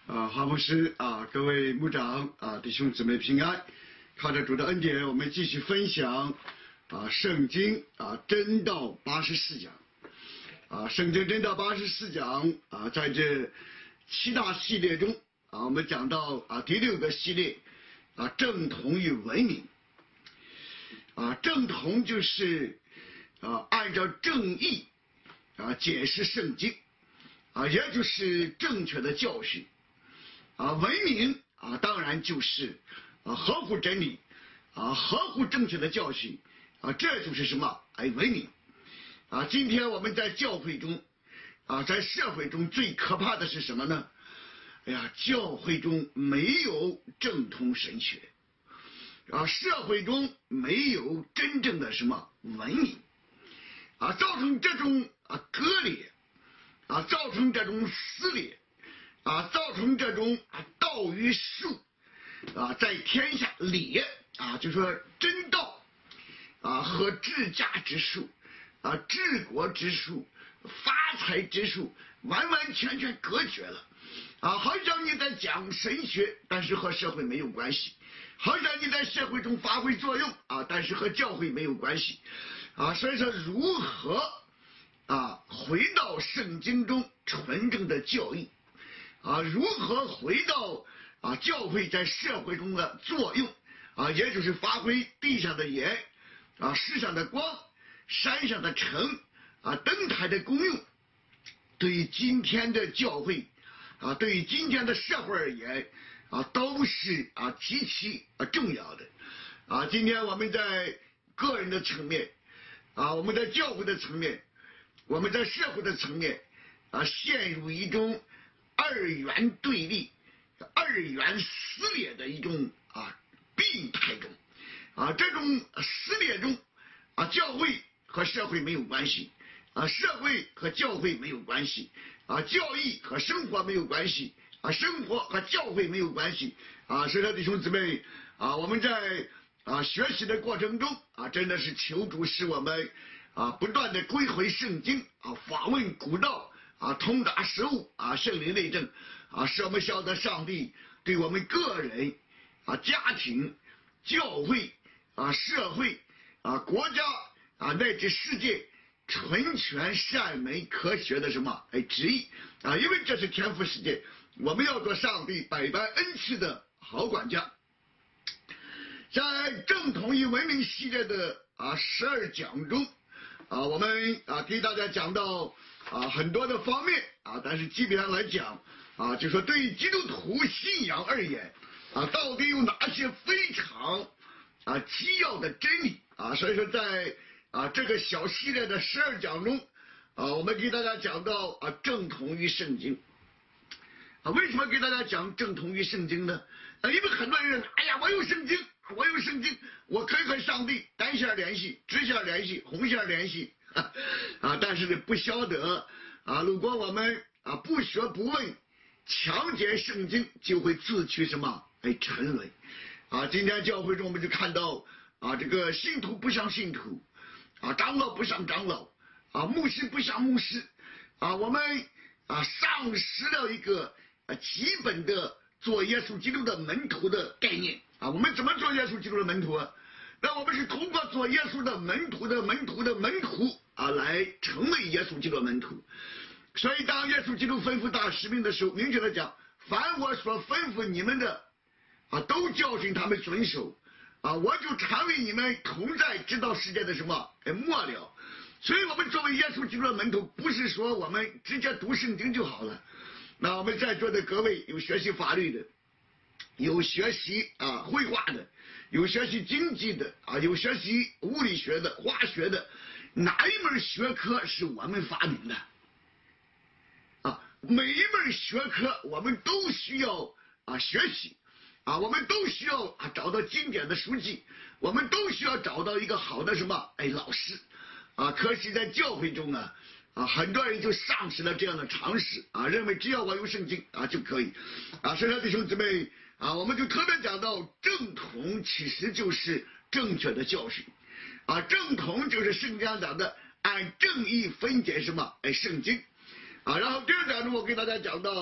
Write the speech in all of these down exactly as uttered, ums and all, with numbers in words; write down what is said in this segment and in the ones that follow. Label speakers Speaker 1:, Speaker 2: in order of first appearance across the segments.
Speaker 1: 啊，华牧师啊，各位牧长啊，弟兄姊妹平安。靠着主的恩典，我们继续分享啊，圣经啊真道八十四讲啊，圣经真道八十四讲啊，在这七大系列中啊，我们讲到啊第六个系列啊，正统与文明啊，正统就是啊按照正义啊解释圣经啊，也就是正确的教训。啊，文明啊，当然就是啊，合乎真理，啊，合乎正确的教训，啊，这就是什么？哎，文明。啊，今天我们在教会中，啊，在社会中最可怕的是什么呢？哎呀，教会中没有正统神学，啊，社会中没有真正的什么文明，啊，造成这种啊割裂，啊，造成这种撕裂。啊，造成这种啊道与术啊在天下裂啊，就说真道啊和治家之术啊治国之术发财之术完完全全隔绝了啊，好像你在讲神学，但是和社会没有关系；好像你在社会中发挥作用啊，但是和教会没有关系啊。所以说，如何啊回到圣经中纯正的教义？啊，如何回到啊教会在社会中的作用啊，也就是发挥地上的盐啊，世上的光，山上的城啊，灯台的功用，对于今天的教会啊，对于今天的社会而言啊，都是啊极其啊重要的啊。今天我们在个人的层面啊，我们在教会的层面，我们在社会的层面啊，陷入一种二元对立、二元撕裂的一种啊病态中啊，这种撕裂中啊，教会和社会没有关系啊，社会和教会没有关系啊，教义和生活没有关系啊，生活和教会没有关系啊。所以说，弟兄姊妹啊，我们在啊学习的过程中啊，真的是求主使我们啊不断的归回圣经啊，访问古道。啊，通达实务啊，圣灵内证啊，使我们晓得上帝对我们个人啊、家庭、教会啊、社会啊、国家啊乃至世界纯全善美科学的什么哎旨意啊，因为这是天赋世界，我们要做上帝百般恩赐的好管家。在正统与文明系列的啊十二讲中啊，我们啊给大家讲到。啊，很多的方面啊，但是基本上来讲啊，就说对于基督徒信仰而言啊，到底有哪些非常啊基要的真理啊？所以说在啊这个小系列的十二讲中啊，我们给大家讲到啊正统与圣经啊。为什么给大家讲正统与圣经呢？啊，因为很多人哎呀，我有圣经，我有圣经，我可以和上帝单线联系、直线联系、红线联系。啊，但是呢，不晓得啊，如果我们啊不学不问，强解圣经，就会自取什么？哎，沉沦。啊，今天教会中我们就看到啊，这个信徒不像信徒，啊，长老不像长老，啊，牧师不像牧师，啊，我们啊丧失了一个啊基本的做耶稣基督的门徒的概念啊。我们怎么做耶稣基督的门徒啊？那我们是通过做耶稣的门徒的门徒的门徒啊，来成为耶稣基督的门徒。所以当耶稣基督吩咐大使命的时候，明确的讲，凡我所吩咐你们的啊，都教训他们遵守啊，我就常为你们同在，直到世界的什么哎末了。所以我们作为耶稣基督的门徒，不是说我们直接读圣经就好了。那我们在座的各位有学习法律的，有学习啊绘画的，有学习经济的啊，有学习物理学的、化学的，哪一门学科是我们发明的？啊，每一门学科我们都需要啊学习啊，我们都需要啊找到经典的书籍，我们都需要找到一个好的什么哎老师啊。可是，在教会中呢啊，很多人就丧失了这样的常识啊，认为只要我有圣经啊就可以啊。所以说，弟兄姊妹。啊，我们就特别讲到正统其实就是正确的教训，啊，正统就是圣经上讲的按正义分解什么？哎，圣经，啊，然后第二讲呢，我给大家讲到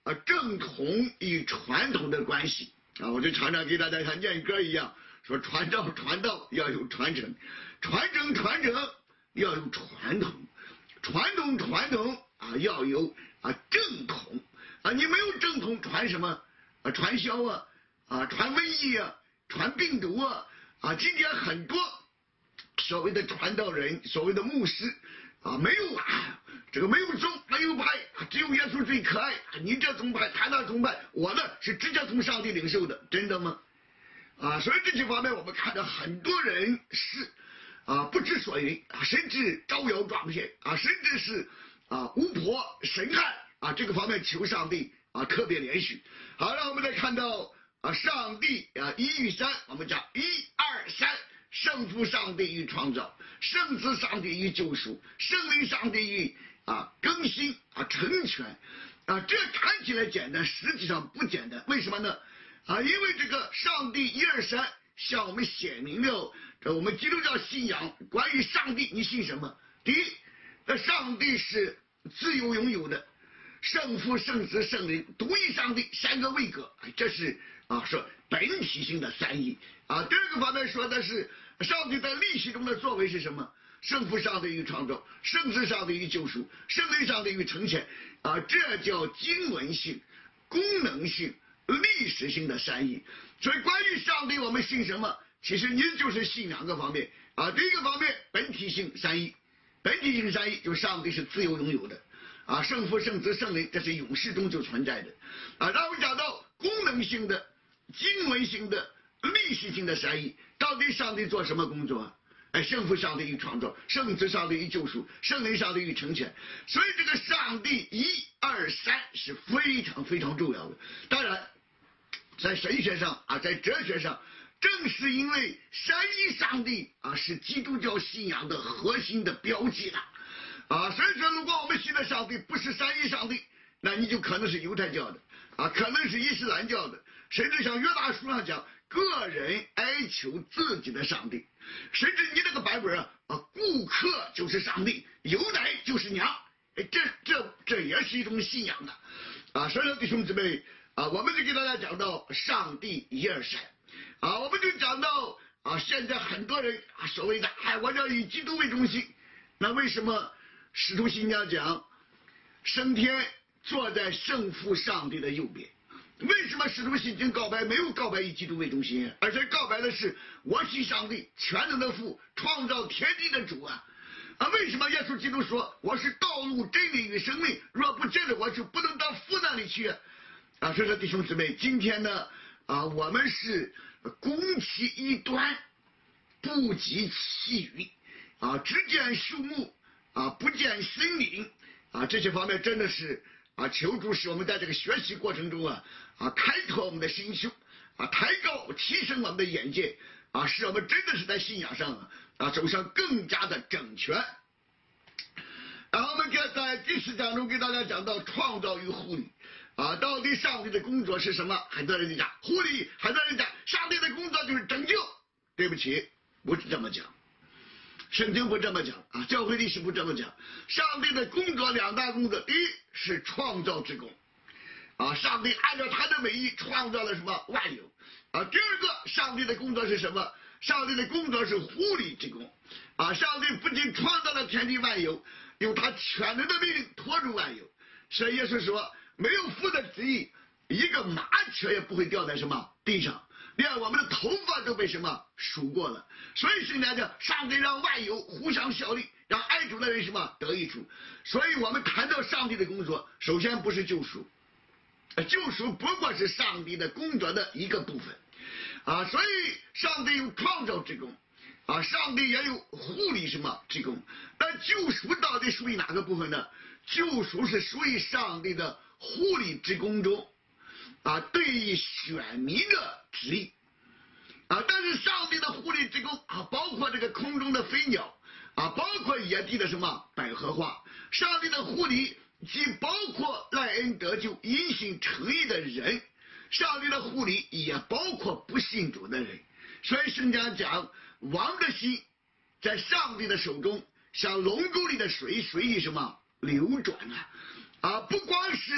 Speaker 1: 啊正统与传统的关系啊，我就常常给大家像念歌一样说，传道传道要有传承，传承传承要有传统，传统传统啊要有啊正统啊，你没有正统传什么啊？传销啊啊，传瘟疫啊，传病毒啊啊！今天很多所谓的传道人，所谓的牧师啊，没有啊，这个没有宗，没有派，只有耶稣最可爱。你这宗派，他那宗派，我呢是直接从上帝领受的，真的吗？啊，所以这些方面我们看到很多人是啊不知所云啊，甚至招摇撞骗啊，甚至是啊巫婆神汉啊，这个方面求上帝啊特别连续。好，让我们来看到啊上帝啊一与三，我们讲一二三。圣父上帝与创造，圣子上帝与救赎，圣灵上帝与啊更新啊成全啊，这看起来简单，实际上不简单。为什么呢？啊，因为这个上帝一二三向我们显明了这我们基督教信仰关于上帝，你信什么？第一，那上帝是自由拥有的，圣父、圣子、圣灵独一上帝，三个位格，这是啊说本体性的三一啊。第二个方面说的是上帝在历史中的作为是什么？圣父上帝与创造，圣子上帝与救赎，圣灵上帝与成全啊，这叫经文性、功能性、历史性的三一。所以关于上帝，我们信什么？其实您就是信两个方面啊。第一个方面，本体性三一，本体性三一就上帝是自由拥有的啊，圣父、圣子、圣灵这是永世中就存在的啊。然后讲到功能性的、经文性的、历史性的三一，到底上帝做什么工作啊？哎，圣父上帝与创造，圣子上帝与救赎，圣灵上帝与成全。所以这个上帝一二三是非常非常重要的。当然，在神学上啊，在哲学上，正是因为三一上帝啊是基督教信仰的核心的标记了啊。所以说，如果我们信的上帝不是三一上帝，那你就可能是犹太教的啊，可能是伊斯兰教的，甚至像约大书上讲，个人哀求自己的上帝，甚至你那个版本啊，啊，顾客就是上帝，有奶就是娘，哎，这这这也是一种信仰的啊。所以说弟兄姊妹啊，我们就给大家讲到上帝一二三啊，我们就讲到啊，现在很多人啊所谓的哎，我要以基督为中心，那为什么使徒行传讲升天坐在圣父上帝的右边？为什么使徒信经告白没有告白以基督为中心，而且告白的是我信上帝全能的父，创造天地的主啊？啊，为什么耶稣基督说我是道路、真理与生命，若不借着我就不能到父那里去啊？所以说弟兄姊妹，今天呢啊，我们是攻其一端，不及其余啊，只见树木啊，不见森林啊，这些方面真的是啊，求主使我们在这个学习过程中啊啊，开拓我们的心胸啊，抬高提升我们的眼界啊，使我们真的是在信仰上啊啊走上更加的整全。然后我们就在第四章中给大家讲到创造与护理啊，到底上帝的工作是什么？很多人讲护理，很多人讲上帝的工作就是拯救。对不起，不是这么讲。圣经不这么讲啊，教会历史不这么讲。上帝的工作两大工作，第一是创造之功啊，上帝按照他的美意创造了什么万有啊。第二个，上帝的工作是什么？上帝的工作是护理之功啊。上帝不仅创造了天地万有，用他全能的命令托住万有。所以耶稣说，没有父的旨意，一个麻雀也不会掉在什么地上。连我们的头发都被什么数过了，所以圣经讲，上帝让万有互相效力，让爱主的人什么得益处。所以我们谈到上帝的工作，首先不是救赎，救赎不过是上帝的工作的一个部分啊。所以上帝有创造之功啊，上帝也有护理什么之功。那救赎到底属于哪个部分呢？救赎是属于上帝的护理之功中啊，对于选民的旨意啊，但是上帝的护理之功啊，包括这个空中的飞鸟啊，包括野地的什么百合花。上帝的护理既包括赖恩得救、因信称义的人，上帝的护理也包括不信主的人。所以圣经讲，王的心在上帝的手中，像龙沟里的水，水里什么流转啊。啊，不光是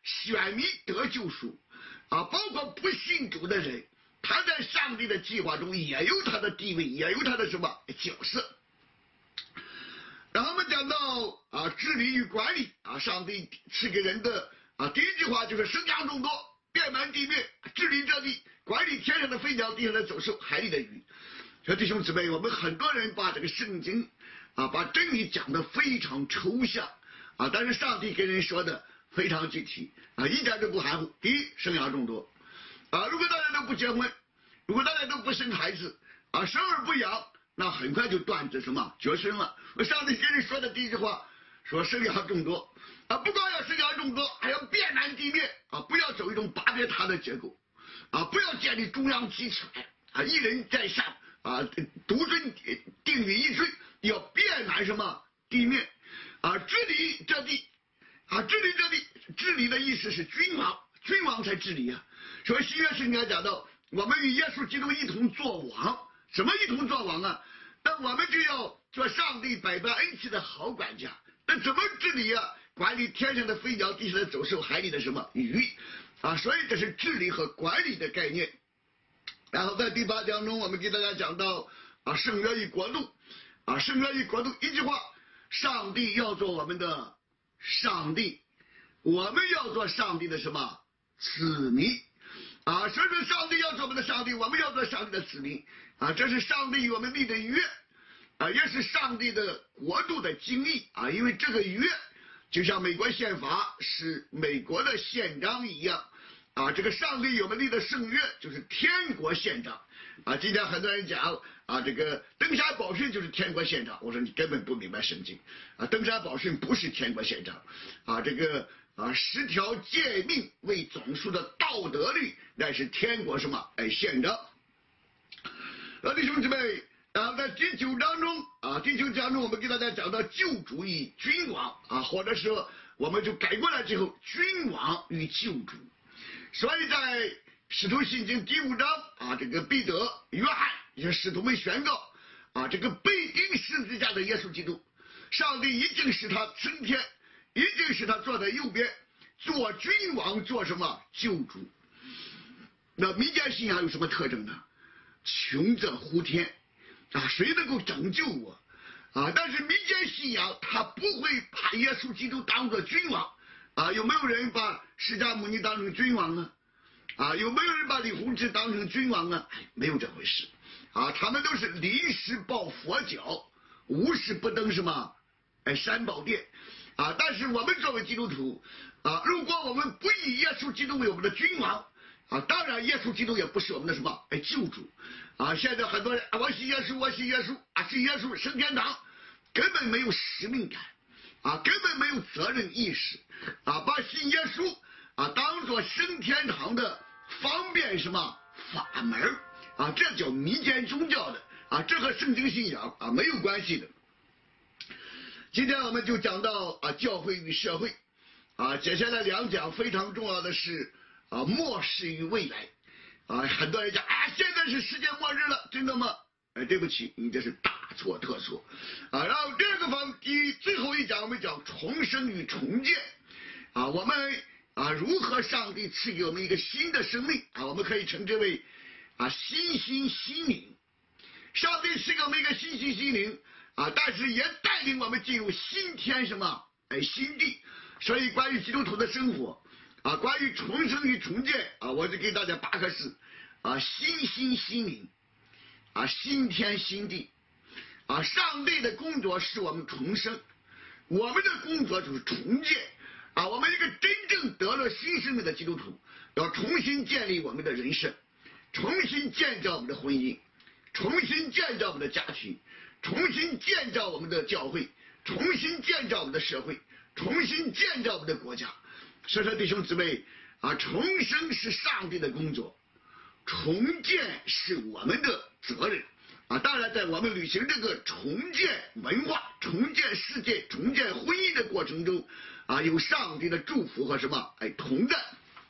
Speaker 1: 选民得救赎，啊，包括不信主的人，他在上帝的计划中也有他的地位，也有他的什么角色。然后我们讲到啊，治理与管理啊，上帝赐给人的啊，第一句话就是生养众多，遍满地面，治理这地，管理天上的飞鸟，地上的走兽，海里的鱼。所以弟兄姊妹，我们很多人把这个圣经啊，把真理讲得非常抽象啊，但是上帝跟人说的非常具体啊，一点都不含糊。第一，生养众多啊，如果大家都不结婚，如果大家都不生孩子啊，生而不养，那很快就断子什么绝孙了。上帝跟人说的第一句话说生养众多啊，不光要生养众多，还要遍满地面啊，不要走一种巴别塔的结构啊，不要建立中央集权啊，一人在上啊，独尊定理一尊，要遍满什么地面啊，治理这地啊，治理这地，治理的意思是君王，君王才治理啊。所以新约圣经讲到，我们与耶稣基督一同作王，什么一同作王啊？那我们就要做上帝百般恩赐的好管家。那怎么治理啊？管理天上的飞鸟，地上的走兽，海里的什么鱼啊？所以这是治理和管理的概念。然后在第八章中，我们给大家讲到啊，圣约与国度啊，圣约与国度，一句话，上帝要做我们的上帝，我们要做上帝的什么子民啊？所以说上帝要做我们的上帝，我们要做上帝的子民啊，这是上帝与我们立的约啊，也是上帝的国度的经历啊，因为这个约就像美国宪法是美国的宪章一样啊，这个上帝与我们立的圣约就是天国宪章啊。今天很多人讲啊，这个登山宝训就是天国宪章，我说你根本不明白圣经啊，登山宝训不是天国宪章啊，这个啊十条诫命为总数的道德律，那是天国什么哎宪章。啊，弟兄姊妹，然后在第九章中啊，第九章中我们给大家讲到救主与君王啊，或者说我们就改过来之后，君王与救主。所以在使徒信经第五章啊，这个彼得、约翰也是使徒们宣告啊，这个被钉十字架的耶稣基督，上帝已经使他升天，已经使他坐在右边，做君王，做什么救主。那民间信仰有什么特征呢？穷则呼天啊，谁能够拯救我啊？但是民间信仰他不会把耶稣基督当作君王啊。有没有人把释迦牟尼当成君王呢？啊，有没有人把李洪志当成君王呢？哎，没有这回事啊，他们都是临时抱佛脚，无事不登什么哎山宝殿啊。但是我们作为基督徒啊，如果我们不以耶稣基督为我们的君王啊，当然耶稣基督也不是我们的什么哎救主啊。现在很多人啊，我信耶稣，我信耶稣啊，信耶稣升天堂，根本没有使命感啊，根本没有责任意识啊，把信耶稣啊当作升天堂的方便什么法门啊，这叫民间宗教的啊，这和圣经信仰啊没有关系的。今天我们就讲到啊教会与社会啊，接下来两讲非常重要的是啊末世与未来啊。很多人讲啊现在是世界末日了，真的吗？哎，对不起，你这是大错特错啊。然后第二个方第最后一讲我们讲重生与重建啊，我们啊如何上帝赐给我们一个新的生命啊，我们可以称之为啊新心心灵。上帝赐给我们一个新心心灵啊，但是也带领我们进入新天什么哎新地。所以关于基督徒的生活啊，关于重生与重建啊，我就给大家八个字啊：新心心灵啊，新天新地啊。上帝的工作是我们重生，我们的工作就是重建啊。我们一个真正得了新生命的基督徒，要重新建立我们的人生，重新建造我们的婚姻，重新建造我们的家庭，重新建造我们的教会，重新建造我们的社会，重新建造我们的国家。所以说弟兄姊妹啊，重生是上帝的工作，重建是我们的责任啊。当然在我们履行这个重建文化、重建世界、重建婚姻的过程中啊，有上帝的祝福和什么哎同在。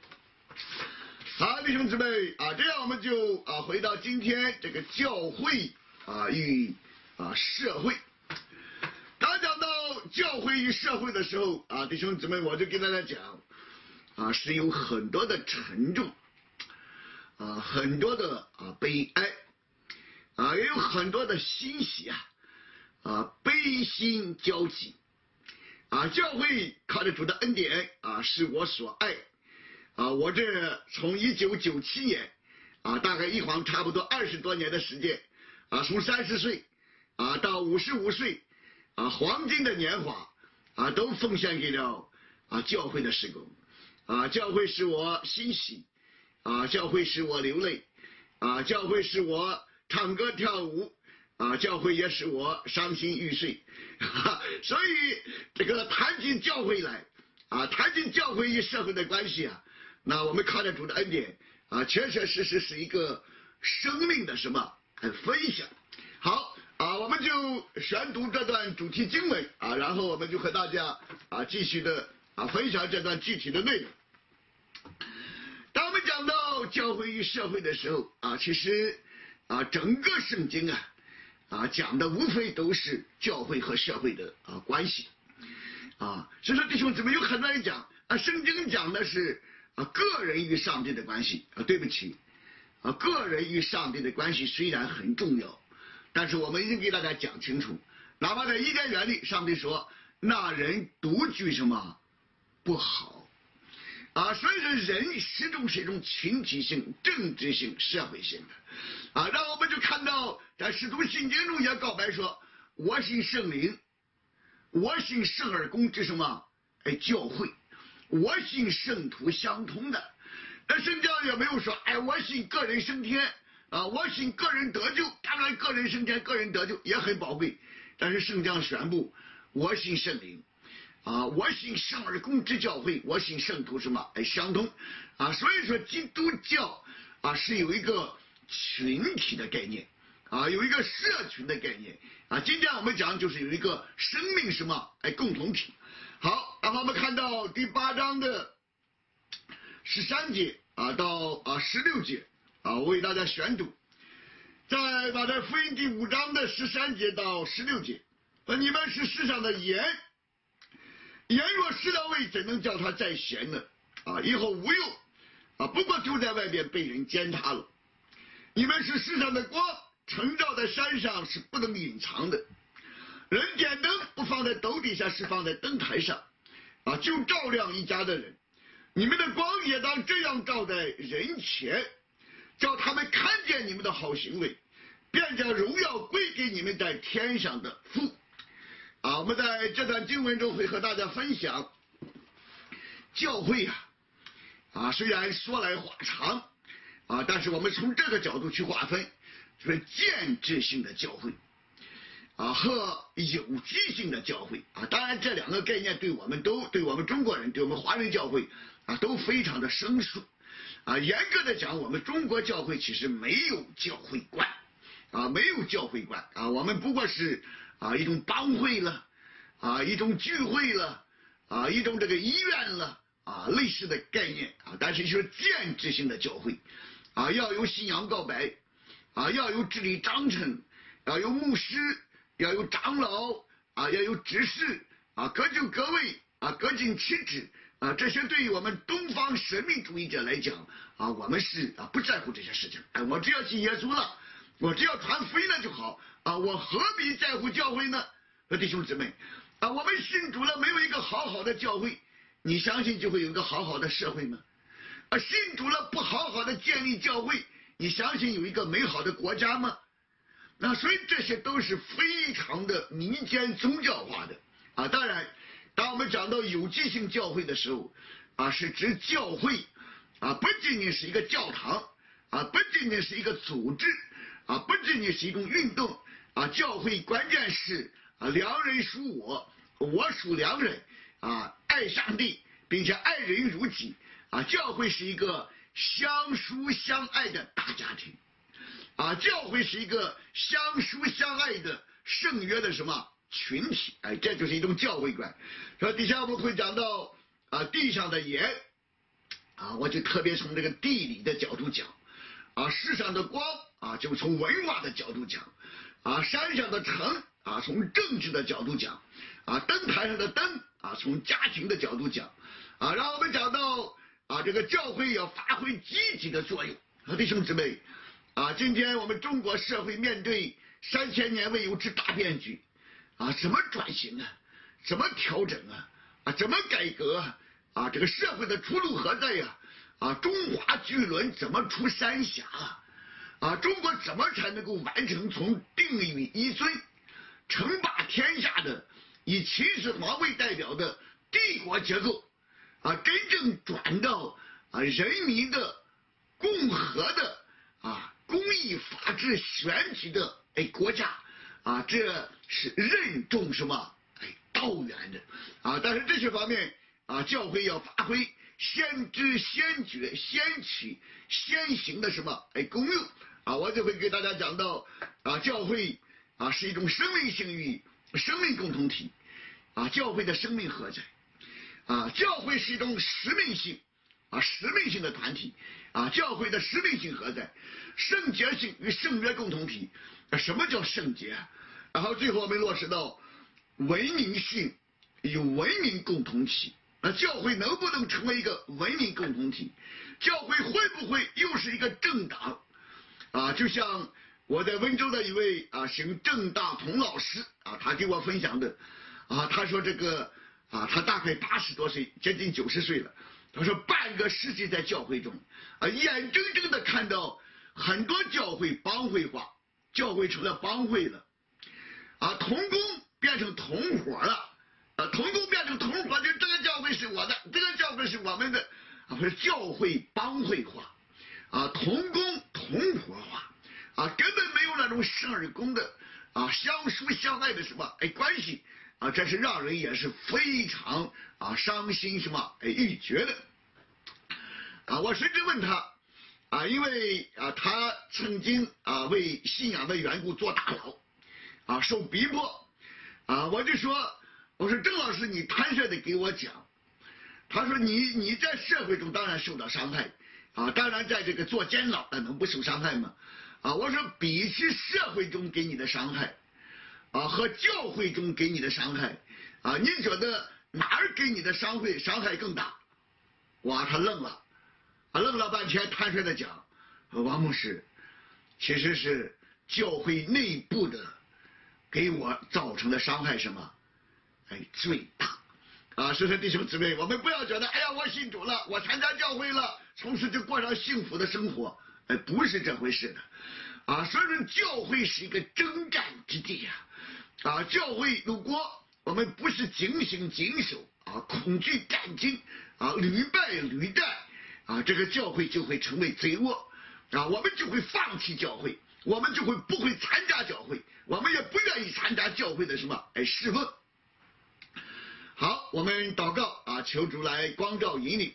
Speaker 1: 好，弟兄姊妹啊，这样我们就啊回到今天这个教会啊与啊社会。当讲到教会与社会的时候啊，弟兄姊妹，我就跟大家讲啊是有很多的沉重，啊很多的啊悲哀，啊也有很多的欣喜啊，啊悲心交集，啊教会靠着主的恩典啊是我所爱，啊我这从一九九七年啊大概一晃差不多二十多年的时间，啊从三十岁啊到五十五岁啊黄金的年华啊都奉献给了啊教会的事工，啊教会使我欣喜，啊教会使我流泪，啊教会使我唱歌跳舞，啊教会也使我伤心欲碎，啊、所以这个谈起教会来啊谈起教会与社会的关系啊，那我们靠着主的恩典啊确确实实是一个生命的什么分享。好啊，我们就宣读这段主题经文啊，然后我们就和大家啊继续的啊分享这段具体的内容。当我们讲到教会与社会的时候啊，其实啊整个圣经啊啊讲的无非都是教会和社会的啊关系啊，所以说弟兄姊妹有很多人讲啊，圣经讲的是啊个人与上帝的关系啊，对不起啊，个人与上帝的关系虽然很重要，但是我们已经给大家讲清楚，哪怕在伊甸园里，上帝说那人独居什么不好啊，所以说人始终是一种群体性、政治性、社会性的啊。然后我们就看到在使徒信经中也告白说，我信圣灵，我信圣而公之什么哎教会，我信圣徒相通的。那圣教也没有说哎我信个人升天啊，我信个人得救，当然个人升天、个人得救也很宝贵，但是圣教宣布我信圣灵。啊，我信圣而公之教会，我信圣徒什么哎相通啊，所以说基督教啊是有一个群体的概念啊，有一个社群的概念啊。今天我们讲就是有一个生命什么哎共同体。好，然后我们看到第八章的十三节啊到啊十六节啊，我为大家宣读，在马太福音第五章的十三节到十六节，说你们是世上的盐。盐若失了味，怎能叫它再咸呢？啊，以后无用啊，不过丢在外边被人践踏了。你们是世上的光，城照在山上是不能隐藏的。人点灯不放在斗底下，是放在灯台上，啊，就照亮一家的人。你们的光也当这样照在人前，叫他们看见你们的好行为，便将荣耀归给你们在天上的父。啊，我们在这段经文中会和大家分享教会啊，啊虽然说来话长啊，但是我们从这个角度去划分，就是建制性的教会啊和有机性的教会啊。当然这两个概念对我们都对我们中国人对我们华人教会啊都非常的生疏啊。严格的讲，我们中国教会其实没有教会观啊，没有教会观啊，我们不过是啊，一种帮会了，啊，一种聚会了，啊，一种这个医院了，啊，类似的概念啊，但是就是建制性的教会，啊，要有信仰告白，啊，要有治理章程，要有牧师，要有长老，啊，要有执事，啊，各就各位，啊，各尽其职，啊，这些对于我们东方神秘主义者来讲，啊，我们是啊不在乎这些事情，哎，我只要信耶稣了，我只要传福音了就好。啊，我何必在乎教会呢？弟兄姊妹，啊，我们信主了，没有一个好好的教会，你相信就会有一个好好的社会吗？啊，信主了，不好好的建立教会，你相信有一个美好的国家吗？那所以这些都是非常的民间宗教化的啊。当然，当我们讲到有机性教会的时候，啊，是指教会啊，不仅仅是一个教堂啊，不仅仅是一个组织啊，不仅仅是一种运动。啊，教会关键是啊，良人属我，我属良人啊，爱上帝，并且爱人如己啊。教会是一个相疏相爱的大家庭啊，教会是一个相疏相爱的圣约的什么群体？哎，这就是一种教会观。说底下我们会讲到啊，地上的盐啊，我就特别从这个地理的角度讲啊，世上的光啊，就从文化的角度讲。啊，山上的城啊，从政治的角度讲；啊，灯台上的灯啊，从家庭的角度讲；啊，然后我们讲到啊，这个教会要发挥积极的作用。弟兄姊妹，啊，今天我们中国社会面对三千年未有之大变局，啊，怎么转型啊？怎么调整啊？啊，怎么改革啊？啊，这个社会的出路何在呀？啊，中华巨轮怎么出三峡啊？啊，中国怎么才能够完成从定于一尊、称霸天下的以秦始皇为代表的帝国结构，啊，真正转到啊人民的共和的啊公益法治选举的哎国家啊，这是任重什么哎道远的啊。但是这些方面啊，教会要发挥先知先觉先启先行的什么哎功用啊。我就会给大家讲到啊，教会啊是一种生命性与生命共同体啊，教会的生命何在啊？教会是一种使命性啊，使命性的团体啊，教会的使命性何在？圣洁性与圣约共同体。啊、什么叫圣洁？然后最后我们落实到文明性与文明共同体。那教会能不能成为一个文明共同体？教会会不会又是一个政党？啊，就像我在温州的一位啊姓郑大同老师啊，他给我分享的啊，他说这个啊，他大概八十多岁，接近九十岁了。他说半个世纪在教会中啊，眼睁睁的看到很多教会帮会化，教会成了帮会了，啊，同工变成同伙了，啊，同工变成同伙，就这个教会是我的，这个教会是我们的，啊，不是教会帮会化，啊，同工同伙化，啊，根本没有那种圣而公的啊相疏相爱的什么哎关系。啊，这是让人也是非常啊伤心什么哎欲绝的啊！我甚至问他啊，因为啊他曾经啊为信仰的缘故坐大牢啊受逼迫啊，我就说我说郑老师，你坦率的给我讲，他说你你在社会中当然受到伤害啊，当然在这个坐监牢能不受伤害吗？啊，我说比起社会中给你的伤害。啊，和教会中给你的伤害，啊，你觉得哪儿给你的伤害伤害更大？哇，他愣了，啊，愣了半天，坦率的讲，王牧师，其实是教会内部的给我造成的伤害什么？哎，最大。啊，所以说弟兄姊妹，我们不要觉得，哎呀，我信主了，我参加教会了，从此就过上幸福的生活，哎，不是这回事的。啊，所以说教会是一个征战之地呀、啊，啊，教会如果我们不是警醒谨守啊，恐惧战惊啊，屡败屡战啊，这个教会就会成为贼窝啊，我们就会放弃教会，我们就会不会参加教会，我们也不愿意参加教会的什么哎侍奉。好，我们祷告啊，求主来光照引领。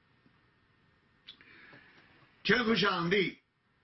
Speaker 1: 天父上帝，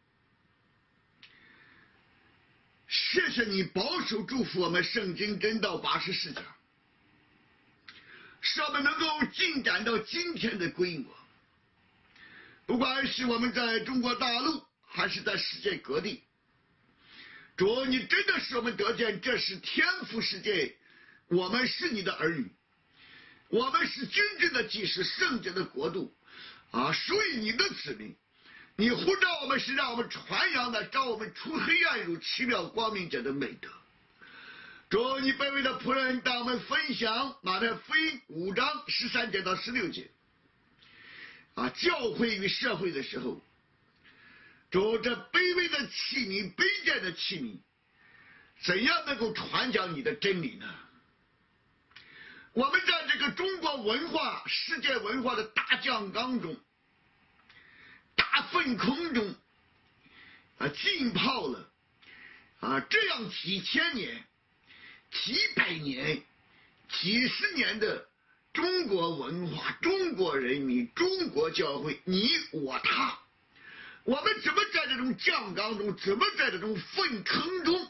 Speaker 1: 谢谢你保守祝福我们圣经真道八十四讲，使我们能够进展到今天的规模。不管是我们在中国大陆还是在世界各地，主，你真的使我们得见这是天父世界，我们是你的儿女，我们是君尊的祭司，圣洁的国度啊，属于你的子民。你呼召我们是让我们传扬的，召我们出黑暗入奇妙光明者的美德。主，你卑微的仆人当我们分享马太福音五章十三节到十六节啊，教会与社会的时候，主，这卑微的器皿，卑贱的器皿，怎样能够传讲你的真理呢？我们在这个中国文化、世界文化的大酱缸中、大粪坑中啊，浸泡了啊这样几千年、几百年、几十年的中国文化、中国人民、中国教会，你我他，我们怎么在这种酱缸中，怎么在这种粪坑中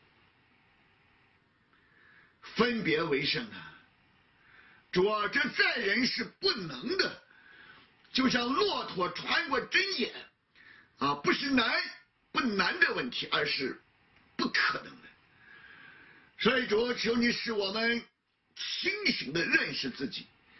Speaker 1: 分别为圣啊？主啊，这在人是不能的，就像骆驼穿过针眼啊，不是难不难的问题，而是不可能的。所以主，求你使我们清醒的认识自己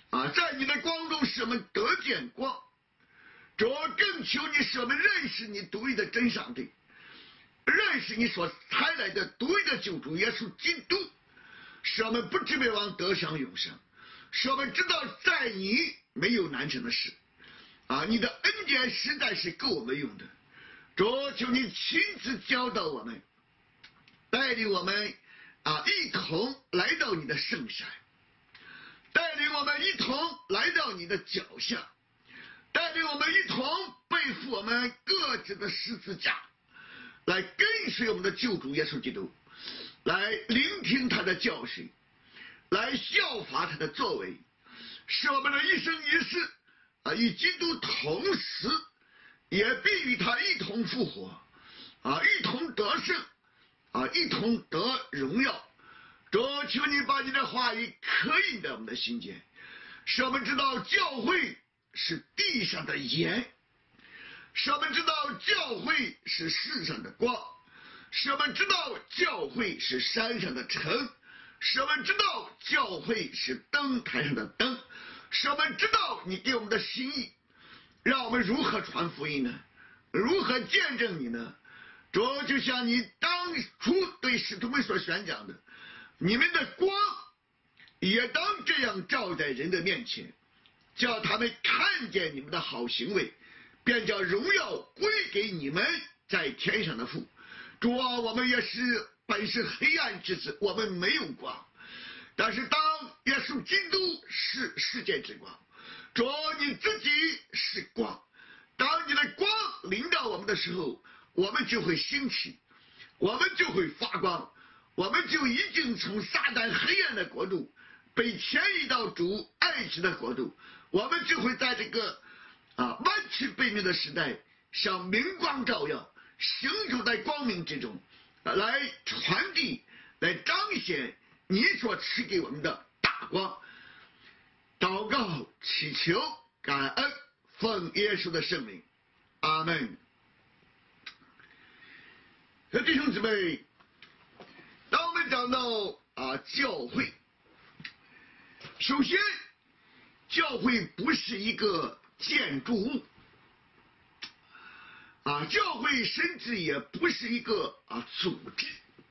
Speaker 1: 啊，在你的光中使我们得见光。主，更求你使我们认识你独一的真上帝，认识你所差来的独一的救主耶稣基督，使我们不至灭亡得享永生，使我们知道在你没有难成的事。啊，你的恩典实在是够我们用的。主，求你亲自教导我们，带领我们啊，一同来到你的圣山，带领我们一同来到你的脚下，带领我们一同背负我们各自的十字架，来跟随我们的救主耶稣基督，来聆听他的教训，来效法他的作为，使我们的一生一世啊与基督同死，也必与他一同复活，啊，一同得胜，啊，一同得荣耀。主，求你把你的话语刻印在我们的心间，使我们知道教会是地上的盐，使我们知道教会是世上的光，使我们知道教会是山上的城，使我们知道教会是灯台上的灯，使我们知道你给我们的心意，让我们如何传福音呢？如何见证你呢？主，就像你当初对使徒们所宣讲的，你们的光也当这样照在人的面前，叫他们看见你们的好行为，便将荣耀归给你们在天上的父。主啊，我们也是本是黑暗之子，我们没有光，但是当耶稣基督是世界之光，主，你自己是光，当你的光临到我们的时候，我们就会兴起，我们就会发光，我们就已经从撒旦黑暗的国度被迁移到主爱子的国度，我们就会在这个啊弯曲背面的时代向明光照耀，行走在光明之中，啊，来传递，来彰显你所赐给我们的大光。祷告祈求感恩，奉耶稣的圣名，阿门。弟兄姊妹，当我们讲到啊教会，首先教会不是一个建筑物啊，教会甚至也不是一个啊组织。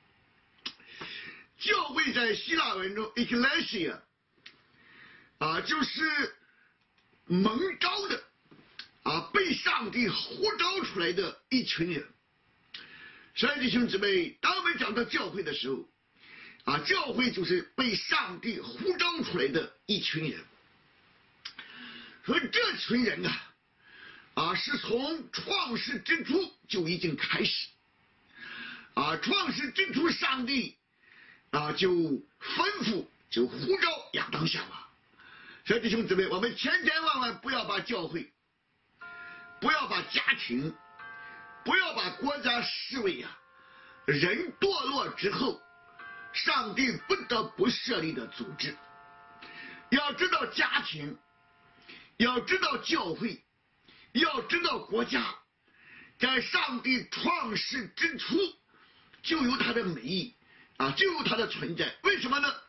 Speaker 1: 教会在希腊文中 ecclesia 啊，就是蒙召的啊，被上帝呼召出来的一群人。所以弟兄姊妹，当我们讲到教会的时候啊，教会就是被上帝呼召出来的一群人。和这群人啊啊，是从创世之初就已经开始啊，创世之初上帝啊就吩咐，就呼召亚当夏娃。所以弟兄姊妹，我们千千万万不要把教会，不要把家庭，不要把国家视为啊人堕落之后上帝不得不设立的组织。要知道家庭，要知道教会，要知道国家，在上帝创世之初就有它的美意啊，就有它的存在。为什么呢？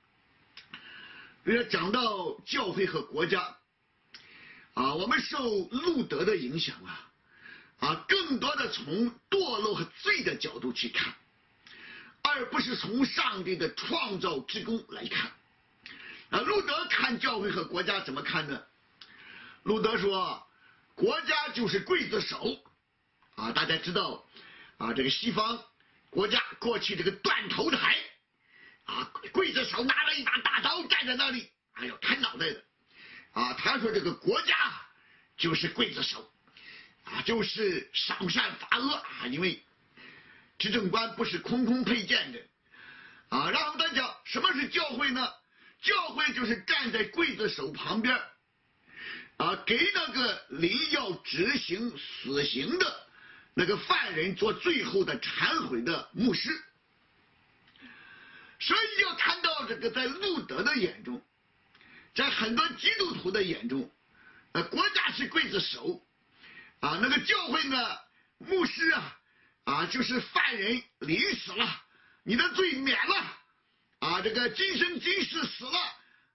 Speaker 1: 讲到教会和国家啊，我们受路德的影响啊啊，更多的从堕落和罪的角度去看，而不是从上帝的创造之功来看。啊，路德看教会和国家怎么看呢？路德说，国家就是刽子手啊，大家知道啊，这个西方国家过去这个断头台啊，刽子手拿了一把大刀站在那里，还要砍脑袋的啊。他说这个国家就是刽子手啊，就是赏善罚恶啊，因为执政官不是空空佩剑的啊。然后他讲什么是教会呢？教会就是站在刽子手旁边啊，给那个临要执行死刑的那个犯人做最后的忏悔的牧师。所以要看到这个，在路德的眼中，在很多基督徒的眼中，呃，国家是刽子手啊，那个教会呢，牧师啊啊，就是犯人临死了，你的罪免了啊，这个今生今世死了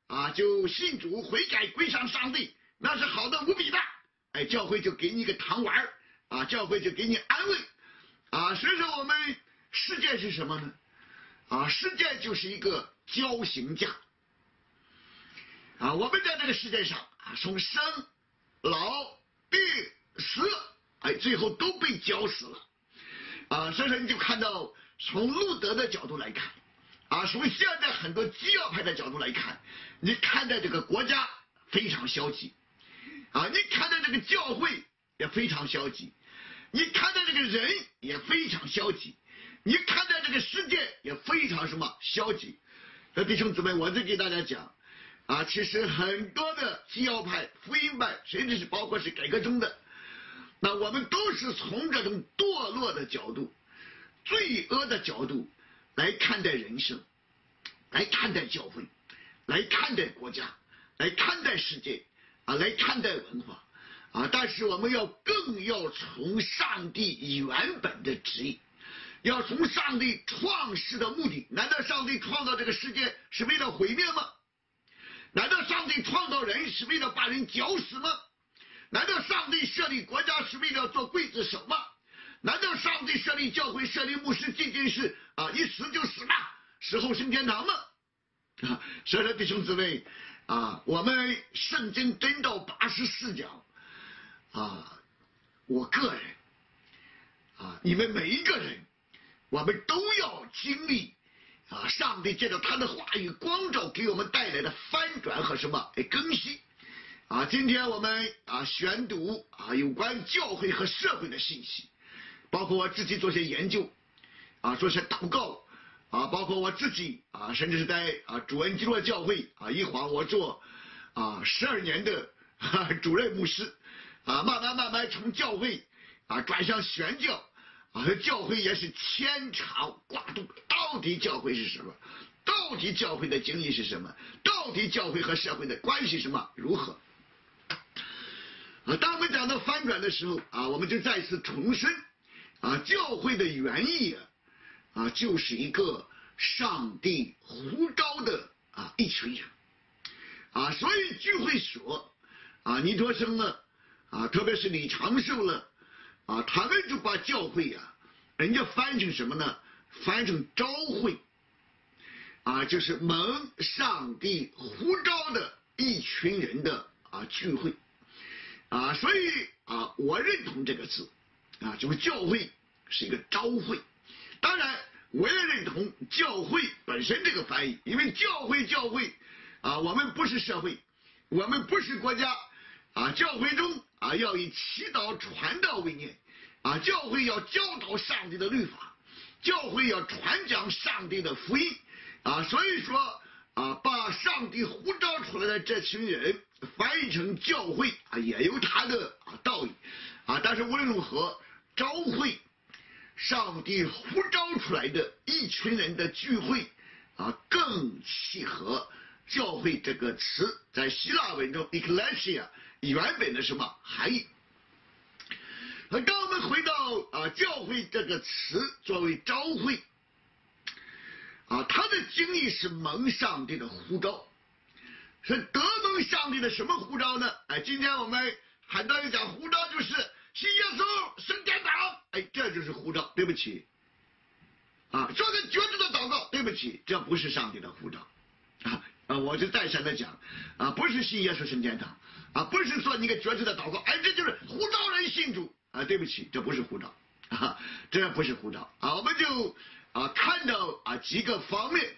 Speaker 1: 啊就信主悔改归向上帝，那是好的无比的。哎，教会就给你一个糖丸啊，教会就给你安慰啊。所以说我们世界是什么呢？啊，世界就是一个绞刑架啊。我们在这个世界上啊，从生老病死，哎，最后都被绞死了啊。所以说你就看到从路德的角度来看啊，从现在很多基要派的角度来看，你看待这个国家非常消极啊，你看待这个教会也非常消极，你看待这个人也非常消极，你看待这个世界也非常什么消极。那弟兄姊妹，我再给大家讲啊，其实很多的基要派、福音派，甚至是包括是改革中的，那我们都是从这种堕落的角度、罪恶的角度来看待人生，来看待教会，来看待国家，来看待世界啊，来看待文化啊。但是我们要更要从上帝原本的旨意，要从上帝创世的目的。难道上帝创造这个世界是为了毁灭吗？难道上帝创造人是为了把人绞死吗？难道上帝设立国家是为了做刽子手吗？难道上帝设立教会、设立牧师仅仅是啊一死就死了，死后升天堂吗？啊，所以说弟兄姊妹啊，我们圣经真道八十四讲啊，我个人啊，你们每一个人，我们都要经历啊，上帝借着他的话语光照给我们带来的翻转和什么更新啊。今天我们啊宣读啊有关教会和社会的信息，包括我自己做些研究啊，做些祷告啊，包括我自己啊，甚至是在啊主恩基督教会啊一晃我做啊十二年的、啊、主任牧师啊，慢慢慢慢从教会啊转向宣教啊，教会也是牵肠挂肚，到底教会是什么？到底教会的经历是什么？到底教会和社会的关系什么如何？啊，当我们讲到翻转的时候啊，我们就再次重申啊，教会的原意啊，啊就是一个上帝呼召的啊一群人啊，所以聚会所啊，尼托生了啊，特别是李长寿了啊，他们就把教会啊，人家翻成什么呢？翻成召会啊，就是蒙上帝呼召的一群人的啊聚会啊，所以啊，我认同这个字啊，就是教会是一个召会。当然，我也认同教会本身这个翻译，因为教会教会啊，我们不是社会，我们不是国家啊，教会中啊要以祈祷传道为念啊，教会要教导上帝的律法，教会要传讲上帝的福音啊，所以说啊，把上帝呼召出来的这群人翻译成教会啊，也有他的啊道理啊。但是无论如何，召会，上帝呼召出来的一群人的聚会啊，更契合教会这个词在希腊文中 ekklesia 原本的什么含义。当我们回到啊教会这个词作为召会啊，它的经历是蒙上帝的呼召，是得蒙上帝的什么呼召呢？哎，今天我们很多人讲呼召就是信耶稣升天堂，哎，这就是呼召。对不起啊，做个决志的祷告，对不起，这不是上帝的呼召啊。啊，我就再三的讲啊，不是信耶稣升天堂啊，不是做你个决志的祷告，哎，这就是呼召人信主啊，对不起，这不是呼召啊，这不是呼召啊。我们就啊看到啊几个方面，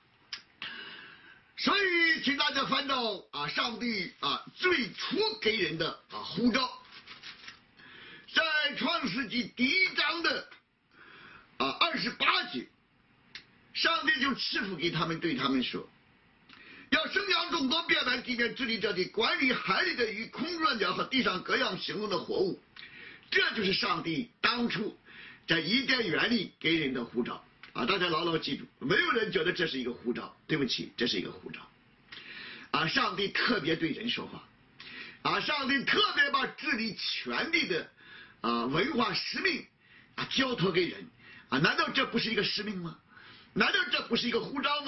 Speaker 1: 所以请大家翻到啊上帝啊最初给人的啊呼召，在创世纪第一章的啊二十八节，上帝就赐福给他们，对他们说，要生养众多，遍满地面，治理这地，管理海里的鱼，空中的鸟和地上各样行动的活物。这就是上帝当初在伊甸园里给人的呼召啊！大家牢牢记住，没有人觉得这是一个呼召，对不起，这是一个呼召啊！上帝特别对人说话啊！上帝特别把治理全地的啊文化使命啊交托给人啊！难道这不是一个使命吗？难道这不是一个呼召吗？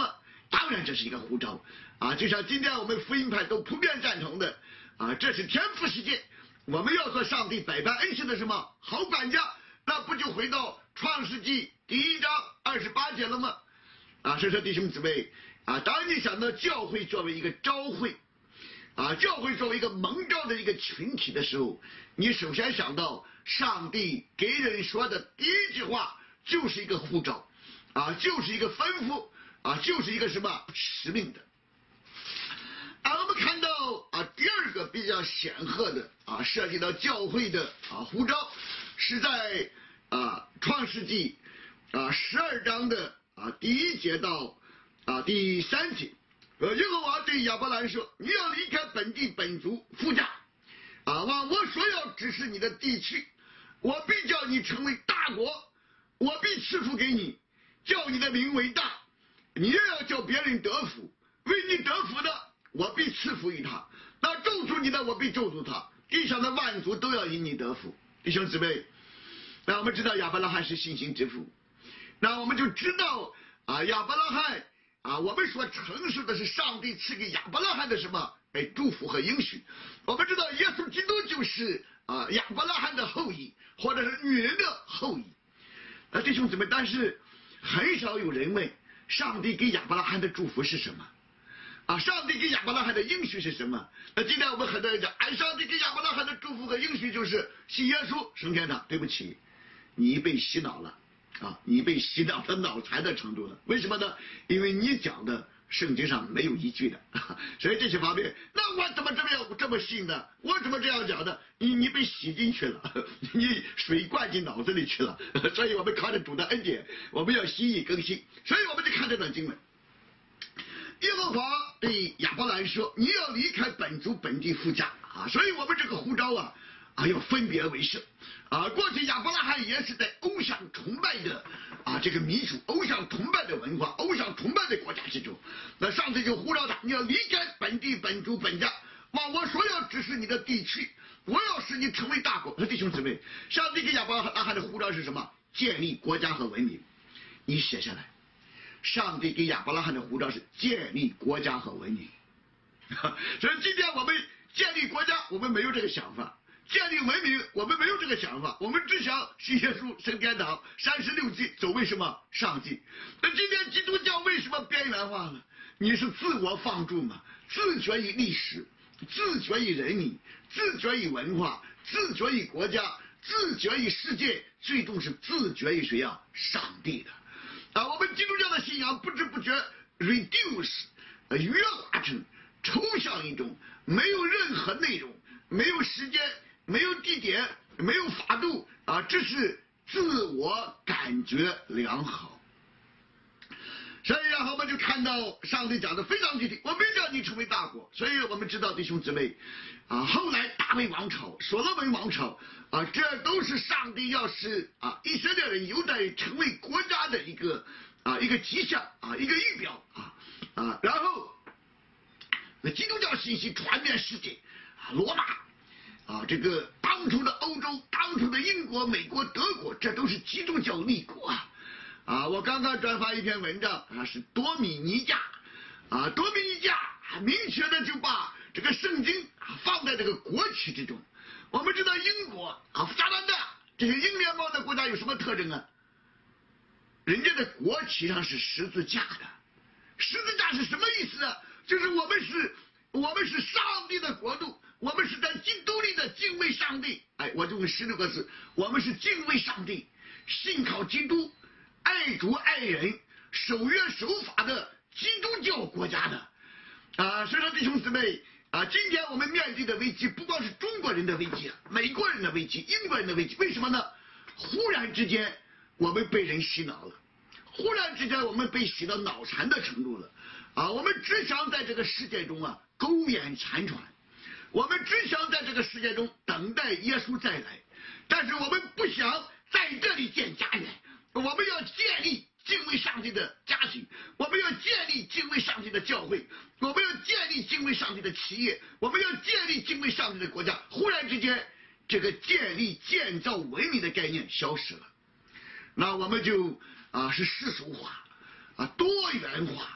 Speaker 1: 当然这是一个呼召啊，就像今天我们福音派都普遍赞同的啊，这是天赋世界，我们要做上帝百般恩赐的什么好管家，那不就回到创世纪第一章二十八节了吗？啊，所以说弟兄姊妹啊，当你想到教会作为一个召会啊，教会作为一个蒙召的一个群体的时候，你首先想到上帝给人说的第一句话就是一个呼召啊，就是一个吩咐啊，就是一个什么使命的啊。我们看到啊，第二个比较显赫的啊，涉及到教会的啊呼召，是在啊创世纪啊十二章的啊第一节到啊第三节。呃，耶和华对亚伯兰说：“你要离开本地本族父家，啊，往我所要指示你的地去。我必叫你成为大国，我必赐福给你，叫你的名为大。你也要叫别人得福，为你得福的，我必赐福于他；那咒诅你的，我必咒诅他。地上的万族都要因你得福。”弟兄姊妹，那我们知道亚伯拉罕是信心之父，那我们就知道啊，亚伯拉罕。啊，我们所承受的是上帝赐给亚伯拉罕的什么？哎，祝福和应许。我们知道耶稣基督就是啊亚伯拉罕的后裔，或者是女人的后裔。啊，弟兄姊妹，但是很少有人问上帝给亚伯拉罕的祝福是什么？啊，上帝给亚伯拉罕的应许是什么？那今天我们很多人讲，哎，上帝给亚伯拉罕的祝福和应许就是信耶稣升天堂。对不起，你被洗脑了。啊，你被洗脑到脑残的程度了，为什么呢？因为你讲的圣经上没有依据的，所以这些方面，那我怎么这么样这么信呢？我怎么这样讲的？你你被洗进去了，你水灌进脑子里去了，所以我们靠着主的恩典，我们要心意更新。所以我们就看这段经文，耶和华对亚伯兰说：“你要离开本族本地父家啊！”所以我们这个呼召啊。啊，要分别为圣啊！过去亚伯拉罕也是在偶像崇拜的啊这个民族、偶像崇拜的文化、偶像崇拜的国家之中，那上帝就呼召他，你要离开本地本族本家，往我所要指示你的地去，我要使你成为大国。弟兄姊妹，上帝给亚伯拉罕的呼召是什么？建立国家和文明。你写下来，上帝给亚伯拉罕的呼召是建立国家和文明。所以今天我们建立国家，我们没有这个想法。建立文明，我们没有这个想法，我们只想信耶稣升天堂，三十六计走为什么上计？那今天基督教为什么边缘化了？你是自我放逐嘛？自觉于历史，自觉于人民，自觉于文化，自觉于国家，自觉于世界，最终是自觉于谁啊？上帝的。啊，我们基督教的信仰不知不觉 reduce 约化成抽象一种，没有任何内容，没有时间。没有地点，没有法度啊，这是自我感觉良好。所以然后我们就看到上帝讲的非常具体，我没叫你成为大国。所以我们知道弟兄姊妹啊，后来大卫王朝、所罗门王朝啊，这都是上帝要使啊以色列人、犹太人成为国家的一个啊一个迹象啊，一个预表啊啊，然后那基督教信息传遍世界啊，罗马。啊，这个当初的欧洲，当初的英国、美国、德国，这都是基督教立国啊！啊，我刚刚转发一篇文章啊，是多米尼加，啊，多米尼加明确的就把这个圣经啊放在这个国旗之中。我们知道英国啊、加拿大这些英联邦的国家有什么特征啊？人家的国旗上是十字架的，十字架是什么意思啊？就是我们是，我们是上帝的国度。我们是在基督里的敬畏上帝，哎，我就用十六个字，我们是敬畏上帝，信靠基督，爱主爱人，守约守法的基督教国家的啊。所以说弟兄姊妹啊，今天我们面对的危机不光是中国人的危机，美国人的危机，英国人的危机，为什么呢？忽然之间我们被人洗脑了，忽然之间我们被洗到脑残的程度了啊！我们只想在这个世界中啊苟延残喘。我们只想在这个世界中等待耶稣再来，但是我们不想在这里建家园。我们要建立敬畏上帝的家庭，我们要建立敬畏上帝的教会，我们要建立敬畏上帝的企业，我们要建立敬畏上帝的国家。忽然之间，这个建立建造文明的概念消失了，那我们就啊是世俗化啊多元化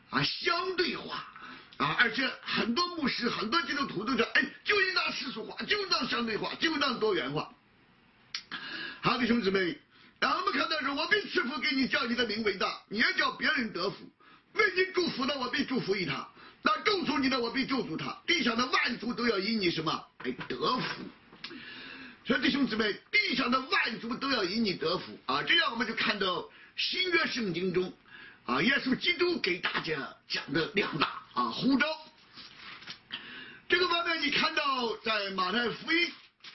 Speaker 1: 啊相对化啊，而且很多牧师、很多基督徒都说，哎，就应当世俗化，就应当相对化，就应当多元化。好，弟兄姊妹，然后我们看到说，我必赐福给你，叫你的名为大，你要叫别人得福。为你祝福的，我必祝福于他；那咒诅你的，我必咒诅他。地上的万族都要因你什么来得福？所以弟兄姊妹，地上的万族都要因你得福啊！这样我们就看到新约圣经中啊，耶稣基督给大家讲的两大啊呼召。这个方面你看到在马太福音，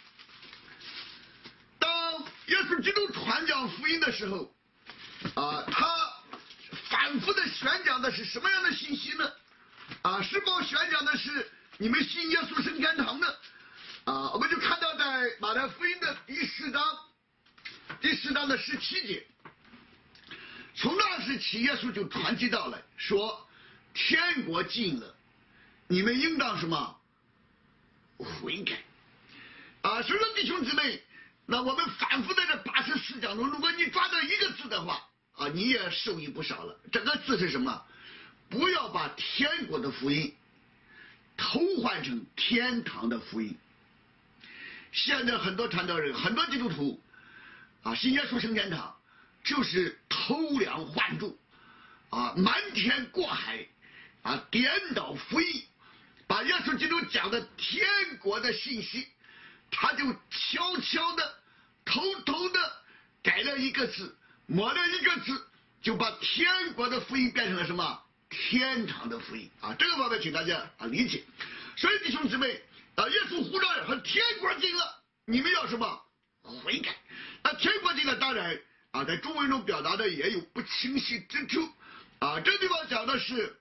Speaker 1: 当耶稣基督传讲福音的时候啊，他反复的宣讲的是什么样的信息呢？啊，是否宣讲的是你们信耶稣升天堂呢？啊，我们就看到在马太福音的第十章，第十章的十七节，从那时起，耶稣就传记到来，说天国近了，你们应当什么悔改啊！所以说弟兄姊妹，那我们反复在这八十四讲中，如果你抓到一个字的话啊，你也受益不少了。这个字是什么？不要把天国的福音偷换成天堂的福音。现在很多传道人、很多基督徒啊，信耶稣升天堂，就是偷梁换柱啊，瞒天过海啊，颠倒福音，把耶稣基督讲的天国的信息，他就悄悄的、偷偷的改了一个字，抹了一个字，就把天国的福音变成了什么？天堂的福音啊！这个方面请大家啊理解。所以弟兄姊妹啊，耶稣呼召和天国近了，你们要什么悔改？那天国近了，当然啊，在中文中表达的也有不清晰之处啊。这地方讲的是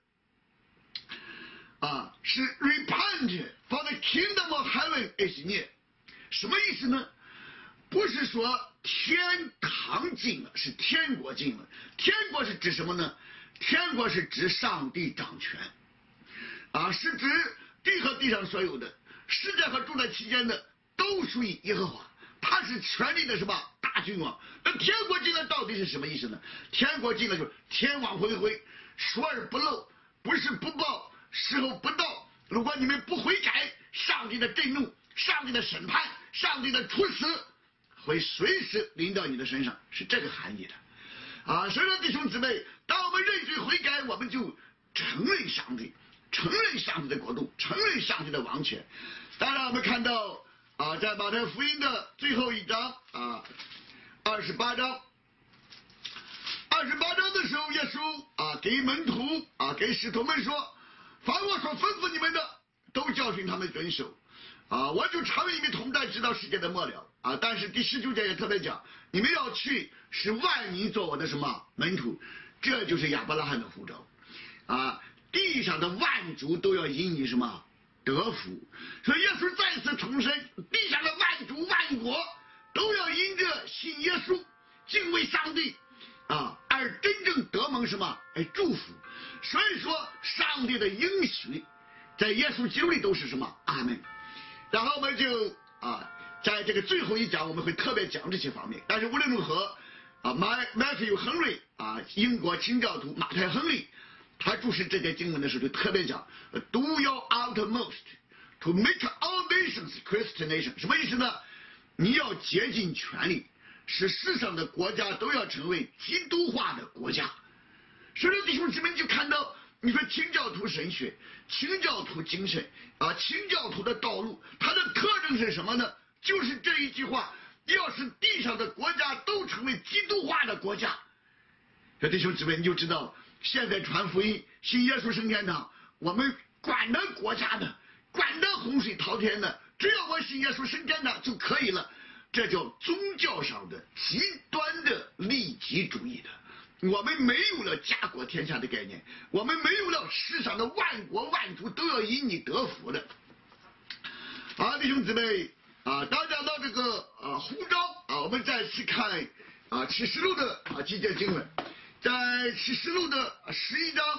Speaker 1: 啊，是 repent for the kingdom of heaven is near， 什么意思呢？不是说天堂近了，是天国近了。天国是指什么呢？天国是指上帝掌权啊，是指地和地上所有的，世界和住在其间的都属于耶和华，他是权力的什么大君王。那天国近了到底是什么意思呢？天国近了就是天网恢恢，疏而不漏，不是不报，时候不到。如果你们不悔改，上帝的震怒、上帝的审判、上帝的处死会随时临到你的身上，是这个含义的啊。所以说弟兄姊妹，当我们认罪悔改，我们就承认上帝，承认上帝的国度，承认上帝的王权。当然我们看到啊，在马太福音的最后一章啊，二十八章，二十八章的时候，耶稣啊给门徒啊给使徒们说，凡我所吩咐你们的，都教训他们遵守啊，我就常与你们同在，直到世界的末了啊。但是第十九节也特别讲，你们要去，使万民做我的什么门徒，这就是亚伯拉罕的呼召啊。地上的万族都要因你什么得福，所以耶稣再次重申，地上的万族万国都要因着信耶稣、敬畏上帝啊，而真正得蒙什么哎祝福。所以说，上帝的应许在耶稣基督里都是什么阿门。然后我们就啊，在这个最后一讲我们会特别讲这些方面。但是无论如何啊，马马太亨利啊，英国清教徒马太亨利，他注释这节经文的时候就特别讲 ，Do your utmost to make all nations Christian nation， 什么意思呢？你要竭尽全力，使世上的国家都要成为基督化的国家。所以弟兄姊妹就看到，你说清教徒神学、清教徒精神啊，清教徒的道路，它的特征是什么呢？就是这一句话：要是地上的国家都成为基督化的国家。这弟兄姊妹你就知道，现在传福音、信耶稣升天堂，我们管的国家的、管的洪水滔天的，只要我信耶稣升天堂就可以了。这叫宗教上的极端的利己主义的。我们没有了家国天下的概念，我们没有了世上的万国万族都要因你得福的。好，弟兄姊妹啊，当讲到这个啊呼召啊，我们再次看啊启示录的啊几节经文，在启示录的十一章。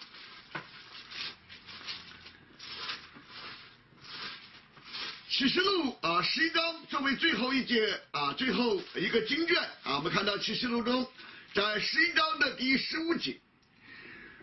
Speaker 1: 启示录啊十一章作为最后一节啊最后一个经卷啊，我们看到启示录中在十一章的第十五节，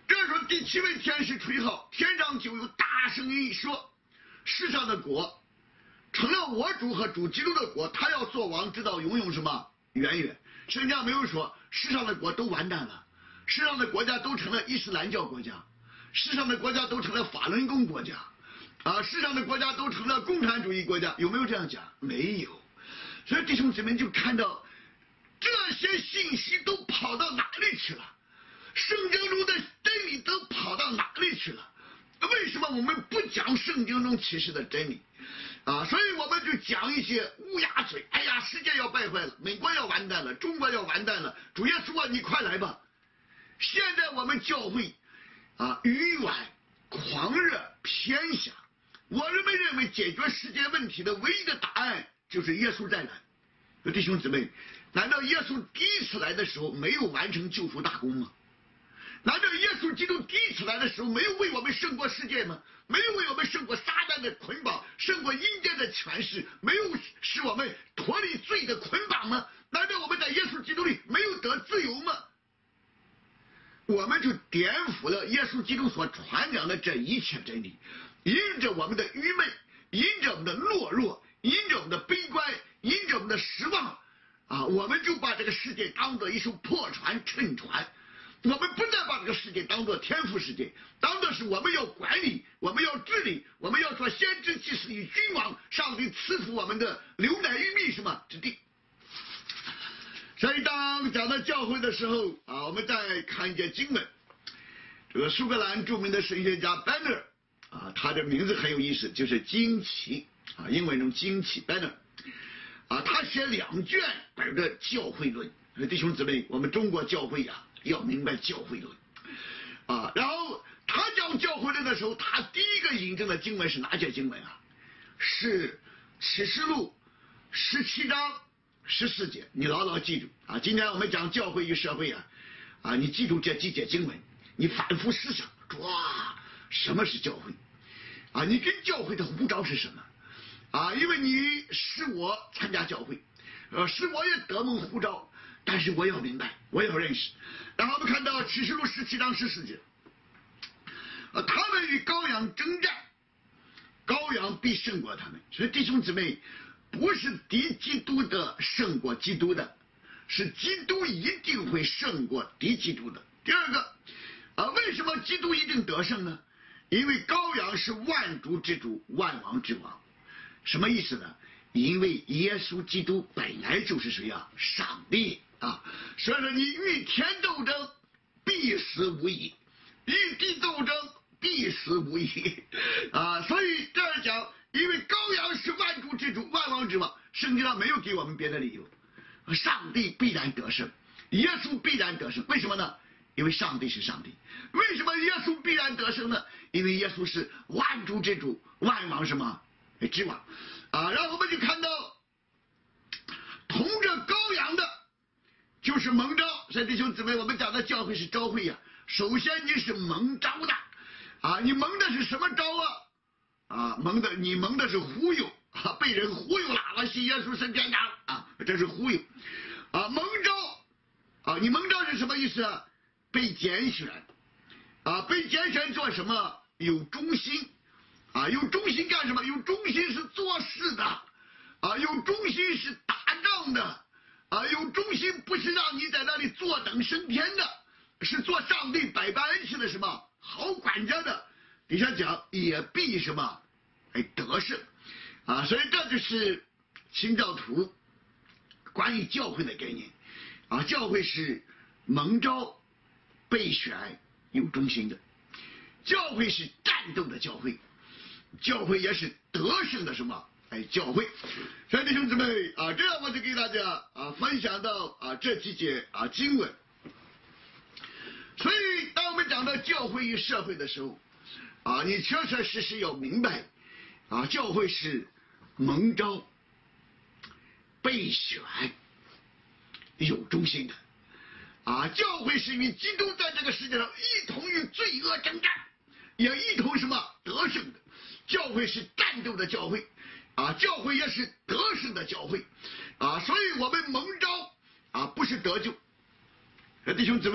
Speaker 1: 这时候第七位天使吹号，天上就有大声音说：世上的国成了我主和主基督的国，他要做王，直到永永什么远远。圣经上没有说世上的国都完蛋了，世上的国家都成了伊斯兰教国家，世上的国家都成了法轮功国家，啊，世上的国家都成了共产主义国家，有没有这样讲？没有。所以弟兄姊妹就看到这些信息都跑到哪里去了？圣经中的真理都跑到哪里去了？为什么我们不讲圣经中启示的真理啊？所以我们就讲一些乌鸦嘴。哎呀，世界要败坏了，美国要完蛋了，中国要完蛋了，主耶稣啊，你快来吧！现在我们教会啊，愚顽、狂热、偏狭。我们认为解决世界问题的唯一的答案就是耶稣再来。弟兄姊妹，难道耶稣第一次来的时候没有完成救赎大功吗？难道耶稣基督第一次来的时候没有为我们胜过世界吗？没有为我们胜过撒旦的捆绑，胜过阴间的权势，没有使我们脱离罪的捆绑吗？难道我们在耶稣基督里没有得自由吗？我们就颠覆了耶稣基督所传讲的这一切真理，因着我们的愚昧，因着我们的懦弱，因着我们的悲观，因着我们的失望啊，我们就把这个世界当作一艘破船沉船。我们不再把这个世界当作天赋世界，当作是我们要管理，我们要治理，我们要做先知祭司与君王，上帝赐福我们的流奶与蜜什么之地。所以当讲到教会的时候啊，我们再看一节经文，这个苏格兰著名的神学家 Banner 啊，他的名字很有意思，就是惊奇啊，英文中惊奇 Banner 啊，他写两卷本的教会论。弟兄姊妹，我们中国教会呀、啊。要明白教会论啊，然后他讲教会论的时候，他第一个引证的经文是哪节经文啊？是启示录十七章十四节，你牢牢记住啊！今天我们讲教会与社会啊，啊，你记住这几节经文，你反复思想，哇，什么是教会？啊，你跟教会的呼召是什么？啊，因为你使我参加教会，呃，使我也得蒙呼召。但是我要明白，我要认识。然后我们看到启示录十七章十四节，呃，他们与羔羊征战，羔羊必胜过他们。所以弟兄姊妹，不是敌基督的胜过基督的，是基督一定会胜过敌基督的。第二个，啊，为什么基督一定得胜呢？因为羔羊是万主之主，万王之王。什么意思呢？因为耶稣基督本来就是谁啊？上帝啊！所以说你与天斗争，必死无疑；与地斗争，必死无疑啊！所以这儿讲，因为羔羊是万主之主，万王之王，圣经上没有给我们别的理由，上帝必然得胜，耶稣必然得胜。为什么呢？因为上帝是上帝。为什么耶稣必然得胜呢？因为耶稣是万主之主，万王什么之王啊！然后我们就看到同着羔羊的就是蒙召。所以弟兄姊妹，我们讲的教会是召会呀、啊，首先你是蒙召的啊，你蒙的是什么召啊？啊，蒙的你蒙的是忽悠啊，被人忽悠了，我信耶稣升天堂啊，这是忽悠啊。蒙召啊，你蒙召是什么意思啊？被拣选啊，被拣选做什么？有忠心啊，有忠心干什么？有忠心是做事的啊，有忠心是打仗的啊，有忠心不是让你在那里坐等升天的，是做上帝百般恩赐的什么好管家的。底下讲也必什么哎得胜啊，所以这就是清教徒关于教会的概念啊，教会是蒙召被选有忠心的，教会是战斗的教会，教会也是得胜的什么哎教会。所以弟兄姊妹啊，这样我就给大家啊分享到啊这几节啊经文。所以当我们讲到教会与社会的时候啊，你确确实实要明白啊，教会是蒙召被选有忠心的啊，教会是与基督在这个世界上一同与罪恶征战，也一同什么得胜的。教会是战斗的教会啊，教会也是得胜的教会啊，所以我们蒙召啊不是得救。弟兄姊妹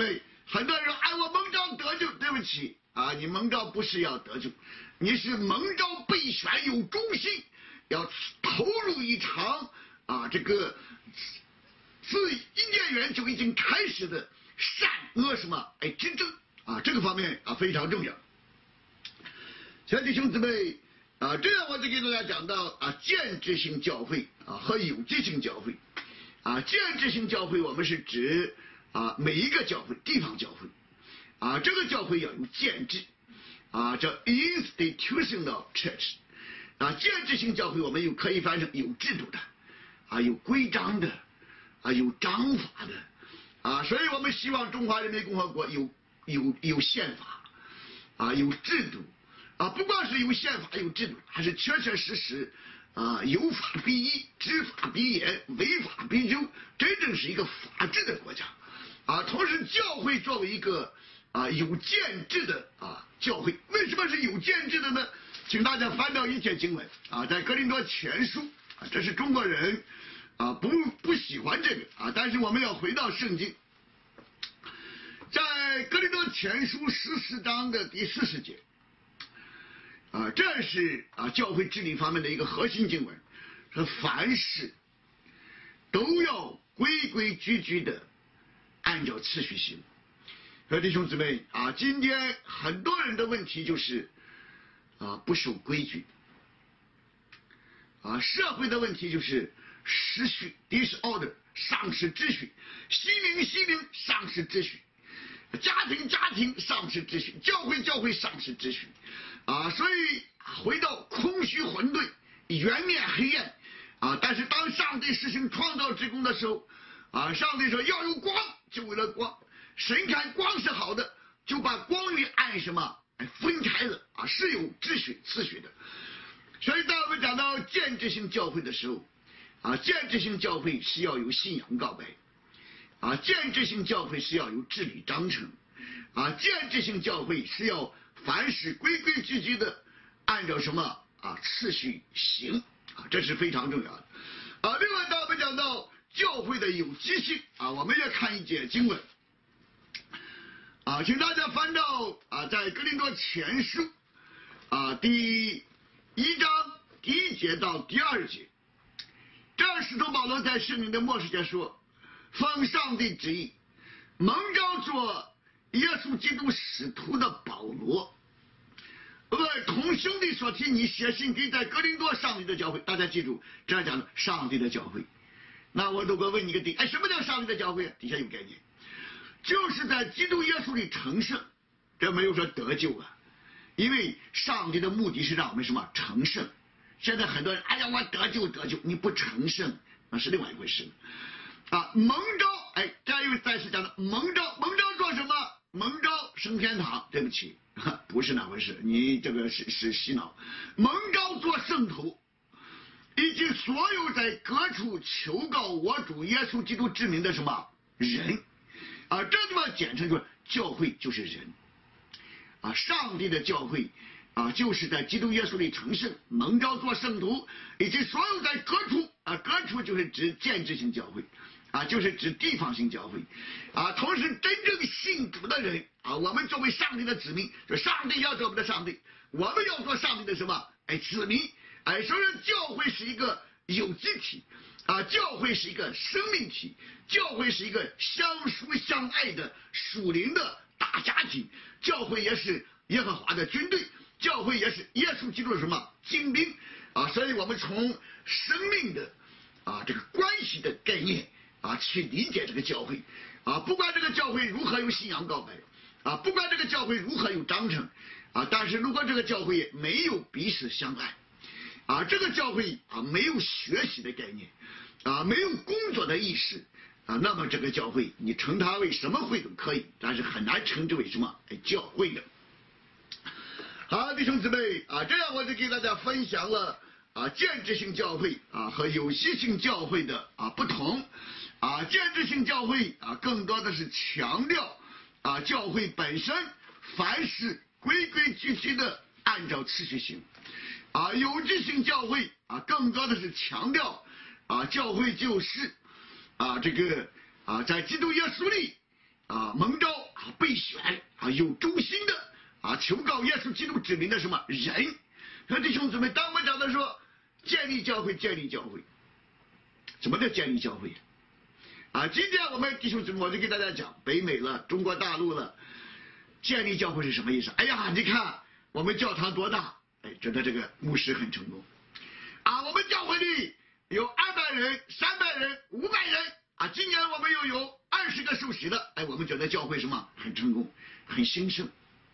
Speaker 1: 很多人说，哎，我蒙召得救，对不起啊，你蒙召不是要得救，你是蒙召备选有忠心，要投入一场啊这个自伊甸园就已经开始的善恶什么哎之争啊，这个方面啊非常重要。亲爱的弟兄姊妹啊，这样我就给大家讲到啊建制性教会啊和有机性教会啊，建制性教会我们是指啊每一个教会地方教会啊，这个教会要有建制啊，叫 institutional church 啊，建制性教会我们有可以翻译成有制度的啊，有规章的啊，有章法的啊，所以我们希望中华人民共和国有有有宪法啊，有制度啊，不光是有宪法有制度，还是确确实实啊有法必依，知法必严，违法必究，真正是一个法治的国家啊。同时，教会作为一个啊有建制的啊教会，为什么是有建制的呢？请大家翻到一节经文啊，在哥林多前书啊，这是中国人啊不不喜欢这个啊，但是我们要回到圣经，在哥林多前书十四章的第四十节啊，这是啊教会治理方面的一个核心经文，说凡事都要规规矩矩的按照次序行。各位弟兄姊妹啊，今天很多人的问题就是啊不守规矩啊，社会的问题就是失序 disorder 丧失秩序，心灵心灵丧失秩序，家庭家庭丧失秩序，教会教会丧失秩序啊，所以回到空虚混沌，圆面黑暗啊。但是当上帝实行创造之功的时候啊，上帝说要有光，就为了光，神看光是好的，就把光与暗什么哎分开了啊，是有秩序次序的。所以当我们讲到建制性教会的时候啊，建制性教会是要有信仰告白啊，建制性教会是要有治理章程啊，建制性教会是要凡事规规矩矩的按照什么啊次序行啊，这是非常重要的啊。另外，当我们讲到教会的有机性啊，我们要看一节经文啊，请大家翻到啊，在哥林多前书啊第一章第一节到第二节，这使徒保罗在圣灵的末世间说，奉上帝旨意，蒙召做耶稣基督使徒的保罗，为同兄弟所提你写信给在哥林多上帝的教会。大家记住，这样讲的上帝的教会。那我如果问你个底，哎，什么叫上帝的教会？底下有概念，就是在基督耶稣里成圣，这没有说得救啊，因为上帝的目的是让我们什么成圣。现在很多人，哎呀，我得救得救，你不成圣，那是另外一回事啊。蒙召，哎，这又再次讲的蒙召，蒙召做什么？蒙召升天堂。对不起，不是那回事，你这个是是洗脑。蒙召做圣徒，以及所有在各处求告我主耶稣基督之名的什么人啊，这地方简称就是教会，就是人啊，上帝的教会啊，就是在基督耶稣里成圣，蒙召做圣徒，以及所有在各处啊，各处就是指建制性教会啊，就是指地方性教会啊。同时，真正信主的人啊，我们作为上帝的子民，就上帝要做我们的上帝，我们要做上帝的什么哎子民哎，所以教会是一个有机体啊，教会是一个生命体，教会是一个相疏相爱的属灵的大家庭，教会也是耶和华的军队，教会也是耶稣基督的什么精兵啊。所以我们从生命的啊这个关系的概念啊去理解这个教会啊，不管这个教会如何有信仰告白啊，不管这个教会如何有章程啊，但是如果这个教会没有彼此相爱啊，这个教会啊没有学习的概念啊，没有工作的意识啊，那么这个教会你称它为什么会都可以，但是很难称之为什么哎教会的。好，弟兄姊妹啊，这样我就给大家分享了啊建制性教会啊和有机性教会的啊不同啊。建制性教会啊更多的是强调啊教会本身凡事规规矩矩的按照次序行啊，有机性教会啊更多的是强调啊教会就是啊这个啊在基督耶稣里啊蒙召啊被选啊有忠心的啊求告耶稣基督指明的什么人。那弟兄姊妹，当我们讲的说建立教会，建立教会，什么叫建立教会啊？今天我们弟兄姊妹，我就给大家讲，北美了，中国大陆了，建立教会是什么意思？哎呀，你看我们教堂多大，哎，觉得这个牧师很成功啊。我们教会里有二百人、三百人、五百人啊，今年我们又有二十个受洗的，哎，我们觉得教会什么很成功，很兴盛。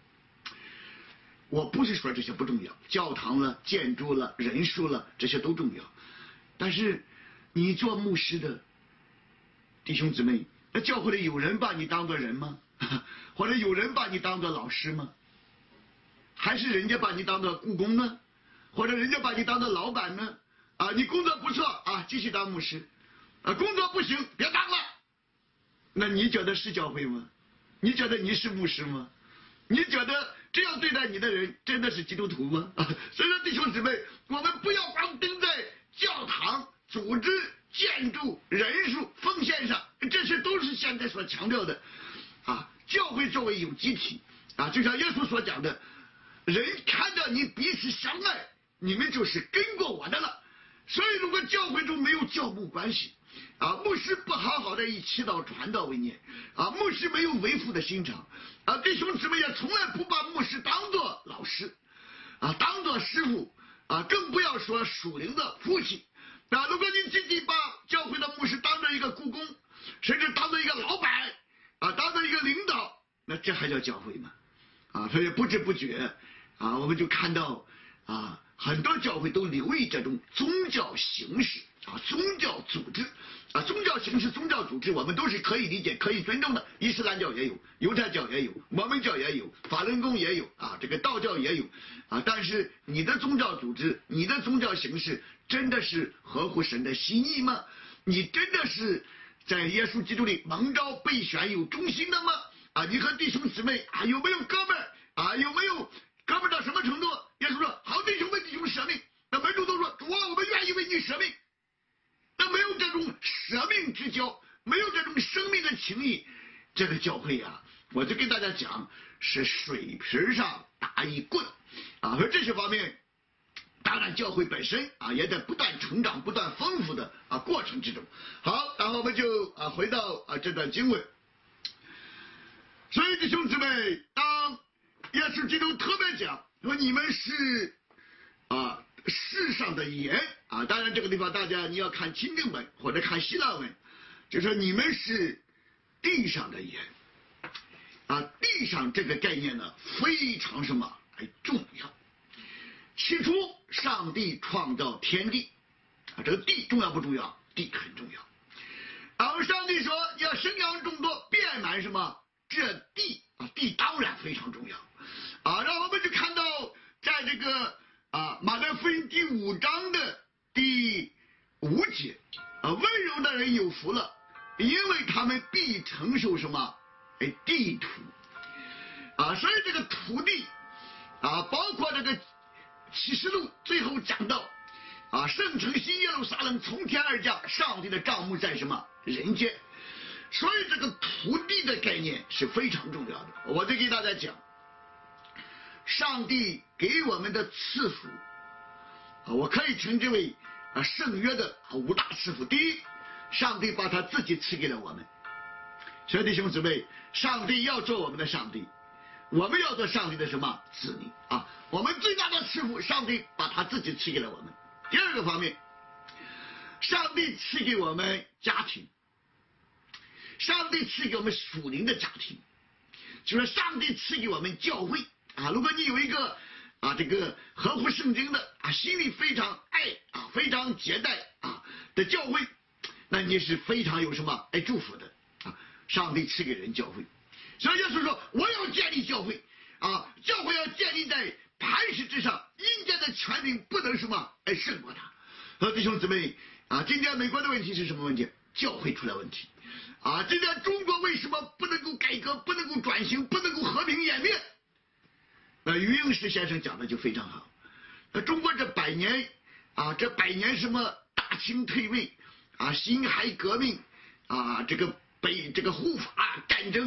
Speaker 1: 我不是说这些不重要，教堂了、建筑了、人数了，这些都重要。但是你做牧师的弟兄姊妹，那教会里有人把你当作人吗？或者有人把你当作老师吗？还是人家把你当作雇工呢？或者人家把你当作老板呢？啊，你工作不错啊，继续当牧师；啊，工作不行，别当了。那你觉得是教会吗？你觉得你是牧师吗？你觉得这样对待你的人真的是基督徒吗？啊，所以说弟兄姊妹，我们不要光盯在教堂、组织、建筑、人数、奉献上，这些都是现在所强调的。啊，教会作为有机体啊，就像耶稣所讲的，人看到你彼此相爱，你们就是跟过我的了。所以如果教会中没有教牧关系啊，牧师不好好的以祈祷传道为念啊，牧师没有为父的心肠啊，弟兄姊妹也从来不把牧师当作老师啊，当作师傅啊，更不要说属灵的父亲啊。如果你仅仅把教会的牧师当做一个雇工，甚至当做一个老板啊，当做一个领导，那这还叫教会吗？啊，所以不知不觉啊，我们就看到啊，很多教会都留意这种宗教形式啊，宗教组织啊，宗教形式、宗教组织，我们都是可以理解、可以尊重的。伊斯兰教也有，犹太教也有，摩门教也有，法轮功也有啊，这个道教也有啊。但是你的宗教组织、你的宗教形式，真的是合乎神的心意吗？你真的是在耶稣基督里蒙召被选有忠心的吗？啊，你和弟兄姊妹啊有没有哥们儿啊？有没有哥们儿到什么程度？耶稣说：“好弟兄为弟兄舍命。”那门徒都说：“主啊，我们愿意为你舍命。”那没有这种舍命之交，没有这种生命的情谊，这个教会啊，我就跟大家讲，是水平上打一棍啊。而这些方面，当然教会本身啊也在不断成长、不断丰富的啊过程之中。好，然后我们就啊回到啊这段经文。所以弟兄姊妹，当耶稣基督特别讲说你们是啊世上的盐啊，当然这个地方大家你要看钦定本或者看希腊文，就说你们是地上的盐啊，地上这个概念呢非常什么哎重要。起初上帝创造天地啊，这个地重要不重要？地很重要。而上帝说要生养众多，遍满什么？这地啊，地当然非常重要啊。然后我们就看到，在这个啊马太福音第五章的第五节啊，温柔的人有福了，因为他们必承受什么？哎，地土啊。所以这个土地啊，包括这个启示录最后讲到啊，圣城新耶路撒冷从天而降，上帝的帐幕在什么？人间。所以这个土地的概念是非常重要的。我就给大家讲，上帝给我们的赐福，我可以称之为啊圣约的五大赐福。第一，上帝把他自己赐给了我们。所以弟兄姊妹，上帝要做我们的上帝，我们要做上帝的什么子民啊？我们最大的赐福，上帝把他自己赐给了我们。第二个方面，上帝赐给我们家庭。上帝赐给我们属灵的家庭，就是上帝赐给我们教会啊。如果你有一个啊这个合乎圣经的啊心里非常爱啊非常接待啊的教会，那你是非常有什么哎祝福的啊。上帝赐给人教会，所以耶稣说我要建立教会啊，教会要建立在磐石之上，阴间的权柄不能什么哎胜过他。和弟兄姊妹啊，今天美国的问题是什么问题？教会出了问题啊！今天中国为什么不能够改革，不能够转型，不能够和平演变？那余英时先生讲的就非常好。那中国这百年啊，这百年什么大清退位啊，辛亥革命啊，这个北这个护法战争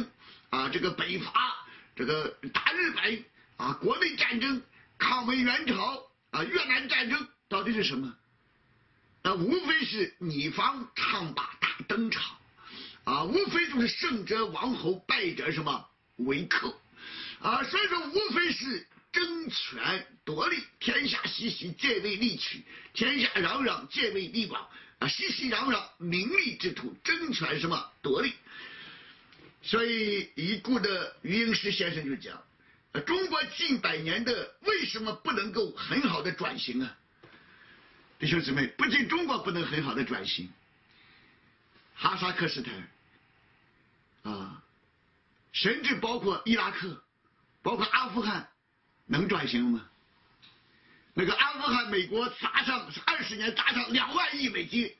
Speaker 1: 啊，这个北伐，这个打日本啊，国内战争、抗美援朝啊，越南战争到底是什么？那无非是你方唱罢大登场，啊，无非就是胜者王侯，败者什么为客，啊，所以说无非是争权夺利，天下熙熙，皆为利取；天下攘攘，皆为利往。啊，熙熙攘攘，名利之徒，争权什么夺利。所以已故的余英时先生就讲，呃，中国近百年的为什么不能够很好的转型啊？弟兄姊妹，不仅中国不能很好的转型，哈萨克斯坦啊，甚至包括伊拉克，包括阿富汗，能转型吗？那个阿富汗，美国砸上二十年砸上两万亿美金，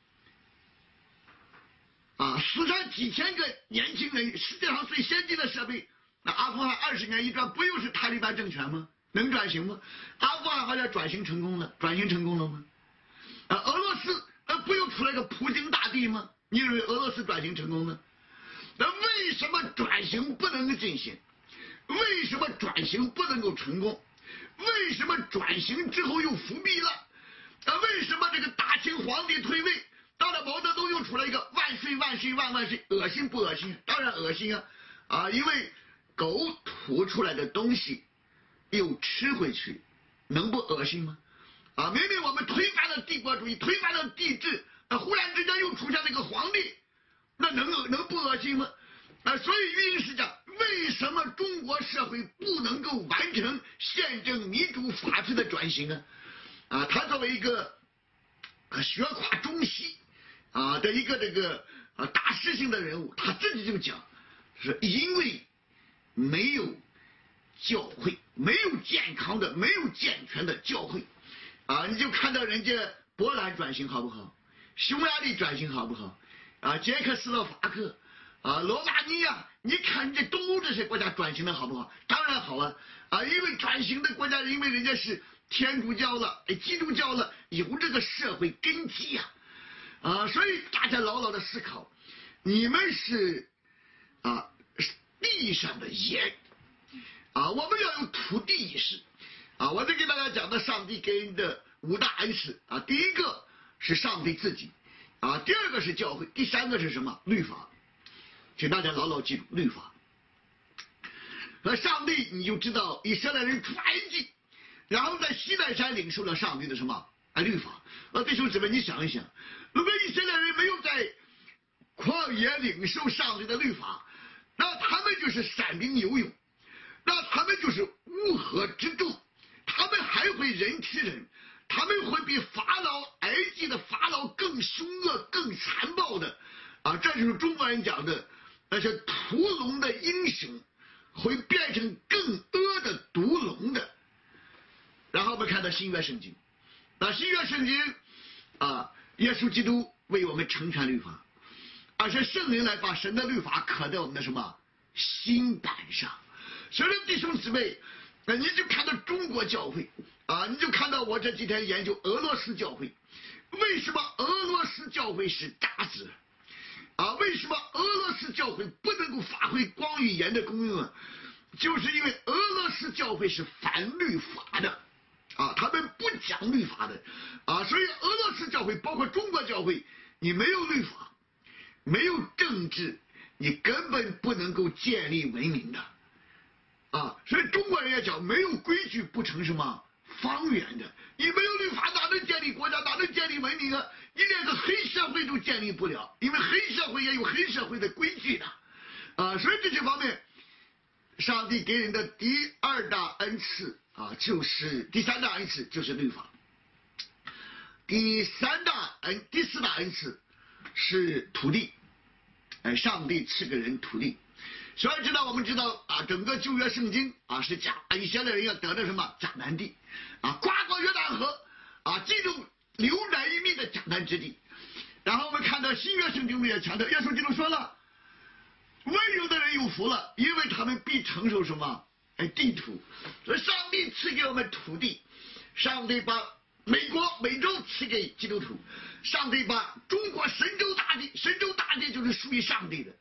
Speaker 1: 啊，死上几千个年轻人，世界上最先进的设备，那阿富汗二十年一转，不又是塔利班政权吗？能转型吗？阿富汗好像转型成功了，转型成功了吗？啊，俄罗斯呃不又出来个普京大帝吗？你认为俄罗斯转型成功呢？那为什么转型不能进行？为什么转型不能够成功？为什么转型之后又伏笔了？啊，为什么这个大清皇帝退位，到了毛泽东又出来一个万岁万岁万万岁？恶心不恶心？当然恶心啊！啊，因为狗吐出来的东西又吃回去，能不恶心吗？啊，明明我们推翻了帝国主义，推翻了帝制，啊，忽然之间又出现了一个皇帝，那能能不恶心吗？啊，所以余英时讲，为什么中国社会不能够完成宪政民主法治的转型啊？啊，他作为一个学跨中西啊的一个这个啊大师性的人物，他自己就讲，是因为没有教会，没有健康的，没有健全的教会啊，你就看到人家波兰转型好不好？匈牙利转型好不好？啊，捷克斯洛伐克。啊，罗马尼亚，你看这东欧这些国家转型的好不好？当然好啊！啊，因为转型的国家，因为人家是天主教了、基督教了，有这个社会根基呀、啊，啊，所以大家牢牢的思考，你们是啊地上的盐啊，我们要有土地意识啊！我再给大家讲的上帝给人的五大恩赐啊，第一个是上帝自己啊，第二个是教会，第三个是什么？律法。请大家牢牢记住律法。而上帝你就知道以色列人出埃及，然后在西奈山领受了上帝的什么啊律法。呃，弟兄姊妹，你想一想，如果以色列人没有在旷野领受上帝的律法，那他们就是散兵游勇，那他们就是乌合之众，他们还会人吃人，他们会比法老埃及的法老更凶恶、更残暴的啊！这就是中国人讲的。那些屠龙的英雄会变成更恶的毒龙的。然后我们看到新约圣经，那新约圣经啊，耶稣基督为我们成全律法，而是圣灵来把神的律法刻在我们的什么心板上。所以弟兄姊妹，那你就看到中国教会啊，你就看到我这几天研究俄罗斯教会，为什么俄罗斯教会是渣子？啊，为什么俄罗斯教会不能够发挥光与盐的功用啊？就是因为俄罗斯教会是反律法的，啊，他们不讲律法的，啊，所以俄罗斯教会包括中国教会，你没有律法，没有政治，你根本不能够建立文明的，啊，所以中国人也讲，没有规矩不成什么方圆的，你没有律法哪能建立国家，哪能建立文明啊？你连个黑社会都建立不了，因为黑社会也有黑社会的规矩的，啊，所以这些方面，上帝给人的第二大恩赐啊，就是第三大恩赐就是律法，第三大恩第四大恩赐是土地，哎，上帝赐给人土地。所以知道我们知道啊，整个旧约圣经啊是迦以色列人要得的什么迦南地啊，跨过约旦河啊，进入流奶与蜜的迦南之地。然后我们看到新约圣经里也强调，耶稣基督说了，温柔的人有福了，因为他们必承受什么？哎，地土。所以上帝赐给我们土地，上帝把美国美洲赐给基督徒，上帝把中国神州大地，神州大地就是属于上帝的。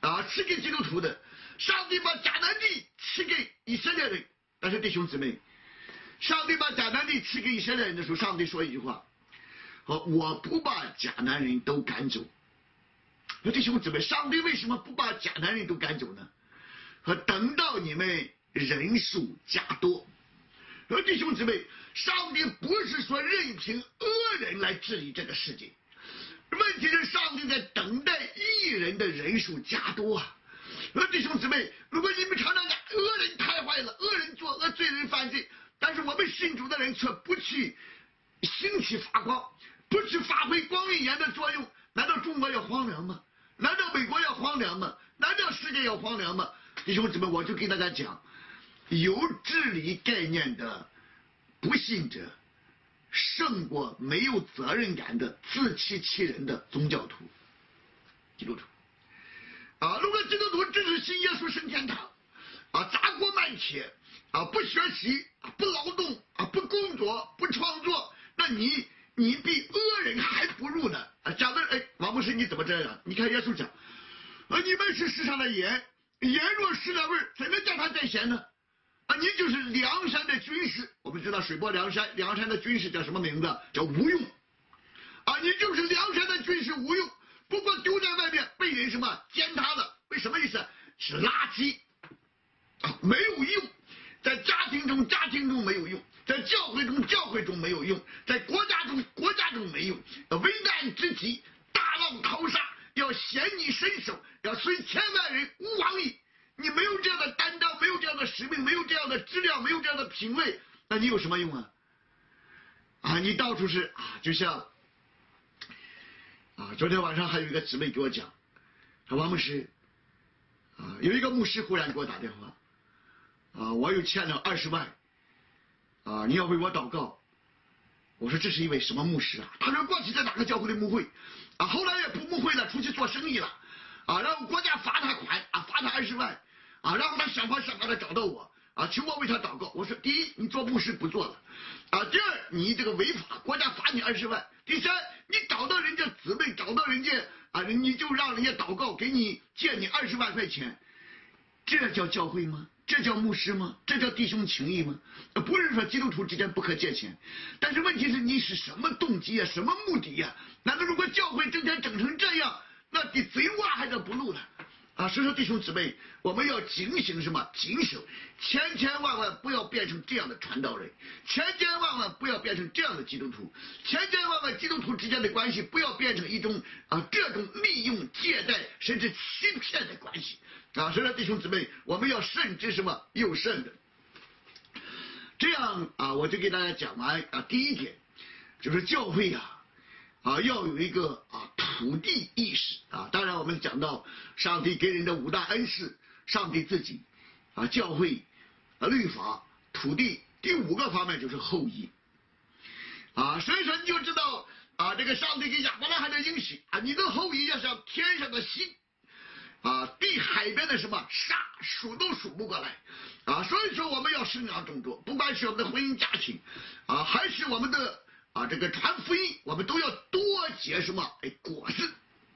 Speaker 1: 啊赐给基督徒的。上帝把迦南地赐给以色列人，但是弟兄姊妹，上帝把迦南地赐给以色列人的时候，上帝说一句话：说我不把迦南人都赶走。那弟兄姊妹，上帝为什么不把迦南人都赶走呢？说等到你们人数加多。说弟兄姊妹，上帝不是说任凭恶人来治理这个世界，问题是上帝在等待义人的人数加多啊。说弟兄姊妹，如果你们常常讲恶人太坏了，恶人作恶，罪人犯罪，但是我们信主的人却不去兴起发光，不去发挥光明盐的作用，难道中国要荒凉吗？难道美国要荒凉吗？难道世界要荒凉吗？弟兄姊妹，我就给大家讲，有治理概念的不信者胜过没有责任感的自欺欺人的宗教徒基督徒啊！如果基督徒只是信耶稣升天堂啊，砸锅卖铁啊，不学习啊，不劳动啊，不工作，不创作，那你你比恶人还不如呢啊！讲的哎，王牧师你怎么这样？你看耶稣讲啊，你们是世上的盐，盐若失了味儿，怎能叫它再咸呢？啊，你就是梁山的军师，我们知道水泊梁山，梁山的军师叫什么名字？叫吴用。啊，你就是梁山的军师吴用，不过丢在外面被人什么践踏了？为什么意思？是垃圾，啊，没有用，在家庭中家庭中没有用，在教会中教会中没有用，在国家中国家中没用。危难之极，大浪淘沙，要显你身手，要随千万人吾往矣。你没有这样的担当，没有这样的使命，没有这样的质量，没有这样的品味，那你有什么用啊？啊，你到处是啊，就像啊，昨天晚上还有一个姊妹给我讲，说王牧师啊，有一个牧师忽然给我打电话啊，我又欠了二十万啊，你要为我祷告。我说这是一位什么牧师啊？他说过去在哪个教会的牧会啊，后来也不牧会了，出去做生意了啊，然后国家罚他款啊，罚他二十万啊，然后他想方想法的找到我啊，请我为他祷告。我说第一，你做牧师不做了啊；第二，你这个违法，国家罚你二十万；第三，你找到人家姊妹，找到人家啊，你就让人家祷告，给你借你二十万块钱，这叫教会吗？这叫牧师吗？这叫弟兄情谊吗？不是说基督徒之间不可借钱，但是问题是你是什么动机啊？什么目的呀、啊？难道如果教会整天整成这样，那比贼娃还叫不录了啊！所以说弟兄姊妹，我们要警醒什么？谨守，千千万万不要变成这样的传道人，千千万万不要变成这样的基督徒，千千万万基督徒之间的关系不要变成一种啊这种利用、借贷甚至欺骗的关系啊！所以说弟兄姊妹，我们要慎之什么？又慎的。这样啊，我就给大家讲完啊。第一点就是教会啊。啊，要有一个啊土地意识啊！当然，我们讲到上帝给人的五大恩赐，上帝自己啊，教会啊，律法、土地，第五个方面就是后裔啊。所以说，你就知道啊，这个上帝给亚伯拉罕的应许啊，你的后裔要像天上的星啊，地海边的什么沙，数都数不过来啊。所以说，我们要生养众多，不管是我们的婚姻家庭啊，还是我们的。啊，这个传福音，我们都要多结什么？哎，果子。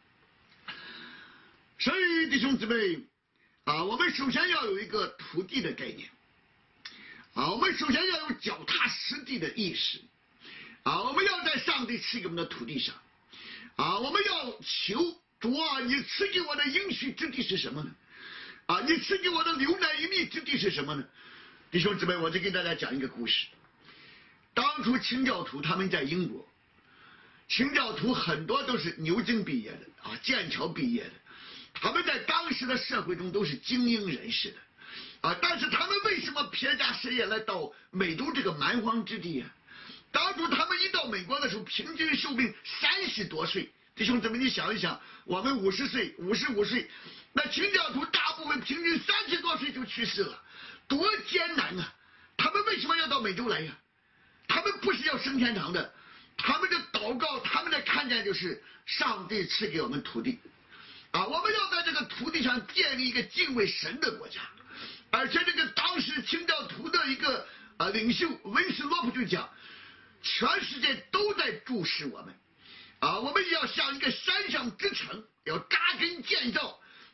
Speaker 1: 所以弟兄姊妹啊，我们首先要有一个土地的概念啊，我们首先要有脚踏实地的意识啊，我们要在上帝赐给我们的土地上啊，我们要求主啊，你赐给我的应许之地是什么呢？啊，你赐给我的流奶与蜜之地是什么呢？弟兄姊妹，我就给大家讲一个故事。当初清教徒他们在英国，清教徒很多都是牛津毕业的啊，剑桥毕业的，他们在当时的社会中都是精英人士的啊，但是他们为什么撇家舍业来到美洲这个蛮荒之地啊？当初他们一到美国的时候，平均寿命三十多岁。弟兄姊妹，你想一想，我们五十岁、五十五岁，那清教徒大部分平均三十多岁就去世了，多艰难啊！他们为什么要到美洲来呀？他们不是要升天堂的，他们的祷告，他们的看见就是上帝赐给我们土地啊，我们要在这个土地上建立一个敬畏神的国家。而且这个当时清教徒的一个啊领袖文斯洛普就讲，全世界都在注视我们啊，我们要像一个山上之城，要扎根建造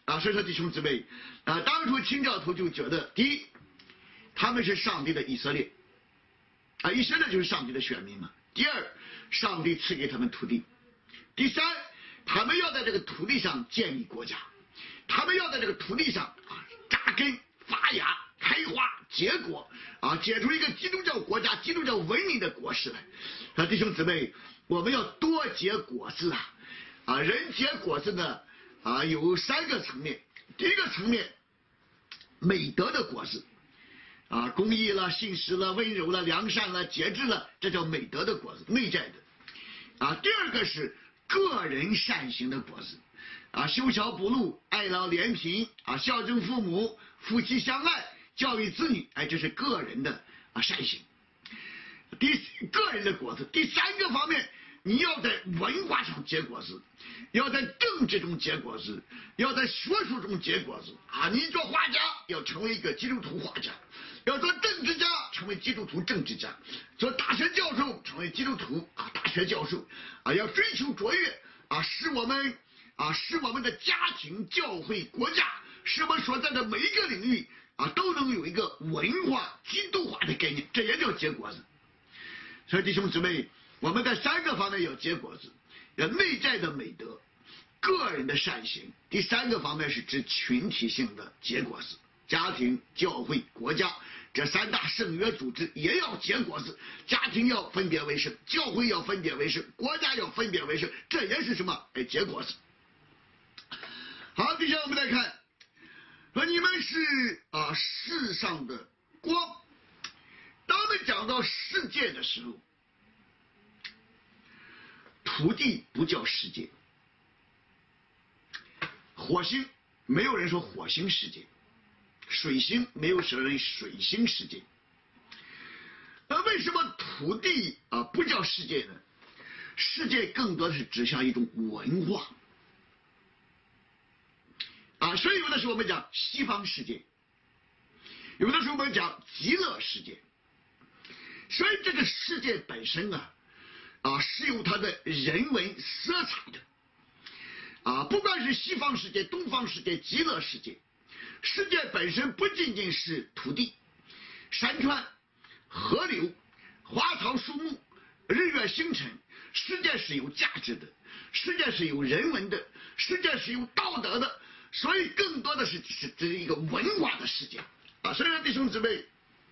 Speaker 1: 啊，所以说弟兄姊妹，啊，当初清教徒就觉得，第一，他们是上帝的以色列，啊，以色列就是上帝的选民嘛。第二，上帝赐给他们土地。第三，他们要在这个土地上建立国家，他们要在这个土地上啊扎根、发芽、开花、结果，啊，结出一个基督教国家、基督教文明的果实来。啊，弟兄姊妹，我们要多结果子啊！啊，人结果子呢，啊，有三个层面。第一个层面，美德的果子，啊，公义了、信实了、温柔了、良善了、节制了，这叫美德的果子，内在的。啊，第二个是个人善行的果子，啊，修桥补路、爱老怜贫，啊，孝敬父母、夫妻相爱、教育子女，哎，这是个人的啊善行。第个人的果子。第三个方面，你要在文化上结果子，要在政治中结果子，要在学术中结果子啊！你做画家要成为一个基督徒画家，要做政治家成为基督徒政治家，做大学教授成为基督徒啊大学教授啊！要追求卓越啊，使我们啊使我们的家庭、教会、国家，使我们所在的每一个领域啊都能有一个文化基督化的概念，这也叫结果子。所以弟兄姊妹，我们在三个方面要结果子：要内在的美德、个人的善行。第三个方面是指群体性的结果子，家庭、教会、国家这三大圣约组织也要结果子。家庭要分别为圣，教会要分别为圣，国家要分别为圣，这也是什么？哎，结果子。好，接下来我们再看，说你们是啊世上的光。当我们讲到世界的时候，土地不叫世界，火星没有人说火星世界，水星没有说人水星世界。那为什么土地啊不叫世界呢？世界更多的是指向一种文化啊，所以有的时候我们讲西方世界，有的时候我们讲极乐世界。所以这个世界本身啊，啊是有它的人文色彩的，啊，不管是西方世界、东方世界、极乐世界，世界本身不仅仅是土地、山川、河流、花草树木、日月星辰，世界是有价值的，世界是有人文的，世界是有道德的，所以更多的是是这一个文化的世界啊。所以说弟兄姊妹，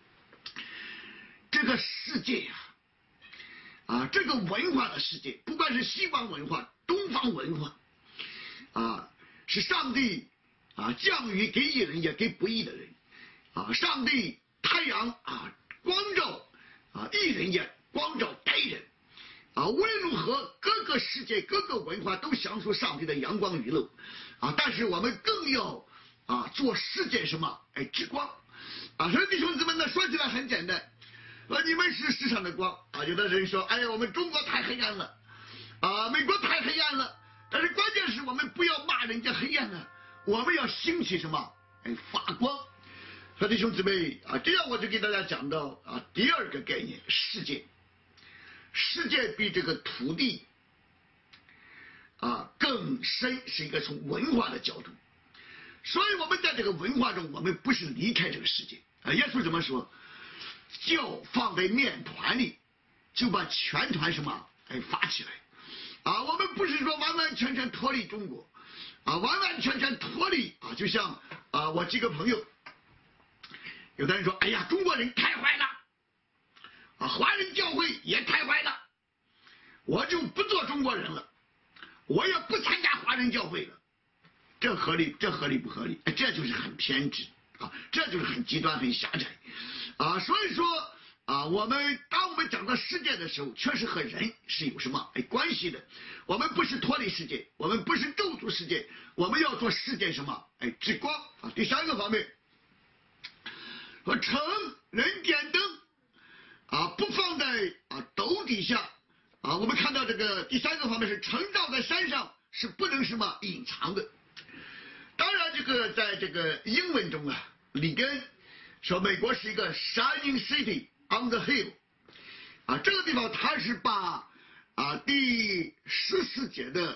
Speaker 1: 这个世界呀、啊，啊，这个文化的世界，不管是西方文化、东方文化，啊，是上帝啊降雨给义人也给不义的人，啊，上帝太阳啊光照啊义人也光照该人，啊，无论如何，各个世界、各个文化都享受上帝的阳光雨露，啊，但是我们更要啊做世界什么？哎，之光，啊，所以弟兄姊妹呢，说起来很简单。说你们是世上的光啊！有的人说，哎呀，我们中国太黑暗了，啊，美国太黑暗了。但是关键是我们不要骂人家黑暗呢，我们要兴起什么？哎，发光。说弟兄姊妹啊，这样我就给大家讲到啊，第二个概念，世界。世界比这个土地啊更深，是一个从文化的角度。所以我们在这个文化中，我们不是离开这个世界啊。耶稣怎么说？酵放在面团里，就把全团什么哎发起来啊！我们不是说完完全全脱离中国啊，完完全全脱离啊，就像啊我几个朋友，有的人说，哎呀，中国人太坏了啊，华人教会也太坏了，我就不做中国人了，我也不参加华人教会了，这合理？这合理不合理？哎，这就是很偏执啊，这就是很极端、很狭窄。啊，所以说啊，我们当我们讲到世界的时候，确实和人是有什么哎关系的。我们不是脱离世界，我们不是咒诅世界，我们要做世界什么哎之光啊。第三个方面，说城人点灯啊，不放在啊斗底下啊。我们看到这个第三个方面是城造在山上是不能什么隐藏的。当然，这个在这个英文中啊，里根说美国是一个 shining city on the hill 啊，这个地方它是把啊第十四节的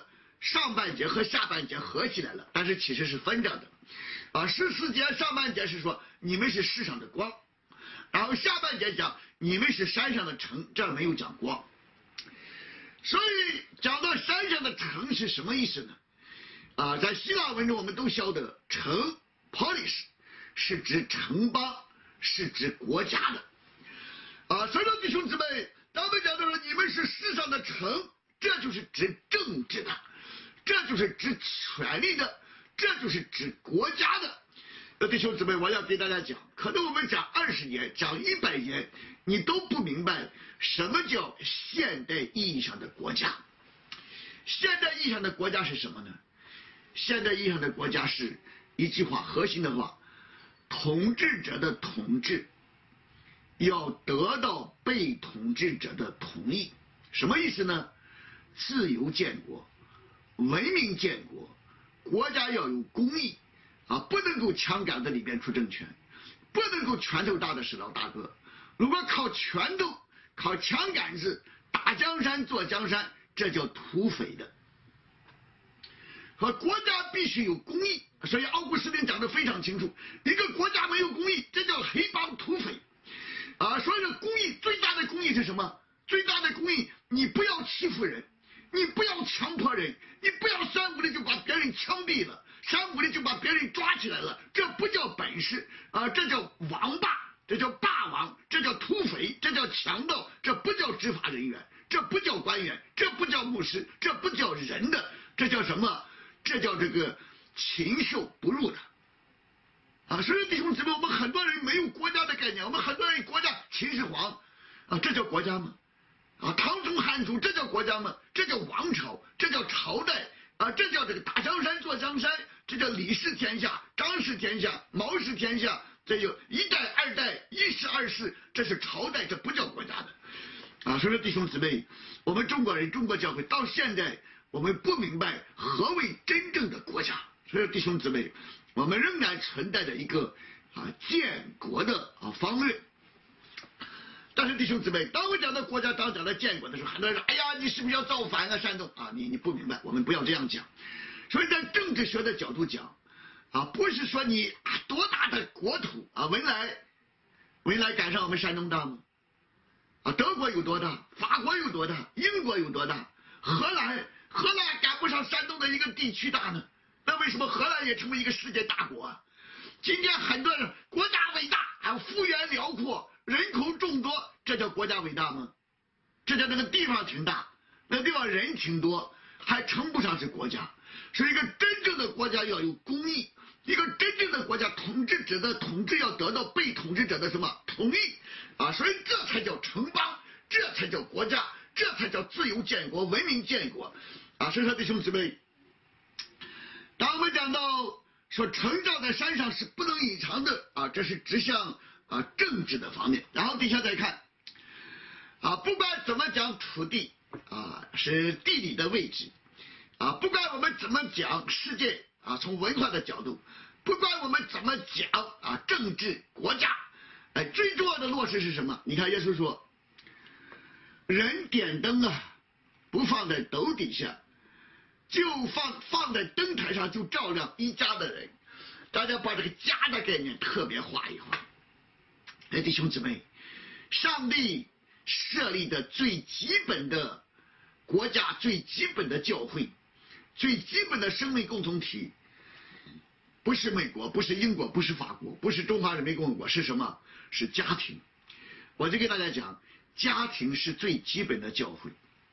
Speaker 1: 上半节和下半节合起来了，但是其实是分着的。啊，十四节上半节是说你们是世上的光，然后下半节讲你们是山上的城，这儿没有讲光。所以讲到山上的城是什么意思呢？啊，在希腊文中我们都晓得，城 polis 是指城邦，是指国家的。啊，所以说弟兄姊妹，当我们讲到说你们是世上的城，这就是指政治的，这就是指权力的，这就是指国家的。呃，弟兄姊妹，我要给大家讲，可能我们讲二十年，讲一百年，你都不明白什么叫现代意义上的国家。现代意义上的国家是什么呢？现代意义上的国家是一句话，核心的话，统治者的统治要得到被统治者的同意。什么意思呢？自由建国，文明建国，国家要有公义啊，不能够枪杆子里边出政权，不能够拳头大的是老大哥。如果靠拳头、靠枪杆子打江山做江山，这叫土匪的。和国家必须有公义，所以奥古斯丁讲得非常清楚，一个国家没有公义，这叫黑帮土匪啊。所以说公义最大的公义是什么？最大的公义，你不要欺负人，你不要强迫人，你不要三五的就把别人枪毙了，三五的就把别人抓起来了，这不叫本事啊，这叫王霸，这叫霸王，这叫土匪，这叫强盗，这不叫执法人员，这不叫官员，这不叫牧师，这不叫人的，这叫什么？这叫这个禽兽不入的啊！所以弟兄姊妹，我们很多人没有国家的概念，我们很多人国家秦始皇啊，这叫国家吗？啊，唐宗汉族这叫国家吗？这叫王朝，这叫朝代啊，这叫这个打江山做江山，这叫李氏天下、张氏天下、毛氏天下，这就一代二代、一世二世，这是朝代，这不叫国家的啊！所以说弟兄姊妹，我们中国人、中国教会到现在，我们不明白何为真正的国家。所以弟兄姊妹，我们仍然存在着一个啊建国的啊方略。但是弟兄姊妹，当我讲到国家，当讲到建国的时候，很多人说：“哎呀，你是不是要造反啊？山东啊，你你不明白，我们不要这样讲。”所以在政治学的角度讲，啊，不是说你啊多大的国土啊，文莱，文莱赶上我们山东大吗？啊，德国有多大？法国有多大？英国有多大？荷兰，荷兰赶不上山东的一个地区大呢？那为什么荷兰也成为一个世界大国啊？今天很多人国家伟大啊，幅员辽阔，人口众多，这叫国家伟大吗？这叫那个地方挺大，那地方人挺多，还称不上是国家。所以一个真正的国家要有公义，一个真正的国家统治者的统治要得到被统治者的什么同意啊？所以这才叫城邦，这才叫国家，这才叫自由建国、文明建国啊！所以说弟兄姊妹，当我们讲到说城罩在山上是不能隐藏的啊，这是指向啊政治的方面。然后底下再看啊，不管怎么讲土地啊是地理的位置啊，不管我们怎么讲世界啊，从文化的角度，不管我们怎么讲啊政治国家，哎，最重要的落实是什么？你看耶稣说，人点灯啊，不放在斗底下，就放放在灯台上，就照亮一家的人。大家把这个家的概念特别画一画。哎，弟兄姊妹，上帝设立的最基本的国家、最基本的教会、最基本的生命共同体，不是美国，不是英国，不是法国，不是中华人民共和国，是什么？是家庭。我就跟大家讲，家庭是最基本的教会，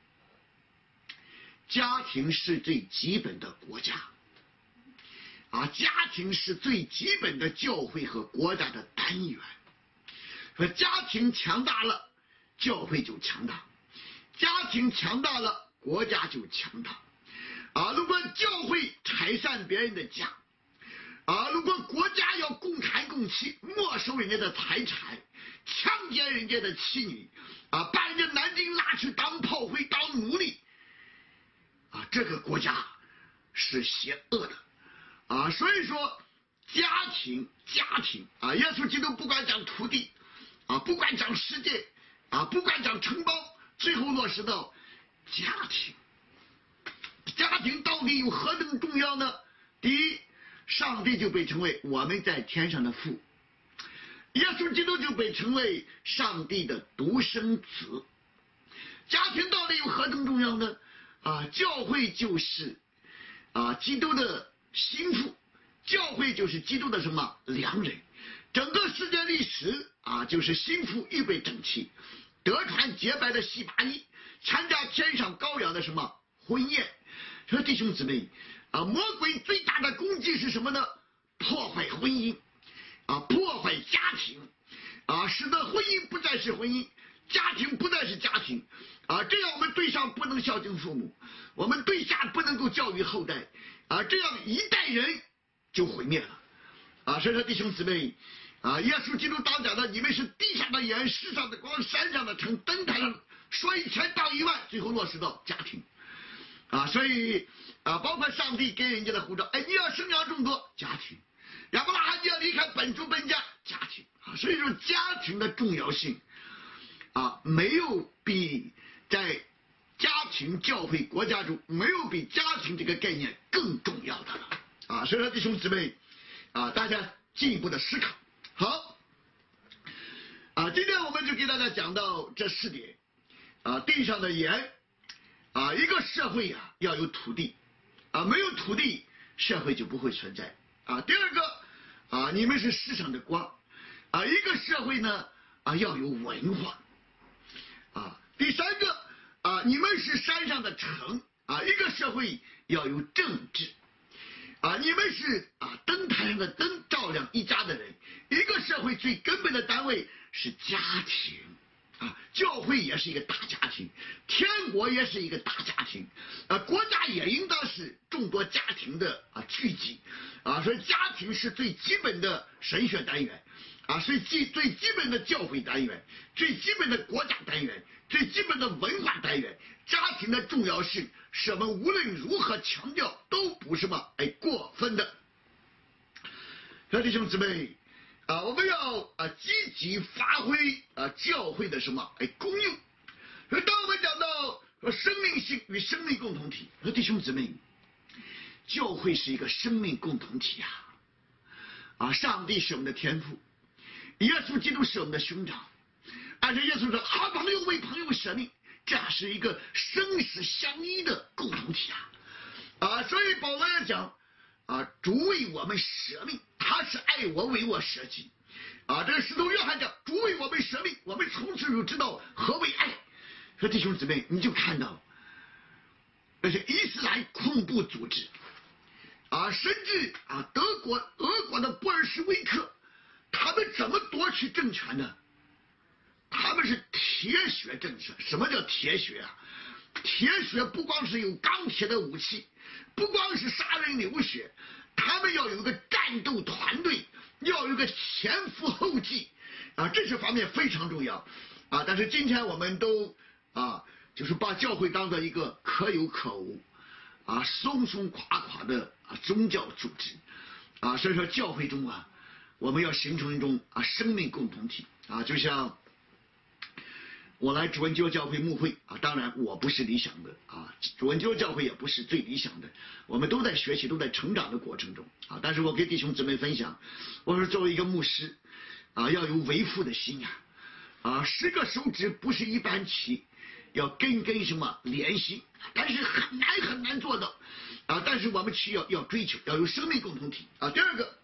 Speaker 1: 家庭是最基本的国家啊，家庭是最基本的教会和国家的单元。说家庭强大了，教会就强大；家庭强大了，国家就强大。啊，如果教会拆散别人的家，啊，如果国家要共产共妻，没收人家的财产，强奸人家的妻女，啊，把人家男丁拉去当炮灰、当奴隶，啊，这个国家是邪恶的。啊，所以说家庭家庭啊，耶稣基督不管讲土地啊，不管讲世界啊，不管讲城邦，最后落实到家庭。 家庭到底有何等重要呢？第一，上帝就被称为我们在天上的父，耶稣基督就被称为上帝的独生子。家庭到底有何等重要呢？啊，教会就是啊基督的心腹，教会就是基督的什么良人。整个世界历史啊，就是心腹预备整齐，得穿洁白的细麻衣，参加天上羔羊的什么婚宴。说弟兄姊妹啊，魔鬼最大的攻击是什么呢？破坏婚姻啊，破坏家庭啊，使得婚姻不再是婚姻，家庭不再是家庭啊。这样我们对上不能孝敬父母，我们对下不能够教育后代啊，这样一代人就毁灭了啊。所以说弟兄姊妹啊，耶稣基督当讲的，你们是地上的盐，世上的光，山上的城，灯台上说一千道一万，最后落实到家庭啊。所以啊，包括上帝给人家的呼召，哎，你要生养众多，家庭；亚伯拉罕你要离开本族本家，家庭啊。所以说家庭的重要性啊，没有比在家庭、教会、国家中没有比家庭这个概念更重要的了啊。所以说弟兄姊妹啊，大家进一步的思考。好啊，今天我们就给大家讲到这四点啊，地上的盐啊，一个社会呀、啊、要有土地啊，没有土地社会就不会存在啊。第二个啊，你们是世上的光啊，一个社会呢啊要有文化啊。第三个啊，你们是山上的城啊，一个社会要有政治啊，你们是啊灯台上的灯，照亮一家的人。一个社会最根本的单位是家庭啊，教会也是一个大家庭，天国也是一个大家庭啊，国家也应当是众多家庭的啊聚集啊，所以家庭是最基本的神学单元啊，是最最基本的教会单元，最基本的国家单元，最基本的文化单元。家庭的重要性是我们无论如何强调都不是嘛哎过分的。弟兄姊妹啊，我们要啊积极发挥啊教会的什么哎功用。所以当我们讲到说生命性与生命共同体，说弟兄姊妹，教会是一个生命共同体呀、啊。啊，上帝是我们的天父，耶稣基督是我们的兄长，而且耶稣说好朋友为朋友舍命，这是一个生死相依的共同体啊！啊，所以保罗也讲啊，主为我们舍命，他是爱我，为我舍己啊。这个使徒约翰讲，主为我们舍命，我们从此就知道何为爱。说弟兄姊妹，你就看到那些伊斯兰恐怖组织啊，甚至啊德国、俄国的布尔什维克，他们怎么夺取政权呢？他们是铁血政策。什么叫铁血啊？铁血不光是有钢铁的武器，不光是杀人流血，他们要有一个战斗团队，要有一个前赴后继啊，这些方面非常重要啊。但是今天我们都啊，就是把教会当做一个可有可无啊、松松垮垮的啊宗教组织啊。所以说教会中啊，我们要形成一种啊生命共同体啊，就像我来主恩基督教会牧会啊，当然我不是理想的啊，主恩基督教会也不是最理想的，我们都在学习，都在成长的过程中啊。但是我给弟兄姊妹分享，我说作为一个牧师啊，要有为父的心呀啊，十个手指不是一般齐，要根根什么联系，但是很难很难做到啊。但是我们需要要追求，要有生命共同体啊。第二个，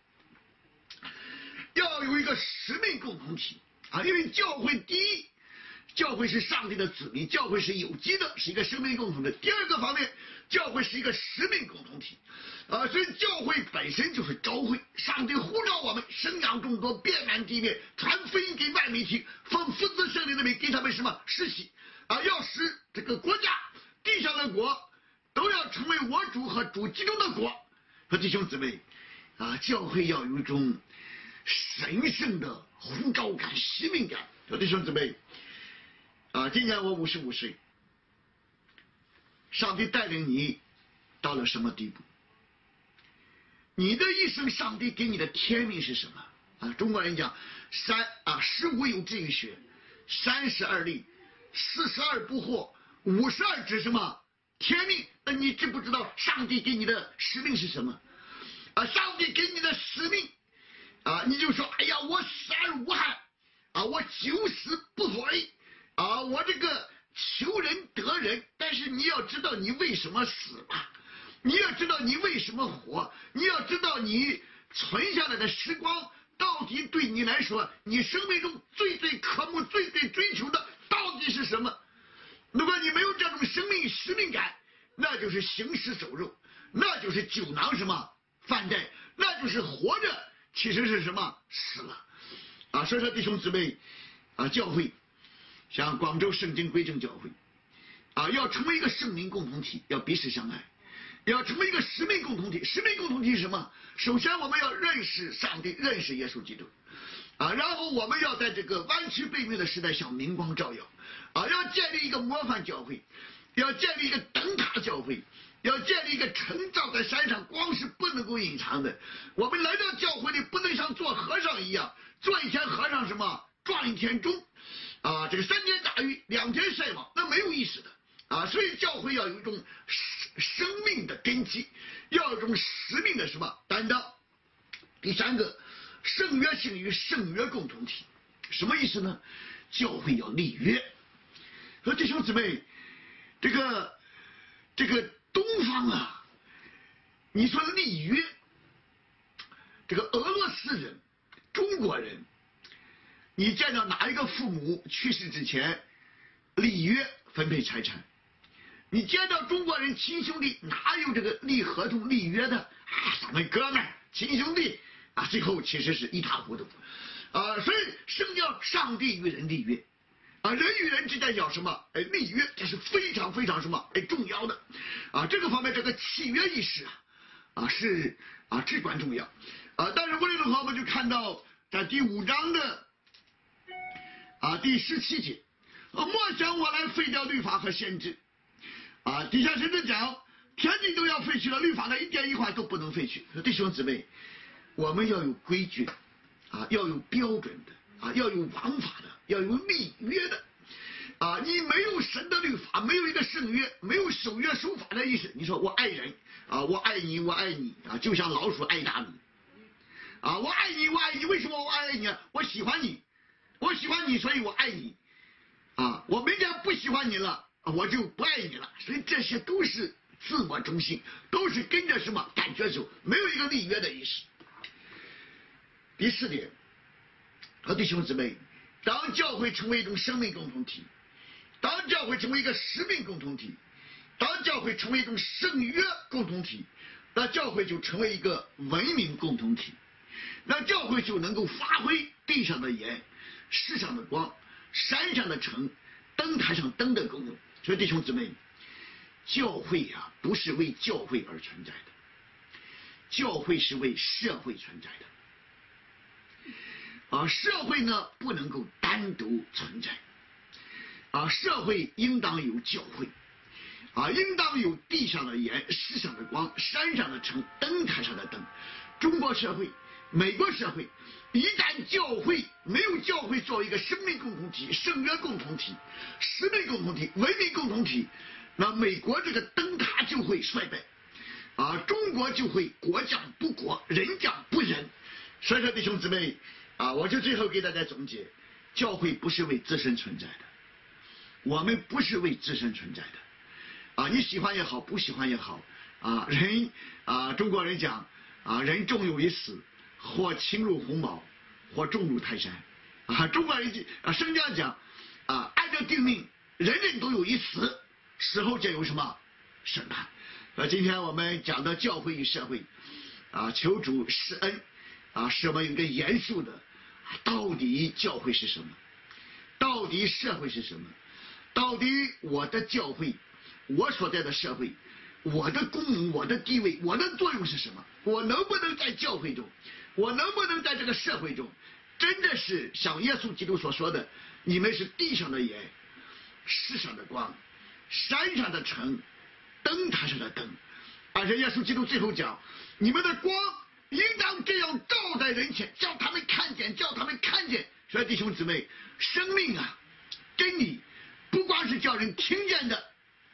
Speaker 1: 要有一个使命共同体啊，因为教会第一。教会是上帝的子民，教会是有机的，是一个生命共同的。第二个方面，教会是一个使命共同体，啊，所以教会本身就是召会，上帝呼召我们生养众多，遍满地面，传福音给万民听，奉父子圣灵的名给他们什么施洗啊，要使这个国家地上的国都要成为我主和主基督的国。说弟兄姊妹啊，教会要有一种神圣的呼召感、使命感。说弟兄姊妹。啊，今年我五十五岁，上帝带领你到了什么地步？你的一生，上帝给你的天命是什么？啊，中国人讲三啊，十五有志于学，三十而立，四十而不惑，五十而知什么天命，那你知不知道上帝给你的使命是什么？啊，上帝给你的使命啊，你就说，哎呀，我死而无憾啊，我九死不悔啊，我这个求人得人。但是你要知道你为什么死吧，你要知道你为什么活，你要知道你存下来的时光到底对你来说，你生命中最最渴慕、最最追求的到底是什么？如果你没有这种生命使命感，那就是行尸走肉，那就是酒囊什么饭袋，那就是活着其实是什么死了啊！所以说弟兄姊妹啊，教会像广州圣经归正教会啊，要成为一个圣灵共同体，要彼此相爱，要成为一个使命共同体。使命共同体是什么？首先我们要认识上帝，认识耶稣基督啊，然后我们要在这个弯曲背面的时代向明光照耀啊，要建立一个模范教会，要建立一个灯塔教会，要建立一个城造在山上，光是不能够隐藏的。我们来到教会里，不能像做和尚一样，做一天和尚什么撞一天钟啊，这个三天打鱼两天晒网，那没有意思的啊。所以教会要有一种生命的根基，要有一种使命的什么担当。第三个，圣约性与圣约共同体，什么意思呢？教会要立约。说弟兄姊妹，这个这个东方啊，你说立约，这个俄罗斯人、中国人，你见到哪一个父母去世之前立约分配财产？你见到中国人亲兄弟哪有这个立合同立约的啊？咱们哥们亲兄弟啊，最后其实是一塌糊涂啊！所以圣教上帝与人立约啊，人与人之间要什么？哎，立约，这是非常非常什么？哎，重要的啊！这个方面，这个契约意识啊，啊是啊至关重要啊！但是无论如何，我们就看到在第五章的啊第十七节，啊，莫想我来废掉律法和先知啊！底下甚至讲，天地都要废去了，律法的一点一划都不能废去。弟兄姊妹，我们要有规矩啊，要有标准的啊，要有王法的，要有立约的啊！你没有神的律法，没有一个圣约，没有守约守法的意思。你说我爱人啊，我爱你，我爱你啊，就像老鼠爱大米啊！我爱你，我爱你，为什么我爱你啊？我喜欢你，我喜欢你，所以我爱你啊！我明天不喜欢你了，我就不爱你了。所以这些都是自我中心，都是跟着什么感觉走，没有一个立约的意识。第四点，和弟兄姊妹，当教会成为一种生命共同体，当教会成为一个使命共同体，当教会成为一种圣约共同体，那教会就成为一个文明共同体，那教会就能够发挥地上的盐、世上的光、山上的城、灯台上灯的功能。所以弟兄姊妹，教会呀、啊，不是为教会而存在的，教会是为社会存在的。啊，社会呢不能够单独存在，啊，社会应当有教会，啊，应当有地上的盐、世上的光、山上的城、灯台上的灯。中国社会、美国社会，一旦教会没有教会作为一个生命共同体、圣约共同体、使命共同体、文明共同体，那美国这个灯塔就会衰败，啊，中国就会国将不国，人将不仁。所以说，弟兄姊妹。啊，我就最后给大家总结，教会不是为自身存在的，我们不是为自身存在的，啊，你喜欢也好，不喜欢也好，啊，人啊，中国人讲啊，人终有一死，或轻入鸿毛，或重入泰山，啊，中国人啊，圣经讲啊，按照定命，人人都有一死，死后将有什么审判？那今天我们讲的教会与社会，啊，求主施恩，啊，使我们有一个严肃的。到底教会是什么？到底社会是什么？到底我的教会，我所在的社会，我的功能、我的地位、我的作用是什么？我能不能在教会中，我能不能在这个社会中，真的是像耶稣基督所说的，你们是地上的盐，世上的光，山上的城，灯台上的灯。而且耶稣基督最后讲，你们的光应当这样照在人前，叫他们看见，叫他们看见。所以弟兄姊妹，生命啊，真理不光是叫人听见的，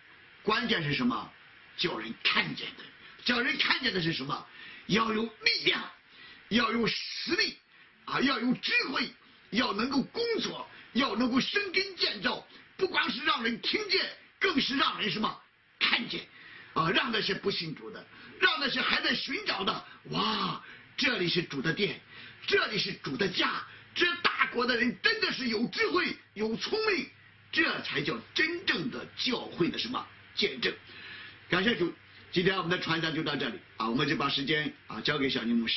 Speaker 1: 关键是什么？叫人看见的，叫人看见的是什么？要有力量，要有实力，啊，要有智慧，要能够工作，要能够生根建造，不光是让人听见，更是让人什么看见，啊，让那些不信主的，让那些还在寻找的，哇，这里是主的殿，这里是主的家，这大国的人真的是有智慧，有聪明，这才叫真正的教会的什么见证。感谢主，今天我们的传讲就到这里啊，我们就把时间啊交给小宁牧师。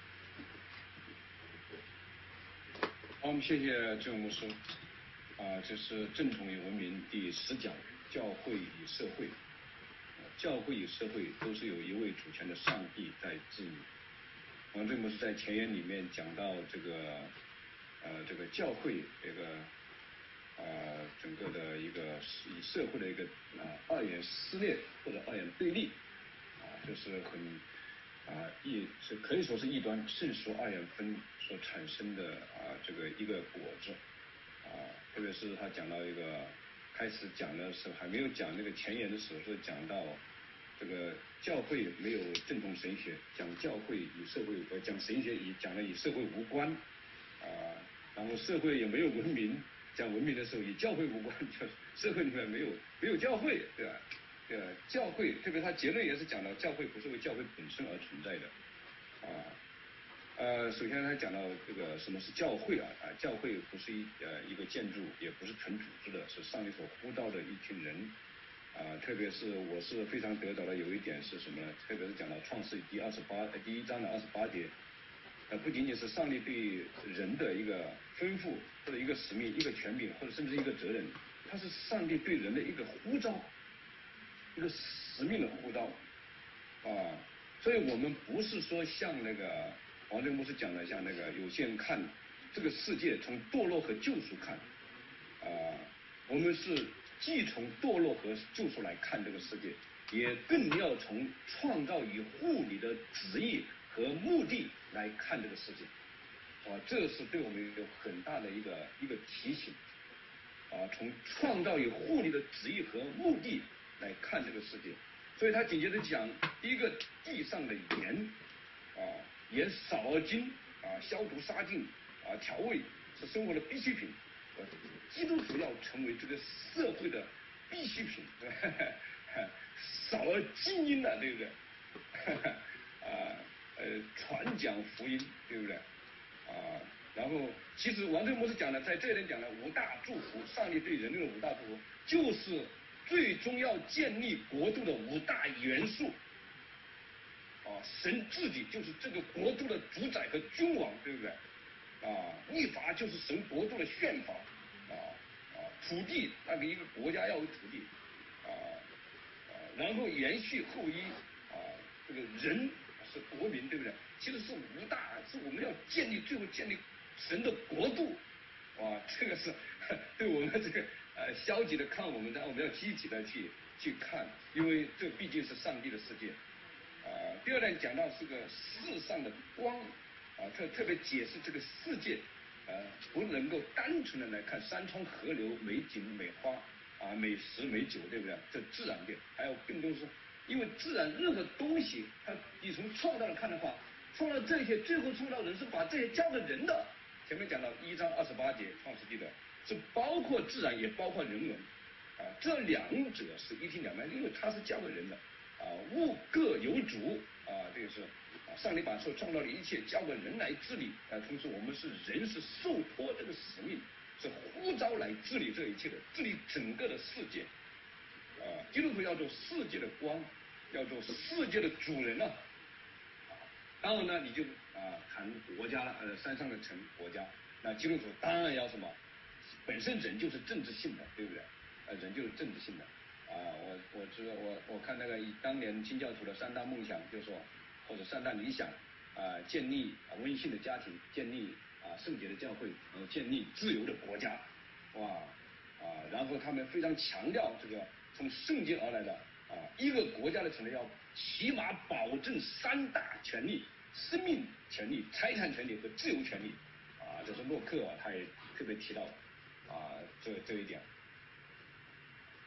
Speaker 2: 好，我们谢谢郑牧师。啊，这是正统与文明第十讲，教会与社会。教会与社会都是有一位主权的上帝在治理。王郑牧师在前言里面讲到这个，呃，这个教会这个。呃，整个的一个以社会的一个啊、呃、二元撕裂或者二元对立，啊，就是很啊异是可以说是异端世俗二元分所产生的啊这个一个果子，啊，特别是他讲到一个开始讲的时候还没有讲那个前言的时候是讲到这个教会没有正统神学，讲教会与社会呃讲神学与讲的与社会无关，啊，然后社会也没有文明。讲文明的时候与教会无关，就是社会里面没有没有教会，对吧？对吧？教会，特别他结论也是讲到教会不是为教会本身而存在的，啊，呃，首先他讲到这个什么是教会啊？啊，教会不是一呃一个建筑，也不是纯组织的，是上帝所呼召的一群人，啊，特别是我是非常得着的有一点是什么呢？特别是讲到创世第二十八第一章的二十八节。呃，不仅仅是上帝对人的一个吩咐，或者一个使命、一个权柄，或者甚至一个责任，它是上帝对人的一个呼召，一个使命的呼召，啊，所以我们不是说像那个王正牧师讲的，像那个有些人看这个世界从堕落和救赎看，啊，我们是既从堕落和救赎来看这个世界，也更要从创造与护理的旨意和目的来看这个世界，啊，这是对我们有很大的一个一个提醒，啊，从创造与护理的旨意和目的来看这个世界，所以他紧接着讲，第一个地上的盐，啊，盐少而精，啊，消毒杀菌，啊，调味是生活的必需品，啊，基督徒要成为这个社会的必需品，少而精英的，对不对？啊。呃，传讲福音，对不对？啊，然后其实王正牧师讲的，在这里讲的五大祝福，上帝对人类的五大祝福，就是最终要建立国度的五大元素。啊，神自己就是这个国度的主宰和君王，对不对？啊，立法就是神国度的宪法，啊啊，土地那个一个国家要有土地，啊啊，然后延续后裔，啊，这个人。是国民，对不对？其实是五大，是我们要建立，最后建立神的国度，哇，这个是对我们这个呃消极的看我们的，我们要积极的去去看，因为这毕竟是上帝的世界。啊、呃，第二点讲到是个世上的光，啊，特特别解释这个世界，呃，不能够单纯的来看山川河流、美景美花啊、美食美酒，对不对？这自然界，还有更多是。因为自然任何东西，它你从创造来看的话，创造这些，最后创造人是把这些交给人的。前面讲到一章二十八节创世纪的，是包括自然也包括人文，啊，这两者是一体两面，因为它是交给人的，啊，物各有主，啊，这个是啊，上帝把所创造的一切交给人来治理，啊，同时我们是人是受托这个使命，是呼召来治理这一切的，治理整个的世界。啊，基督徒要做世界的光，要做世界的主人了、啊。啊，当然呢，你就啊谈国家了，呃，山上的城国家，那基督徒当然要什么？本身人就是政治性的，对不对？呃，人就是政治性的。啊，我我知道，我我看那个当年清教徒的三大梦想，就说或者三大理想，啊，建立啊温馨的家庭，建立啊圣洁的教会，然后建立自由的国家，哇啊，然后他们非常强调这个。从圣经而来的啊，一个国家的成立要起码保证三大权利：生命权利、财产权利和自由权利。啊，这是洛克啊，他也特别提到啊这这一点。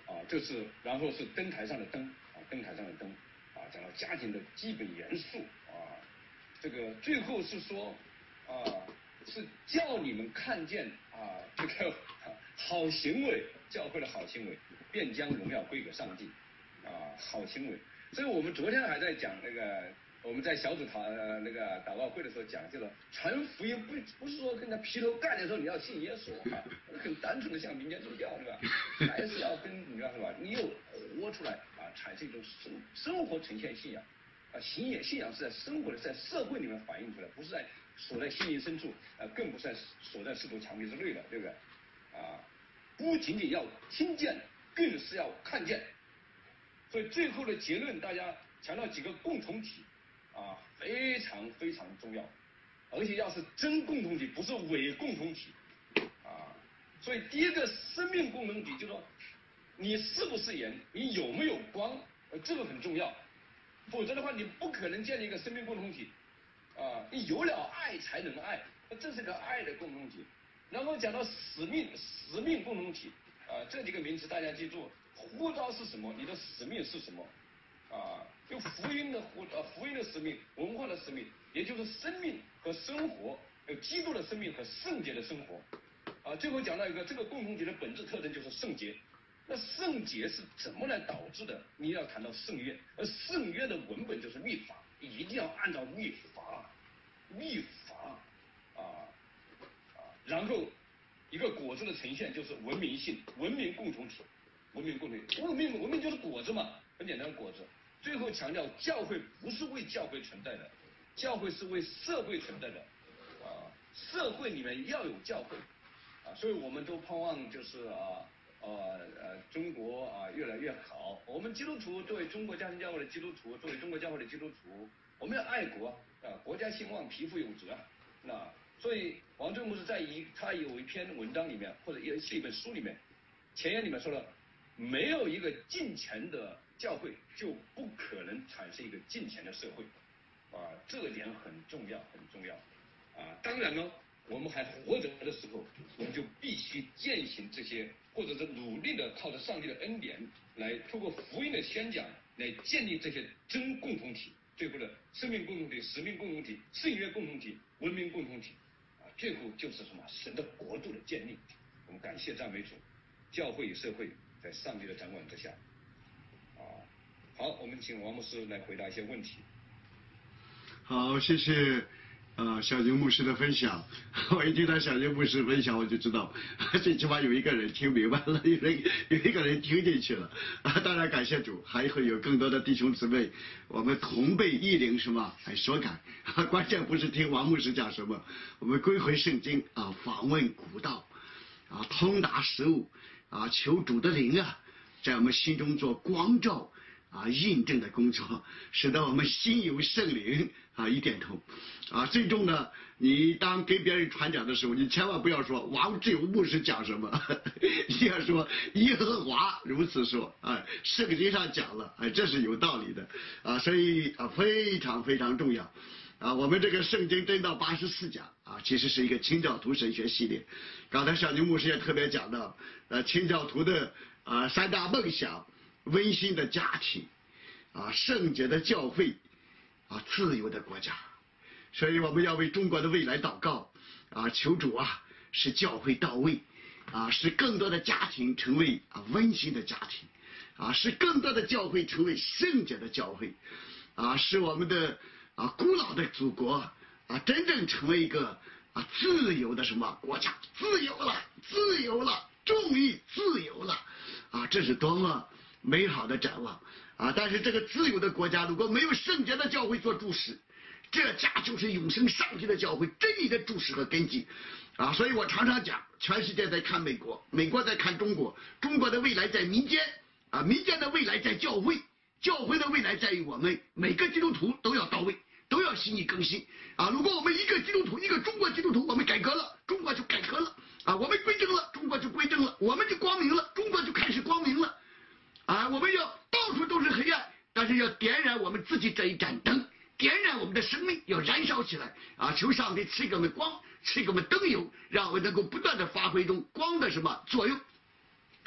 Speaker 2: 啊，这是然后是灯台上的灯啊，灯台上的灯啊，讲到家庭的基本元素啊，这个最后是说啊，是叫你们看见啊这个好行为，教会的好行为，便将荣耀归给上帝啊，好行为。所以我们昨天还在讲那个。我们在小组讨呃那个祷告会的时候讲，这个传福音不不是说跟他劈头盖脸的时候你要信耶稣啊，很单纯的像民间宗教对吧？还是要跟你知道是吧？你有活出来啊，产生一种生生活呈现信仰啊，信仰信仰是在生活的在社会里面反映出来，不是在锁在心灵深处啊，更不是在锁在石头墙壁之内的，对不对？啊，不仅仅要听见，更是要看见。所以最后的结论，大家强调几个共同体。啊，非常非常重要，而且要是真共同体，不是伪共同体，啊，所以第一个生命共同体就是说，你是不是盐，你有没有光，呃，这个很重要，否则的话，你不可能建立一个生命共同体，啊，你有了爱才能爱，这是个爱的共同体。然后讲到使命，使命共同体，啊，这几个名词大家记住，呼召是什么，你的使命是什么。啊，就福音的呼呃福音的使命，文化的使命，也就是生命和生活，有基督的生命和圣洁的生活。啊，最后讲到一个这个共同体的本质特征就是圣洁。那圣洁是怎么来导致的？你要谈到圣约，而圣约的文本就是律法，一定要按照律法，律法啊啊，然后一个果子的呈现就是文明性，文明共同体，文明共同体，文明文明就是果子嘛，很简单的果子。最后强调，教会不是为教会存在的，教会是为社会存在的，啊，社会里面要有教会，啊，所以我们都盼望就是啊呃呃中国啊越来越好。我们基督徒作为中国家庭教会的基督徒，作为中国教会的基督徒，我们要爱国啊，国家兴旺，匹夫有责。那所以王正牧师在一他有一篇文章里面，或者也是一本书里面，前言里面说了，没有一个敬虔的教会，就不可能产生一个敬虔的社会，啊，这点很重要，很重要，啊，当然呢，我们还活着的时候，我们就必须践行这些，或者是努力的靠着上帝的恩典，来透过福音的宣讲，来建立这些真共同体，最后的生命共同体、使命共同体、圣约共同体、文明共同体，啊，最后就是什么？神的国度的建立。我们感谢赞美主，教会与社会在上帝的掌管之下。啊，好，我们请王牧师来回答一些问题。
Speaker 1: 好，谢谢，呃，小牛牧师的分享。我一听到小牛牧师分享，我就知道，最起码有一个人听明白了，有人有一个人听进去了。啊，当然感谢主，还会有更多的弟兄姊妹，我们同被异灵什么来所感。啊，关键不是听王牧师讲什么，我们归回圣经啊，访问古道，啊，通达实物，啊，求主的灵啊，在我们心中做光照。啊，印证的工作，使得我们心有圣灵啊，一点通啊。最终呢，你当跟别人传讲的时候，你千万不要说王志友牧师讲什么，你要说耶和华如此说啊，圣经上讲了，哎，这是有道理的啊，所以啊非常非常重要啊。我们这个圣经真道八十四讲啊，其实是一个清教徒神学系列。刚才小牛牧师也特别讲到，呃，清教徒的啊三大梦想。温馨的家庭，啊，圣洁的教会，啊，自由的国家，所以我们要为中国的未来祷告，啊，求主啊，使教会到位，啊，使更多的家庭成为啊温馨的家庭，啊，使更多的教会成为圣洁的教会，啊，使我们的啊古老的祖国啊真正成为一个啊自由的什么国家，自由了，自由了，终于自由了，啊，这是多么美好的展望啊！但是这个自由的国家如果没有圣洁的教会做注释，这家就是永生上帝的教会真理的注释和根基啊！所以我常常讲，全世界在看美国，美国在看中国，中国的未来在民间啊，民间的未来在教会，教会的未来在于我们每个基督徒都要到位，都要心意更新啊！如果我们一个基督徒，一个中国基督徒，我们改革了，中国就改革了啊！我们归正了，中国就归正了，我们就光明了，中国就开始光明了。啊，我们要到处都是黑暗，但是要点燃我们自己这一盏灯，点燃我们的生命，要燃烧起来啊！求上帝赐给我们光，赐给我们灯油，让我们能够不断的发挥中光的什么作用。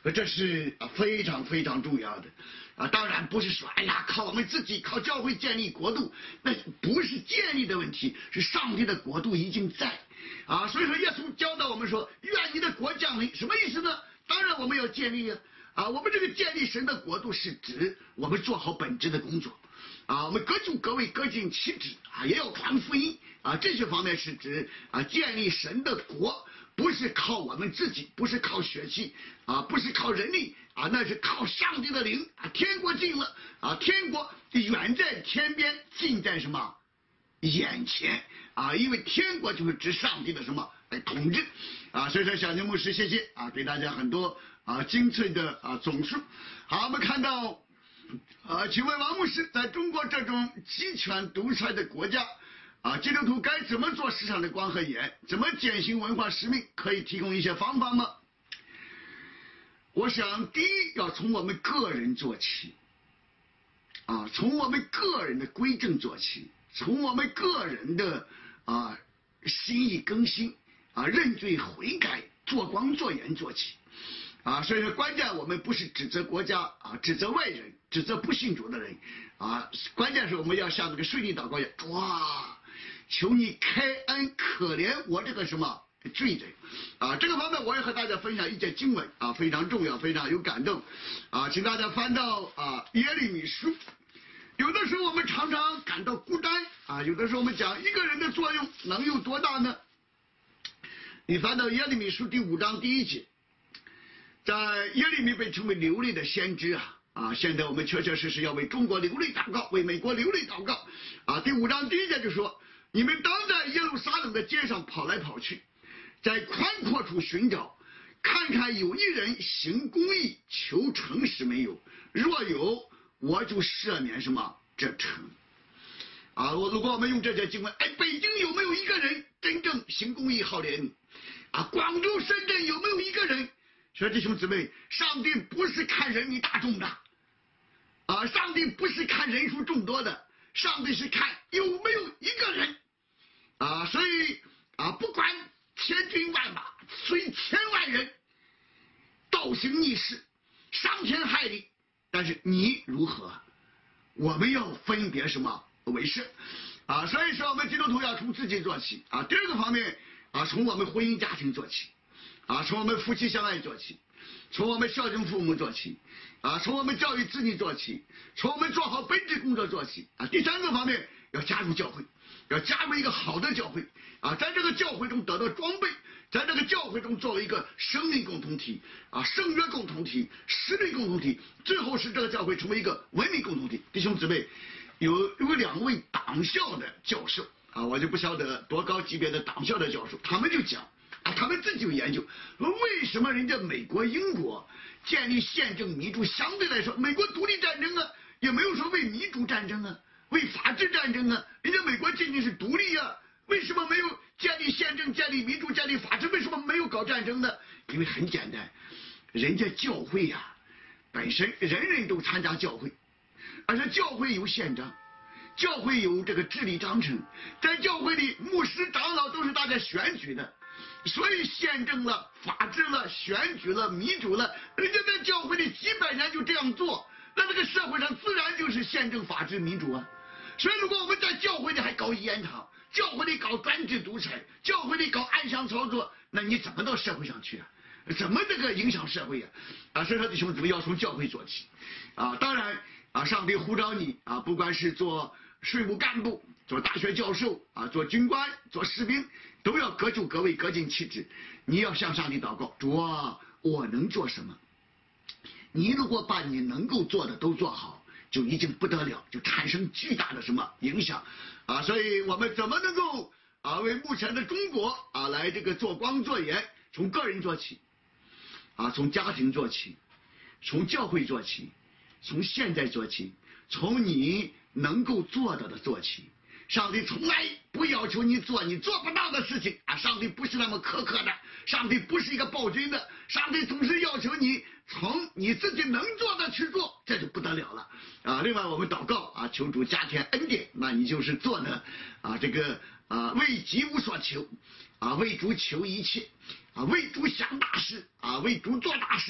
Speaker 1: 这是啊非常非常重要的啊。当然不是说哎呀靠我们自己靠教会建立国度，那不是建立的问题，是上帝的国度已经在啊。所以说耶稣教导我们说，愿你的国降临，什么意思呢？当然我们要建立啊啊，我们这个建立神的国度是指我们做好本职的工作啊，我们各就各位，各尽其职啊，也要传福音啊，这些方面是指啊建立神的国。不是靠我们自己，不是靠血气啊，不是靠人力啊，那是靠上帝的灵啊。天国近了啊，天国远在天边，近在什么眼前啊？因为天国就是指上帝的什么来统治啊。所以说，小牛牧师谢谢啊，给大家很多啊精粹的啊总述。好，我们看到啊，请问王牧师，在中国这种集权独裁的国家。啊，基督徒该怎么做世上的光和盐？怎么践行文化使命？可以提供一些方法吗？我想，第一要从我们个人做起，啊，从我们个人的归正做起，从我们个人的啊心意更新啊认罪悔改、做光做盐做起，啊，所以说关键我们不是指责国家啊，指责外人，指责不信主的人啊，关键是我们要像这个税吏祷告一样，哇！求你开恩可怜我这个什么罪人啊！这个方面我也和大家分享一节经文啊，非常重要，非常有感动啊，请大家翻到啊耶利米书。有的时候我们常常感到孤单啊，有的时候我们讲一个人的作用能有多大呢？你翻到耶利米书第五章第一节，在耶利米被称为流泪的先知啊。啊，现在我们确确实实要为中国流泪祷告，为美国流泪祷告啊。第五章第一节就说。你们当在耶路撒冷的街上跑来跑去，在宽阔处寻找，看看有一人行公义、求诚实没有？若有，我就赦免什么这城。啊，我如果我们用这些经文，哎，北京有没有一个人真正行公义、好怜悯？啊，广州、深圳有没有一个人？说弟兄姊妹，上帝不是看人民大众的，啊，上帝不是看人数众多的。上帝是看有没有一个人啊，所以啊，不管千军万马，虽千万人，倒行逆施，伤天害理，但是你如何？我们要分别什么为圣啊？所以说，我们基督徒要从自己做起啊。第二个方面啊，从我们婚姻家庭做起啊，从我们夫妻相爱做起，从我们孝敬父母做起。啊，从我们教育子女做起，从我们做好本职工作做起啊。第三个方面要加入教会，要加入一个好的教会啊，在这个教会中得到装备，在这个教会中作为一个生命共同体啊，圣约共同体、实力共同体，最后使这个教会成为一个文明共同体。弟兄姊妹，有有两位党校的教授啊，我就不晓得多高级别的党校的教授，他们就讲啊，他们自己有研究，为什么人家美国、英国建立宪政民主，相对来说，美国独立战争啊，也没有说为民主战争啊，为法治战争啊，人家美国仅仅是独立啊，为什么没有建立宪政、建立民主、建立法治？为什么没有搞战争呢？因为很简单，人家教会呀、啊，本身人人都参加教会，而且教会有宪章，教会有这个治理章程，在教会里，牧师、长老都是大家选举的。所以宪政了、法治了、选举了、民主了，人家在教会里几百年就这样做，那这个社会上自然就是宪政、法治、民主啊。所以如果我们在教会里还搞一言堂，教会里搞专制独裁，教会里搞暗箱操作，那你怎么到社会上去啊？怎么这个影响社会啊？啊，所以说弟兄姊妹要从教会做起啊。当然啊，上帝呼召你啊，不管是做税务干部、做大学教授啊、做军官、做士兵，都要各就各位，各尽其职。你要向上帝祷告，主啊，我能做什么？你如果把你能够做的都做好，就已经不得了，就产生巨大的什么影响啊！所以我们怎么能够啊为目前的中国啊来这个做光做盐？从个人做起啊，从家庭做起，从教会做起，从现在做起，从你能够做到的做起。上帝从来不要求你做你做不到的事情啊！上帝不是那么苛刻的，上帝不是一个暴君的，上帝总是要求你从你自己能做的去做，这就不得了了啊！另外我们祷告啊，求主加添恩典，那你就是做的啊这个啊为己无所求啊，为主求一切啊，为主想大事啊，为主做大事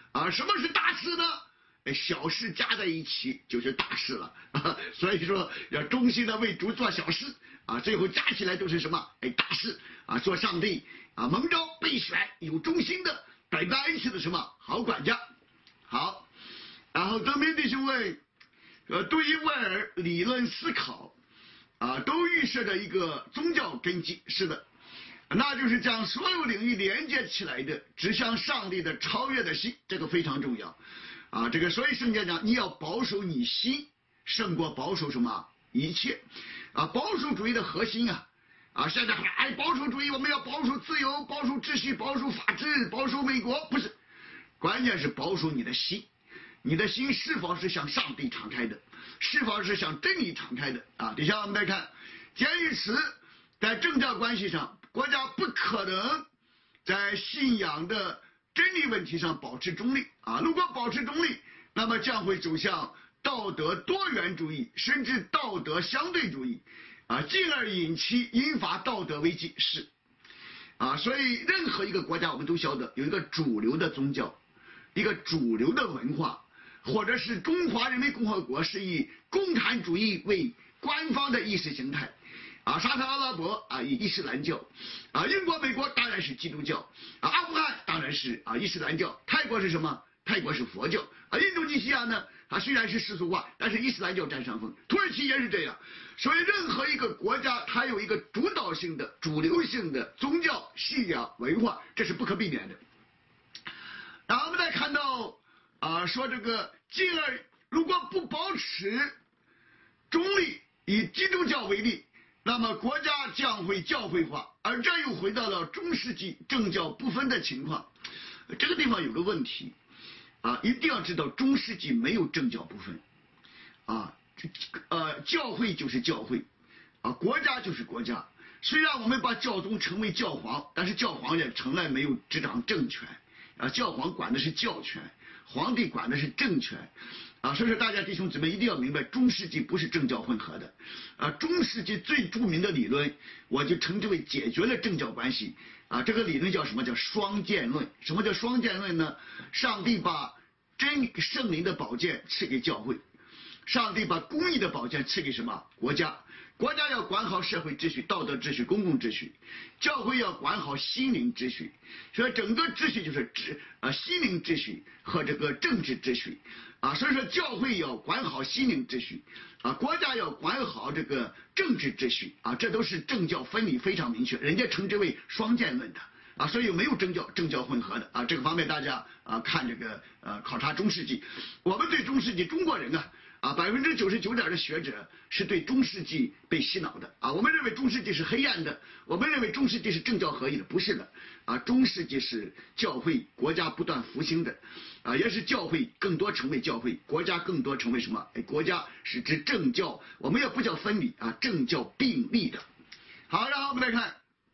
Speaker 1: 啊，什么是大事呢？小事加在一起就是大事了啊，所以说要忠心的为主做小事啊，最后加起来都是什么？哎，大事啊，做上帝啊蒙召备选有忠心的百般恩赐的什么好管家。好，然后德明弟兄问，呃，对于外尔理论思考啊，都预设着一个宗教根基，是的，那就是将所有领域连接起来的指向上帝的超越的心，这个非常重要。啊，这个所以圣经讲，你要保守你心，胜过保守什么一切。啊，保守主义的核心啊，啊，现在哎，保守主义我们要保守自由、保守秩序、保守法治、保守美国，不是，关键是保守你的心，你的心是否是向上帝敞开的，是否是向真理敞开的啊？底下我们再看，鉴于此，在政教关系上，国家不可能在信仰的真理问题上保持中立啊！如果保持中立，那么将会走向道德多元主义，甚至道德相对主义啊，进而引起引发道德危机。是啊，所以任何一个国家，我们都晓得有一个主流的宗教，一个主流的文化，或者是中华人民共和国是以共产主义为官方的意识形态。啊，沙特阿拉伯啊以伊斯兰教，啊英国美国当然是基督教，啊阿富汗当然是啊伊斯兰教，泰国是什么？泰国是佛教，啊印度尼西亚呢，啊虽然是世俗化，但是伊斯兰教占上风，土耳其也是这样。所以任何一个国家，它有一个主导性的、主流性的宗教信仰文化，这是不可避免的。然后我们再看到啊说这个进而如果不保持中立，以基督教为例。那么国家将会教会化，而这又回到了中世纪政教不分的情况。这个地方有个问题啊，一定要知道中世纪没有政教不分啊，呃，教会就是教会啊，国家就是国家。虽然我们把教宗称为教皇，但是教皇也从来没有执掌政权啊，教皇管的是教权，皇帝管的是政权。啊，所以说大家弟兄姊妹一定要明白，中世纪不是政教混合的，啊，中世纪最著名的理论，我就称之为解决了政教关系，啊，这个理论叫什么？叫双剑论。什么叫双剑论呢？上帝把真圣灵的宝剑赐给教会，上帝把公义的宝剑赐给什么？国家。国家要管好社会秩序、道德秩序、公共秩序，教会要管好心灵秩序。所以整个秩序就是秩啊心灵秩序和这个政治秩序啊。所以说教会要管好心灵秩序啊，国家要管好这个政治秩序啊，这都是政教分离非常明确，人家称之为双剑论的啊，所以没有政教政教混合的啊。这个方面大家啊看这个呃考察中世纪，我们对中世纪中国人啊。啊，百分之九十九点的学者是对中世纪被洗脑的啊！我们认为中世纪是黑暗的，我们认为中世纪是政教合一的，不是的啊！中世纪是教会国家不断复兴的啊，也是教会更多成为教会，国家更多成为什么？哎，国家是指政教，我们也不叫分离啊，政教并立的。好，然后我们来看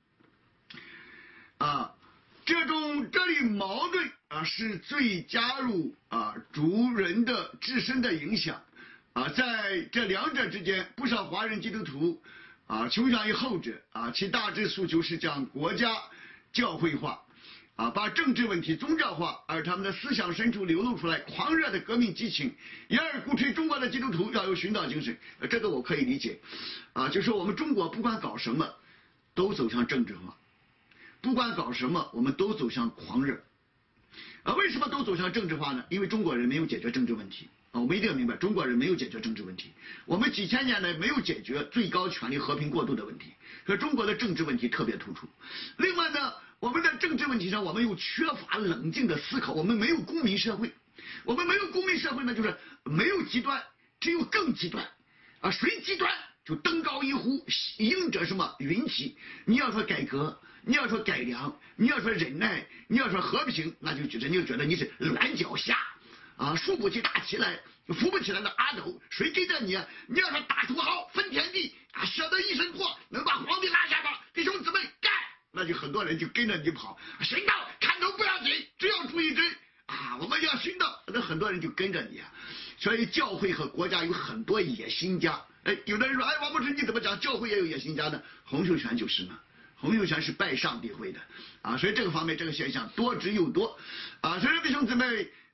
Speaker 1: 啊，这种这里矛盾啊，是最加入啊主人的自身的影响。啊，在这两者之间，不少华人基督徒啊倾向于后者啊，其大致诉求是将国家教会化，啊，把政治问题宗教化，而他们的思想深处流露出来狂热的革命激情，因而鼓吹中国的基督徒要有寻道精神。这个我可以理解，啊，就说我们中国不管搞什么，都走向政治化，不管搞什么，我们都走向狂热。啊，为什么都走向政治化呢？因为中国人没有解决政治问题。啊，我们一定要明白，中国人没有解决政治问题，我们几千年来没有解决最高权力和平过渡的问题，所以中国的政治问题特别突出。另外呢，我们在政治问题上，我们又缺乏冷静的思考，我们没有公民社会，我们没有公民社会呢，就是没有极端，只有更极端，啊，谁极端就登高一呼，迎着什么云起。你要说改革，你要说改良，你要说忍耐，你要说和平，那就人就觉得你是软脚虾。啊，竖不起大旗来，扶不起来的阿斗，谁跟着你啊？你要说大土豪分田地啊，舍得一身破，能把皇帝拉下马，弟兄姊妹干，那就很多人就跟着你跑。寻道看头不要紧，只要注意真啊，我们要寻道，那很多人就跟着你啊。所以教会和国家有很多野心家。哎，有的人说，哎，王牧师你怎么讲教会也有野心家呢？洪秀全就是呢。洪秀全是拜上帝会的啊，所以这个方面这个现象多之又多啊，所以弟兄姊妹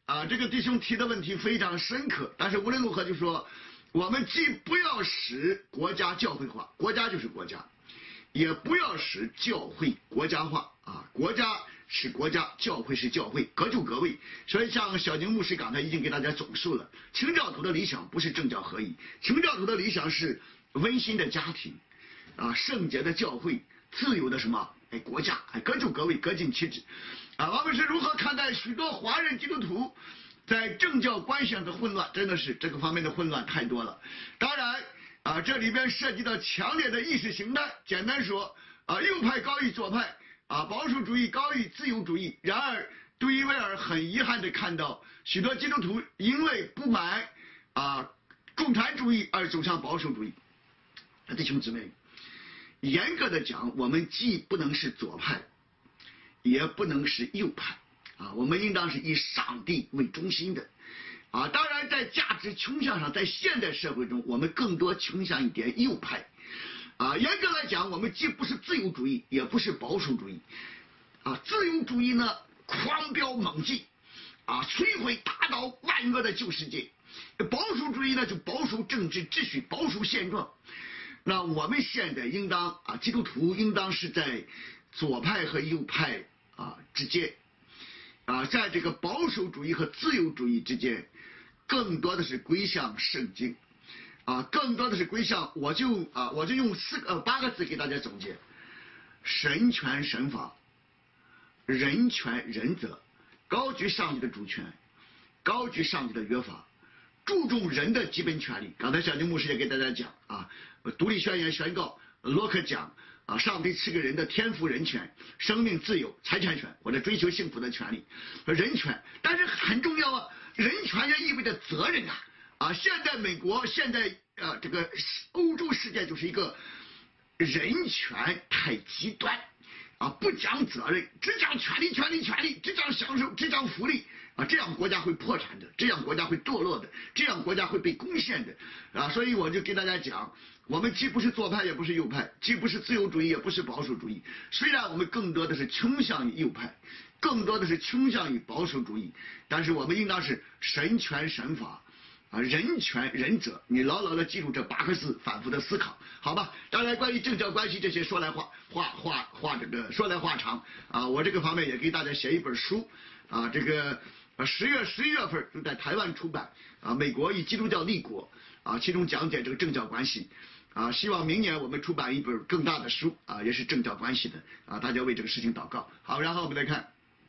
Speaker 1: 啊，这个弟兄提的问题非常深刻，但是无论如何就说，我们既不要使国家教会化，国家就是国家，也不要使教会国家化啊，国家是国家，教会是教会，各就各位。所以像小宁牧师刚才已经给大家总述了，清教徒的理想不是政教合一，清教徒的理想是温馨的家庭啊，圣洁的教会，自由的什么哎国家，哎各就各位，各尽其职啊。我们是如何看待许多华人基督徒在政教关系上的混乱？真的是这个方面的混乱太多了。当然啊，这里边涉及到强烈的意识形态。简单说啊，右派高于左派啊，保守主义高于自由主义。然而，杜伊威尔很遗憾地看到，许多基督徒因为不满啊共产主义而走向保守主义。弟兄姊妹，严格的讲，我们既不能是左派，也不能是右派啊，我们应当是以上帝为中心的啊。当然，在价值倾向上，在现代社会中，我们更多倾向一点右派啊。严格来讲，我们既不是自由主义，也不是保守主义啊。自由主义呢，狂飙猛进啊，摧毁打倒万恶的旧世界；保守主义呢，就保守政治秩序，保守现状。那我们现在应当啊，基督徒应当是在左派和右派啊之间啊，在这个保守主义和自由主义之间，更多的是归向圣经啊，更多的是归向，我就啊我就用四个、呃、八个字给大家总结：神权神法，人权人责，高举上帝的主权，高举上帝的约法，注重人的基本权利。刚才小金牧师也给大家讲啊，独立宣言宣告，洛克讲啊，上帝赐给人的天赋人权、生命自由、财产权或者追求幸福的权利，人权。但是很重要啊，人权也意味着责任啊啊！现在美国，现在呃这个欧洲世界就是一个人权太极端啊，不讲责任，只讲权利、权利、权利，只讲享受，只讲福利。啊，这样国家会破产的，这样国家会堕落的，这样国家会被攻陷的啊！所以我就给大家讲，我们既不是左派，也不是右派，既不是自由主义，也不是保守主义。虽然我们更多的是倾向于右派，更多的是倾向于保守主义，但是我们应当是神权神法啊，人权人责。你牢牢的记住这八个字，反复的思考，好吧？当然，关于政教关系这些说来话话话话这个说来话长啊，我这个方面也给大家写一本书啊，这个。呃，十月十一月份就在台湾出版啊，美国以基督教立国啊，其中讲解这个政教关系啊，希望明年我们出版一本更大的书啊，也是政教关系的啊，大家为这个事情祷告。好，然后我们来看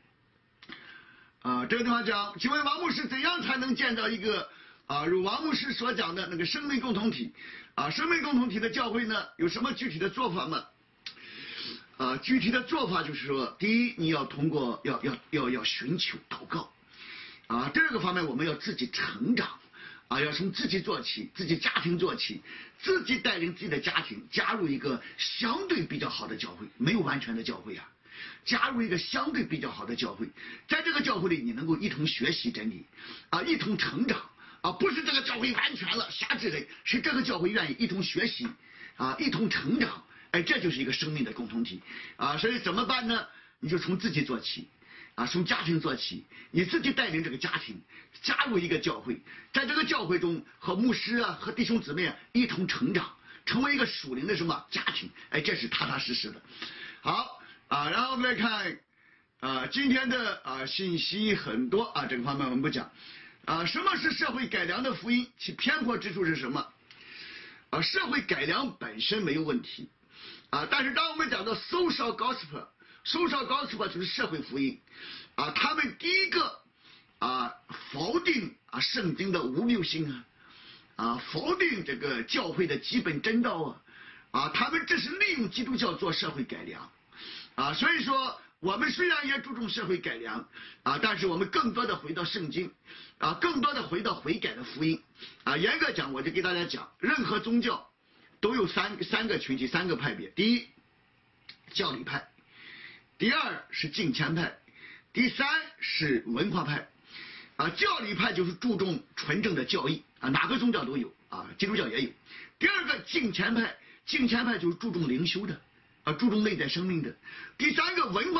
Speaker 1: 啊，这个地方讲，请问王牧师怎样才能建造一个啊，如王牧师所讲的那个生命共同体啊，生命共同体的教会呢，有什么具体的做法吗？啊，具体的做法就是说，第一，你要通过要要要要寻求祷告。啊，第二个方面我们要自己成长，啊，要从自己做起，自己家庭做起，自己带领自己的家庭加入一个相对比较好的教会，没有完全的教会啊，加入一个相对比较好的教会，在这个教会里你能够一同学习真理，啊，一同成长，啊，不是这个教会完全了瞎之类，是这个教会愿意一同学习，啊，一同成长，哎，这就是一个生命的共同体，啊，所以怎么办呢？你就从自己做起。啊，从家庭做起，你自己带领这个家庭加入一个教会，在这个教会中和牧师啊和弟兄姊妹啊一同成长，成为一个属灵的什么家庭，哎，这是踏踏实实的。好啊，然后我们来看啊，今天的啊信息很多啊，这个方面我们不讲啊。什么是社会改良的福音？其偏颇之处是什么？啊，社会改良本身没有问题啊，但是当我们讲到 social gospel。social gospel 就是社会福音，啊，他们第一个啊否定啊圣经的无谬性啊，啊否定这个教会的基本真道啊，啊他们这是利用基督教做社会改良，啊所以说我们虽然也注重社会改良啊，但是我们更多的回到圣经，啊更多的回到悔改的福音，啊严格讲我就给大家讲，任何宗教都有三三个群体三个派别，第一教理派。第二是敬虔派，第三是文化派，啊，教理派就是注重纯正的教义啊，哪个宗教都有啊，基督教也有。第二个敬虔派，敬虔派就是注重灵修的啊，注重内在生命的。第三个文化派，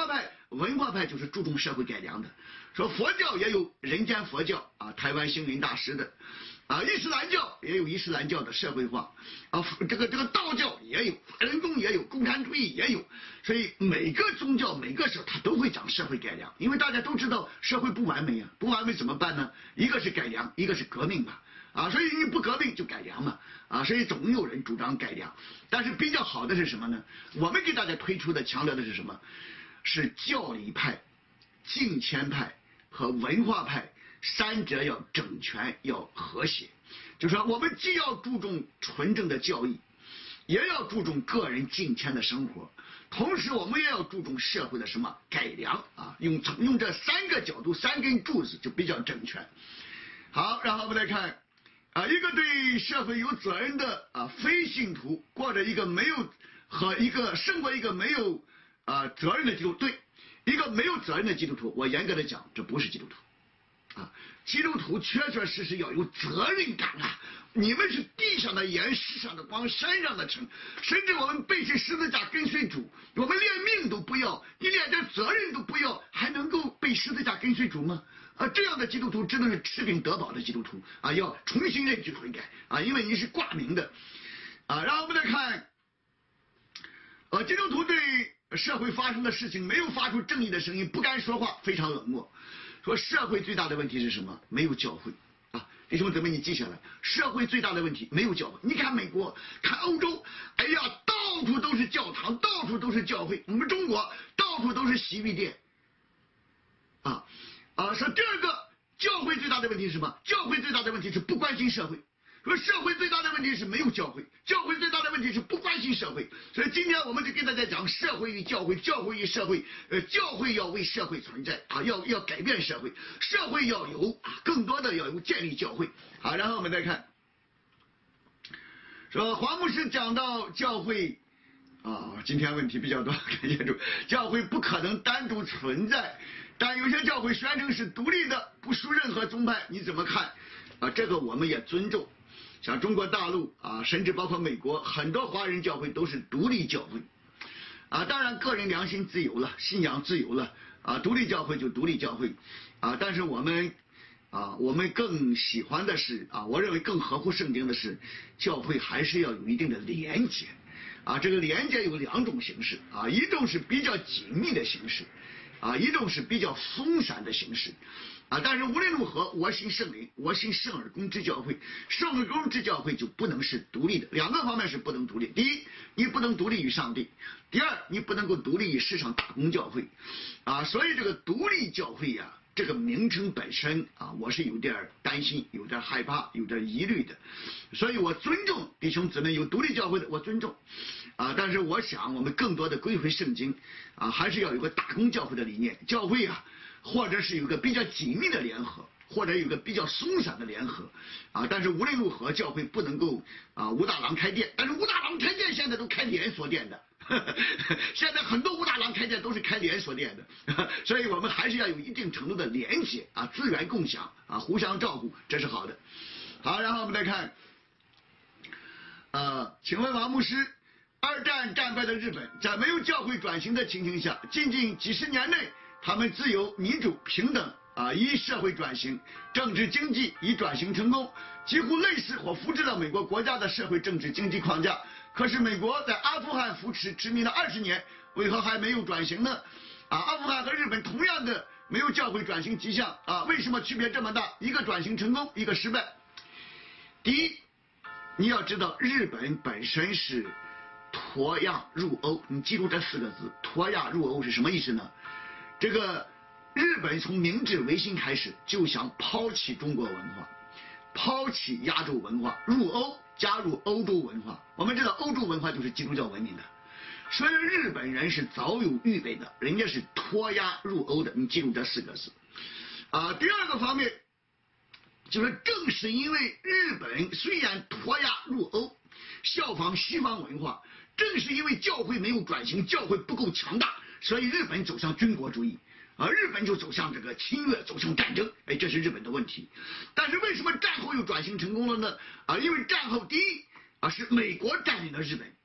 Speaker 1: 文化派就是注重社会改良的。说佛教也有人间佛教啊，台湾星云大师的。啊，伊斯兰教也有伊斯兰教的社会化，啊，这个这个道教也有，法轮功也有，共产主义也有，所以每个宗教每个时候它都会讲社会改良，因为大家都知道社会不完美呀、啊，不完美怎么办呢？一个是改良，一个是革命嘛，啊，所以你不革命就改良嘛，啊，所以总有人主张改良，但是比较好的是什么呢？我们给大家推出的强调的是什么？是教理派、敬谦派和文化派。三者要整全，要和谐，就说我们既要注重纯正的教义，也要注重个人敬谦的生活，同时我们也要注重社会的什么改良啊？用用这三个角度、三根柱子就比较整全。好，然后我们来看啊，一个对社会有责任的啊非信徒过着一个没有和一个胜过一个没有啊责任的基督徒，对，一个没有责任的基督徒，我严格的讲，这不是基督徒。啊，基督徒确确实实要有责任感啊！你们是地上的盐，世上的光，山上的尘，甚至我们背起十字架跟随主，我们连命都不要，你连点责任都不要，还能够背十字架跟随主吗？啊，这样的基督徒真的是吃饼得饱的基督徒啊！要重新认罪悔改啊，因为你是挂名的啊。然后我们来看，呃，基督徒对社会发生的事情没有发出正义的声音，不敢说话，非常冷漠。说社会最大的问题是什么？没有教会啊！弟兄姊妹，你记下来，社会最大的问题没有教会。你看美国，看欧洲，哎呀，到处都是教堂，到处都是教会。我们中国到处都是洗浴店，啊啊！说第二个，教会最大的问题是什么？教会最大的问题是不关心社会。说社会最大的问题是没有教会，教会最大的问题是不关心社会。所以今天我们就跟大家讲社会与教会，教会与社会，呃，教会要为社会存在啊，要要改变社会，社会要有啊，更多的要有建立教会。好，然后我们再看，说黄牧师讲到教会啊，今天问题比较多，感谢主，教会不可能单独存在，但有些教会宣称是独立的，不属任何宗派，你怎么看？啊，这个我们也尊重。像中国大陆啊，甚至包括美国，很多华人教会都是独立教会，啊，当然个人良心自由了，信仰自由了，啊，独立教会就独立教会，啊，但是我们啊，我们更喜欢的是啊，我认为更合乎圣经的是，教会还是要有一定的连结，啊，这个连结有两种形式，啊，一种是比较紧密的形式，啊，一种是比较松散的形式。啊，但是无论如何，我信圣灵，我信圣而公之教会，圣而公之教会就不能是独立的，两个方面是不能独立。第一，你不能独立于上帝；第二，你不能够独立于世上打工教会。啊，所以这个独立教会呀、啊，这个名称本身啊，我是有点担心，有点害怕，有点疑虑的。所以我尊重弟兄姊妹有独立教会的，我尊重。啊，但是我想我们更多的归回圣经，啊，还是要有个打工教会的理念，教会啊。或者是有个比较紧密的联合，或者有个比较松散的联合，啊，但是无论如何，教会不能够啊武大郎开店，但是武大郎开店现在都开连锁店的，呵呵现在很多武大郎开店都是开连锁店的，呵呵所以我们还是要有一定程度的连结啊，资源共享啊，互相照顾，这是好的。好，然后我们来看，呃，请问王牧师，二战战败的日本在没有教会转型的情形下，仅仅几十年内。他们自由、民主、平等啊，以社会转型、政治经济已转型成功，几乎类似或复制了美国国家的社会政治经济框架。可是美国在阿富汗扶持殖民了二十年，为何还没有转型呢？啊，阿富汗和日本同样的没有教会转型迹象啊，为什么区别这么大？一个转型成功，一个失败。第一，你要知道日本本身是脱亚入欧，你记住这四个字，脱亚入欧是什么意思呢？这个日本从明治维新开始就想抛弃中国文化，抛弃亚洲文化，入欧，加入欧洲文化。我们知道欧洲文化就是基督教文明的，所以日本人是早有预备的，人家是脱亚入欧的，你记住这四个字。啊，第二个方面就是正是因为日本虽然脱亚入欧，效仿西方文化，正是因为教会没有转型，教会不够强大。所以日本走向军国主义，啊，日本就走向这个侵略，走向战争，哎，这是日本的问题。但是为什么战后又转型成功了呢？啊，因为战后第一啊是美国占领了日本，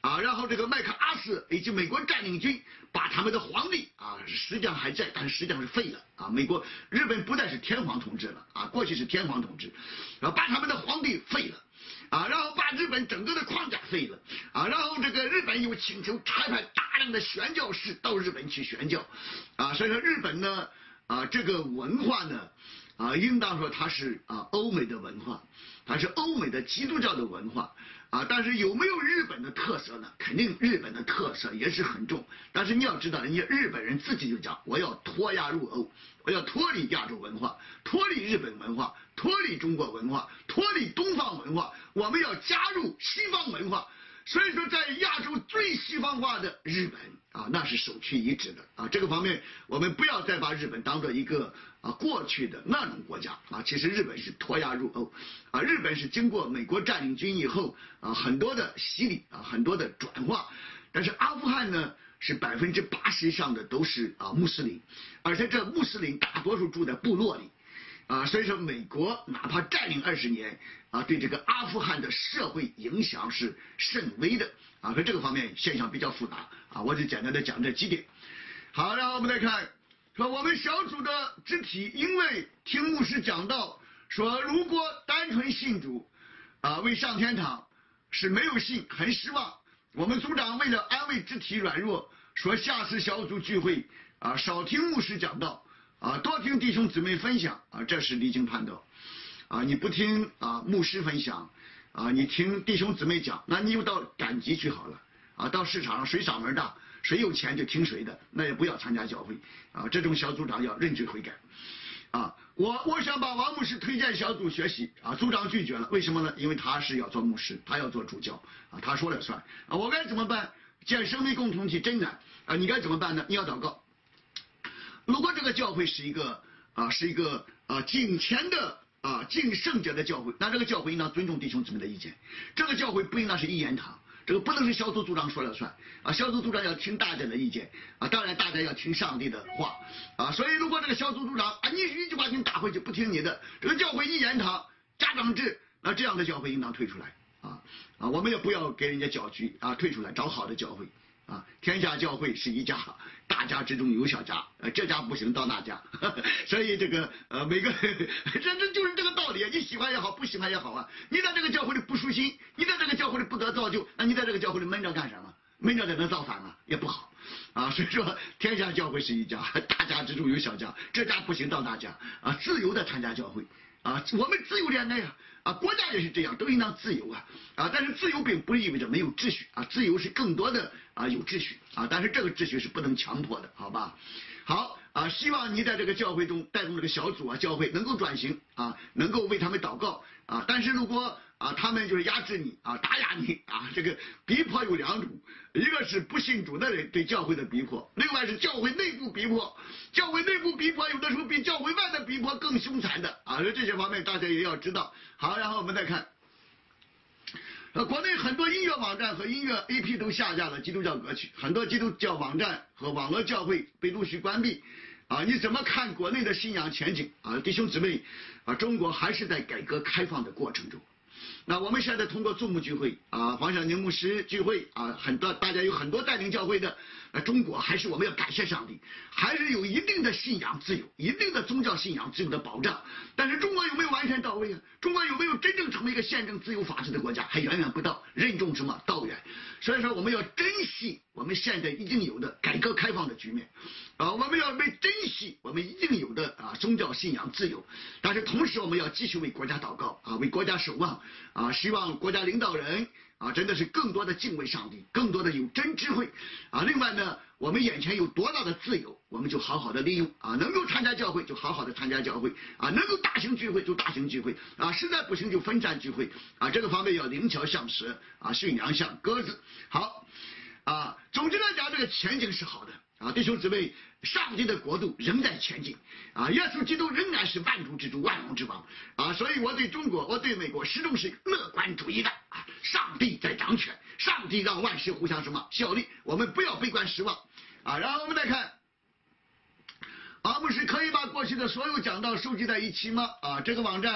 Speaker 1: 啊，然后这个麦克阿瑟以及美国占领军把他们的皇帝啊，实际上还在，但是实际上是废了啊。美国日本不再是天皇统治了啊，过去是天皇统治，然后把他们的皇帝废了。啊，然后把日本整个的框架废了，啊，然后这个日本又请求差派大量的宣教士到日本去宣教，啊，所以说日本呢，啊，这个文化呢，啊，应当说它是啊欧美的文化，它是欧美的基督教的文化，啊，但是有没有日本的特色呢？肯定日本的特色也是很重，但是你要知道，人家日本人自己就讲，我要脱亚入欧，我要脱离亚洲文化，脱离日本文化。脱离中国文化，脱离东方文化，我们要加入西方文化。所以说，在亚洲最西方化的日本啊，那是首屈一指的啊。这个方面，我们不要再把日本当做一个啊过去的那种国家啊。其实日本是脱亚入欧啊，日本是经过美国占领军以后啊很多的洗礼啊，很多的转化。但是阿富汗呢，是百分之八十以上的都是啊穆斯林，而且这穆斯林大多数住在部落里。啊，所以说美国哪怕占领二十年啊，对这个阿富汗的社会影响是甚微的啊，和这个方面现象比较复杂啊，我就简单的讲这几点。好，然后我们来看，说我们小组的肢体，因为听牧师讲到说，如果单纯信主啊为上天堂是没有信，很失望。我们组长为了安慰肢体软弱，说下次小组聚会啊少听牧师讲道。啊，多听弟兄姊妹分享啊，这是离经叛道。啊，你不听啊牧师分享，啊，你听弟兄姊妹讲，那你就到赶集去好了。啊，到市场上谁嗓门大，谁有钱就听谁的，那也不要参加教会。啊，这种小组长要认罪悔改。啊，我我想把王牧师推荐小组学习，啊，组长拒绝了，为什么呢？因为他是要做牧师，他要做主教，啊，他说了算。啊，我该怎么办？建生命共同体真难。啊，你该怎么办呢？你要祷告。如果这个教会是一个啊是一个啊敬虔的啊敬圣者的教会，那这个教会应当尊重弟兄姊妹的意见。这个教会不应当是一言堂，这个不能是小组组长说了算啊，小组组长要听大家的意见啊，当然大家要听上帝的话啊。所以如果这个小组组长啊你一句话听大会就不听你的，这个教会一言堂家长制，那这样的教会应当退出来啊啊，我们也不要给人家搅局啊，退出来找好的教会。啊，天下教会是一家，大家之中有小家，呃，这家不行到那家，呵呵，所以这个呃每个这这就是这个道理，你喜欢也好，不喜欢也好啊。你在这个教会里不舒心，你在这个教会里不得造就，那你在这个教会里闷着干什么？闷着在那造反啊，也不好啊。所以说，天下教会是一家，大家之中有小家，这家不行到那家啊，自由的参加教会。啊，我们自由恋爱啊，啊，国家也是这样，都应当自由啊，啊，但是自由并不意味着没有秩序啊，自由是更多的啊有秩序啊，但是这个秩序是不能强迫的，好吧？好啊，希望你在这个教会中带动这个小组啊，教会能够转型啊，能够为他们祷告啊，但是如果啊他们就是压制你啊，打压你啊，这个逼迫有两种，一个是不信主的人对教会的逼迫，另外是教会内部逼迫，教会内部逼迫有的时候比教会外的逼迫更凶残的啊，这些方面大家也要知道。好，然后我们再看。呃，国内很多音乐网站和音乐 A P 都下架了基督教歌曲，很多基督教网站和网络教会被陆续关闭。啊，你怎么看国内的信仰前景？啊，弟兄姊妹，啊，中国还是在改革开放的过程中。那我们现在通过众牧聚会啊，黄晓宁牧师聚会啊，很多大家有很多带领教会的，呃，中国还是我们要感谢上帝，还是有一定的信仰自由，一定的宗教信仰自由的保障。但是中国有没有完全到位啊？中国有没有真正成为一个宪政自由法治的国家？还远远不到，任重什么道远。所以说我们要珍惜我们现在已经有的改革开放的局面，啊，我们要为珍惜我们已经有的啊宗教信仰自由。但是同时我们要继续为国家祷告啊，为国家守望啊，希望国家领导人啊真的是更多的敬畏上帝，更多的有真智慧啊。另外呢，我们眼前有多大的自由，我们就好好的利用啊，能够参加教会就好好的参加教会啊，能够大型聚会就大型聚会啊，实在不行就分散聚会啊，这个方面要灵巧像蛇啊，驯良像鸽子。好啊，总之来讲，这个前景是好的啊，弟兄姊妹，上帝的国度仍在前进啊，耶稣基督仍然是万主之主、万王之王啊，所以我对中国，我对美国始终是乐观主义的啊，上帝在掌权，上帝让万事互相什么效力，我们不要悲观失望啊。然后我们再看。啊，牧师可以把过去的所有讲道收集在一起吗？啊，这个网站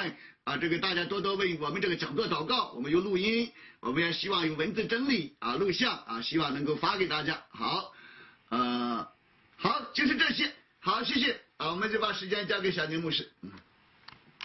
Speaker 1: 啊，这个大家多多为我们这个讲座祷告，我们有录音，我们也希望有文字整理啊，录像啊，希望能够发给大家。好，呃，好，就是这些，好，谢谢啊，我们就把时间交给小宁牧师。嗯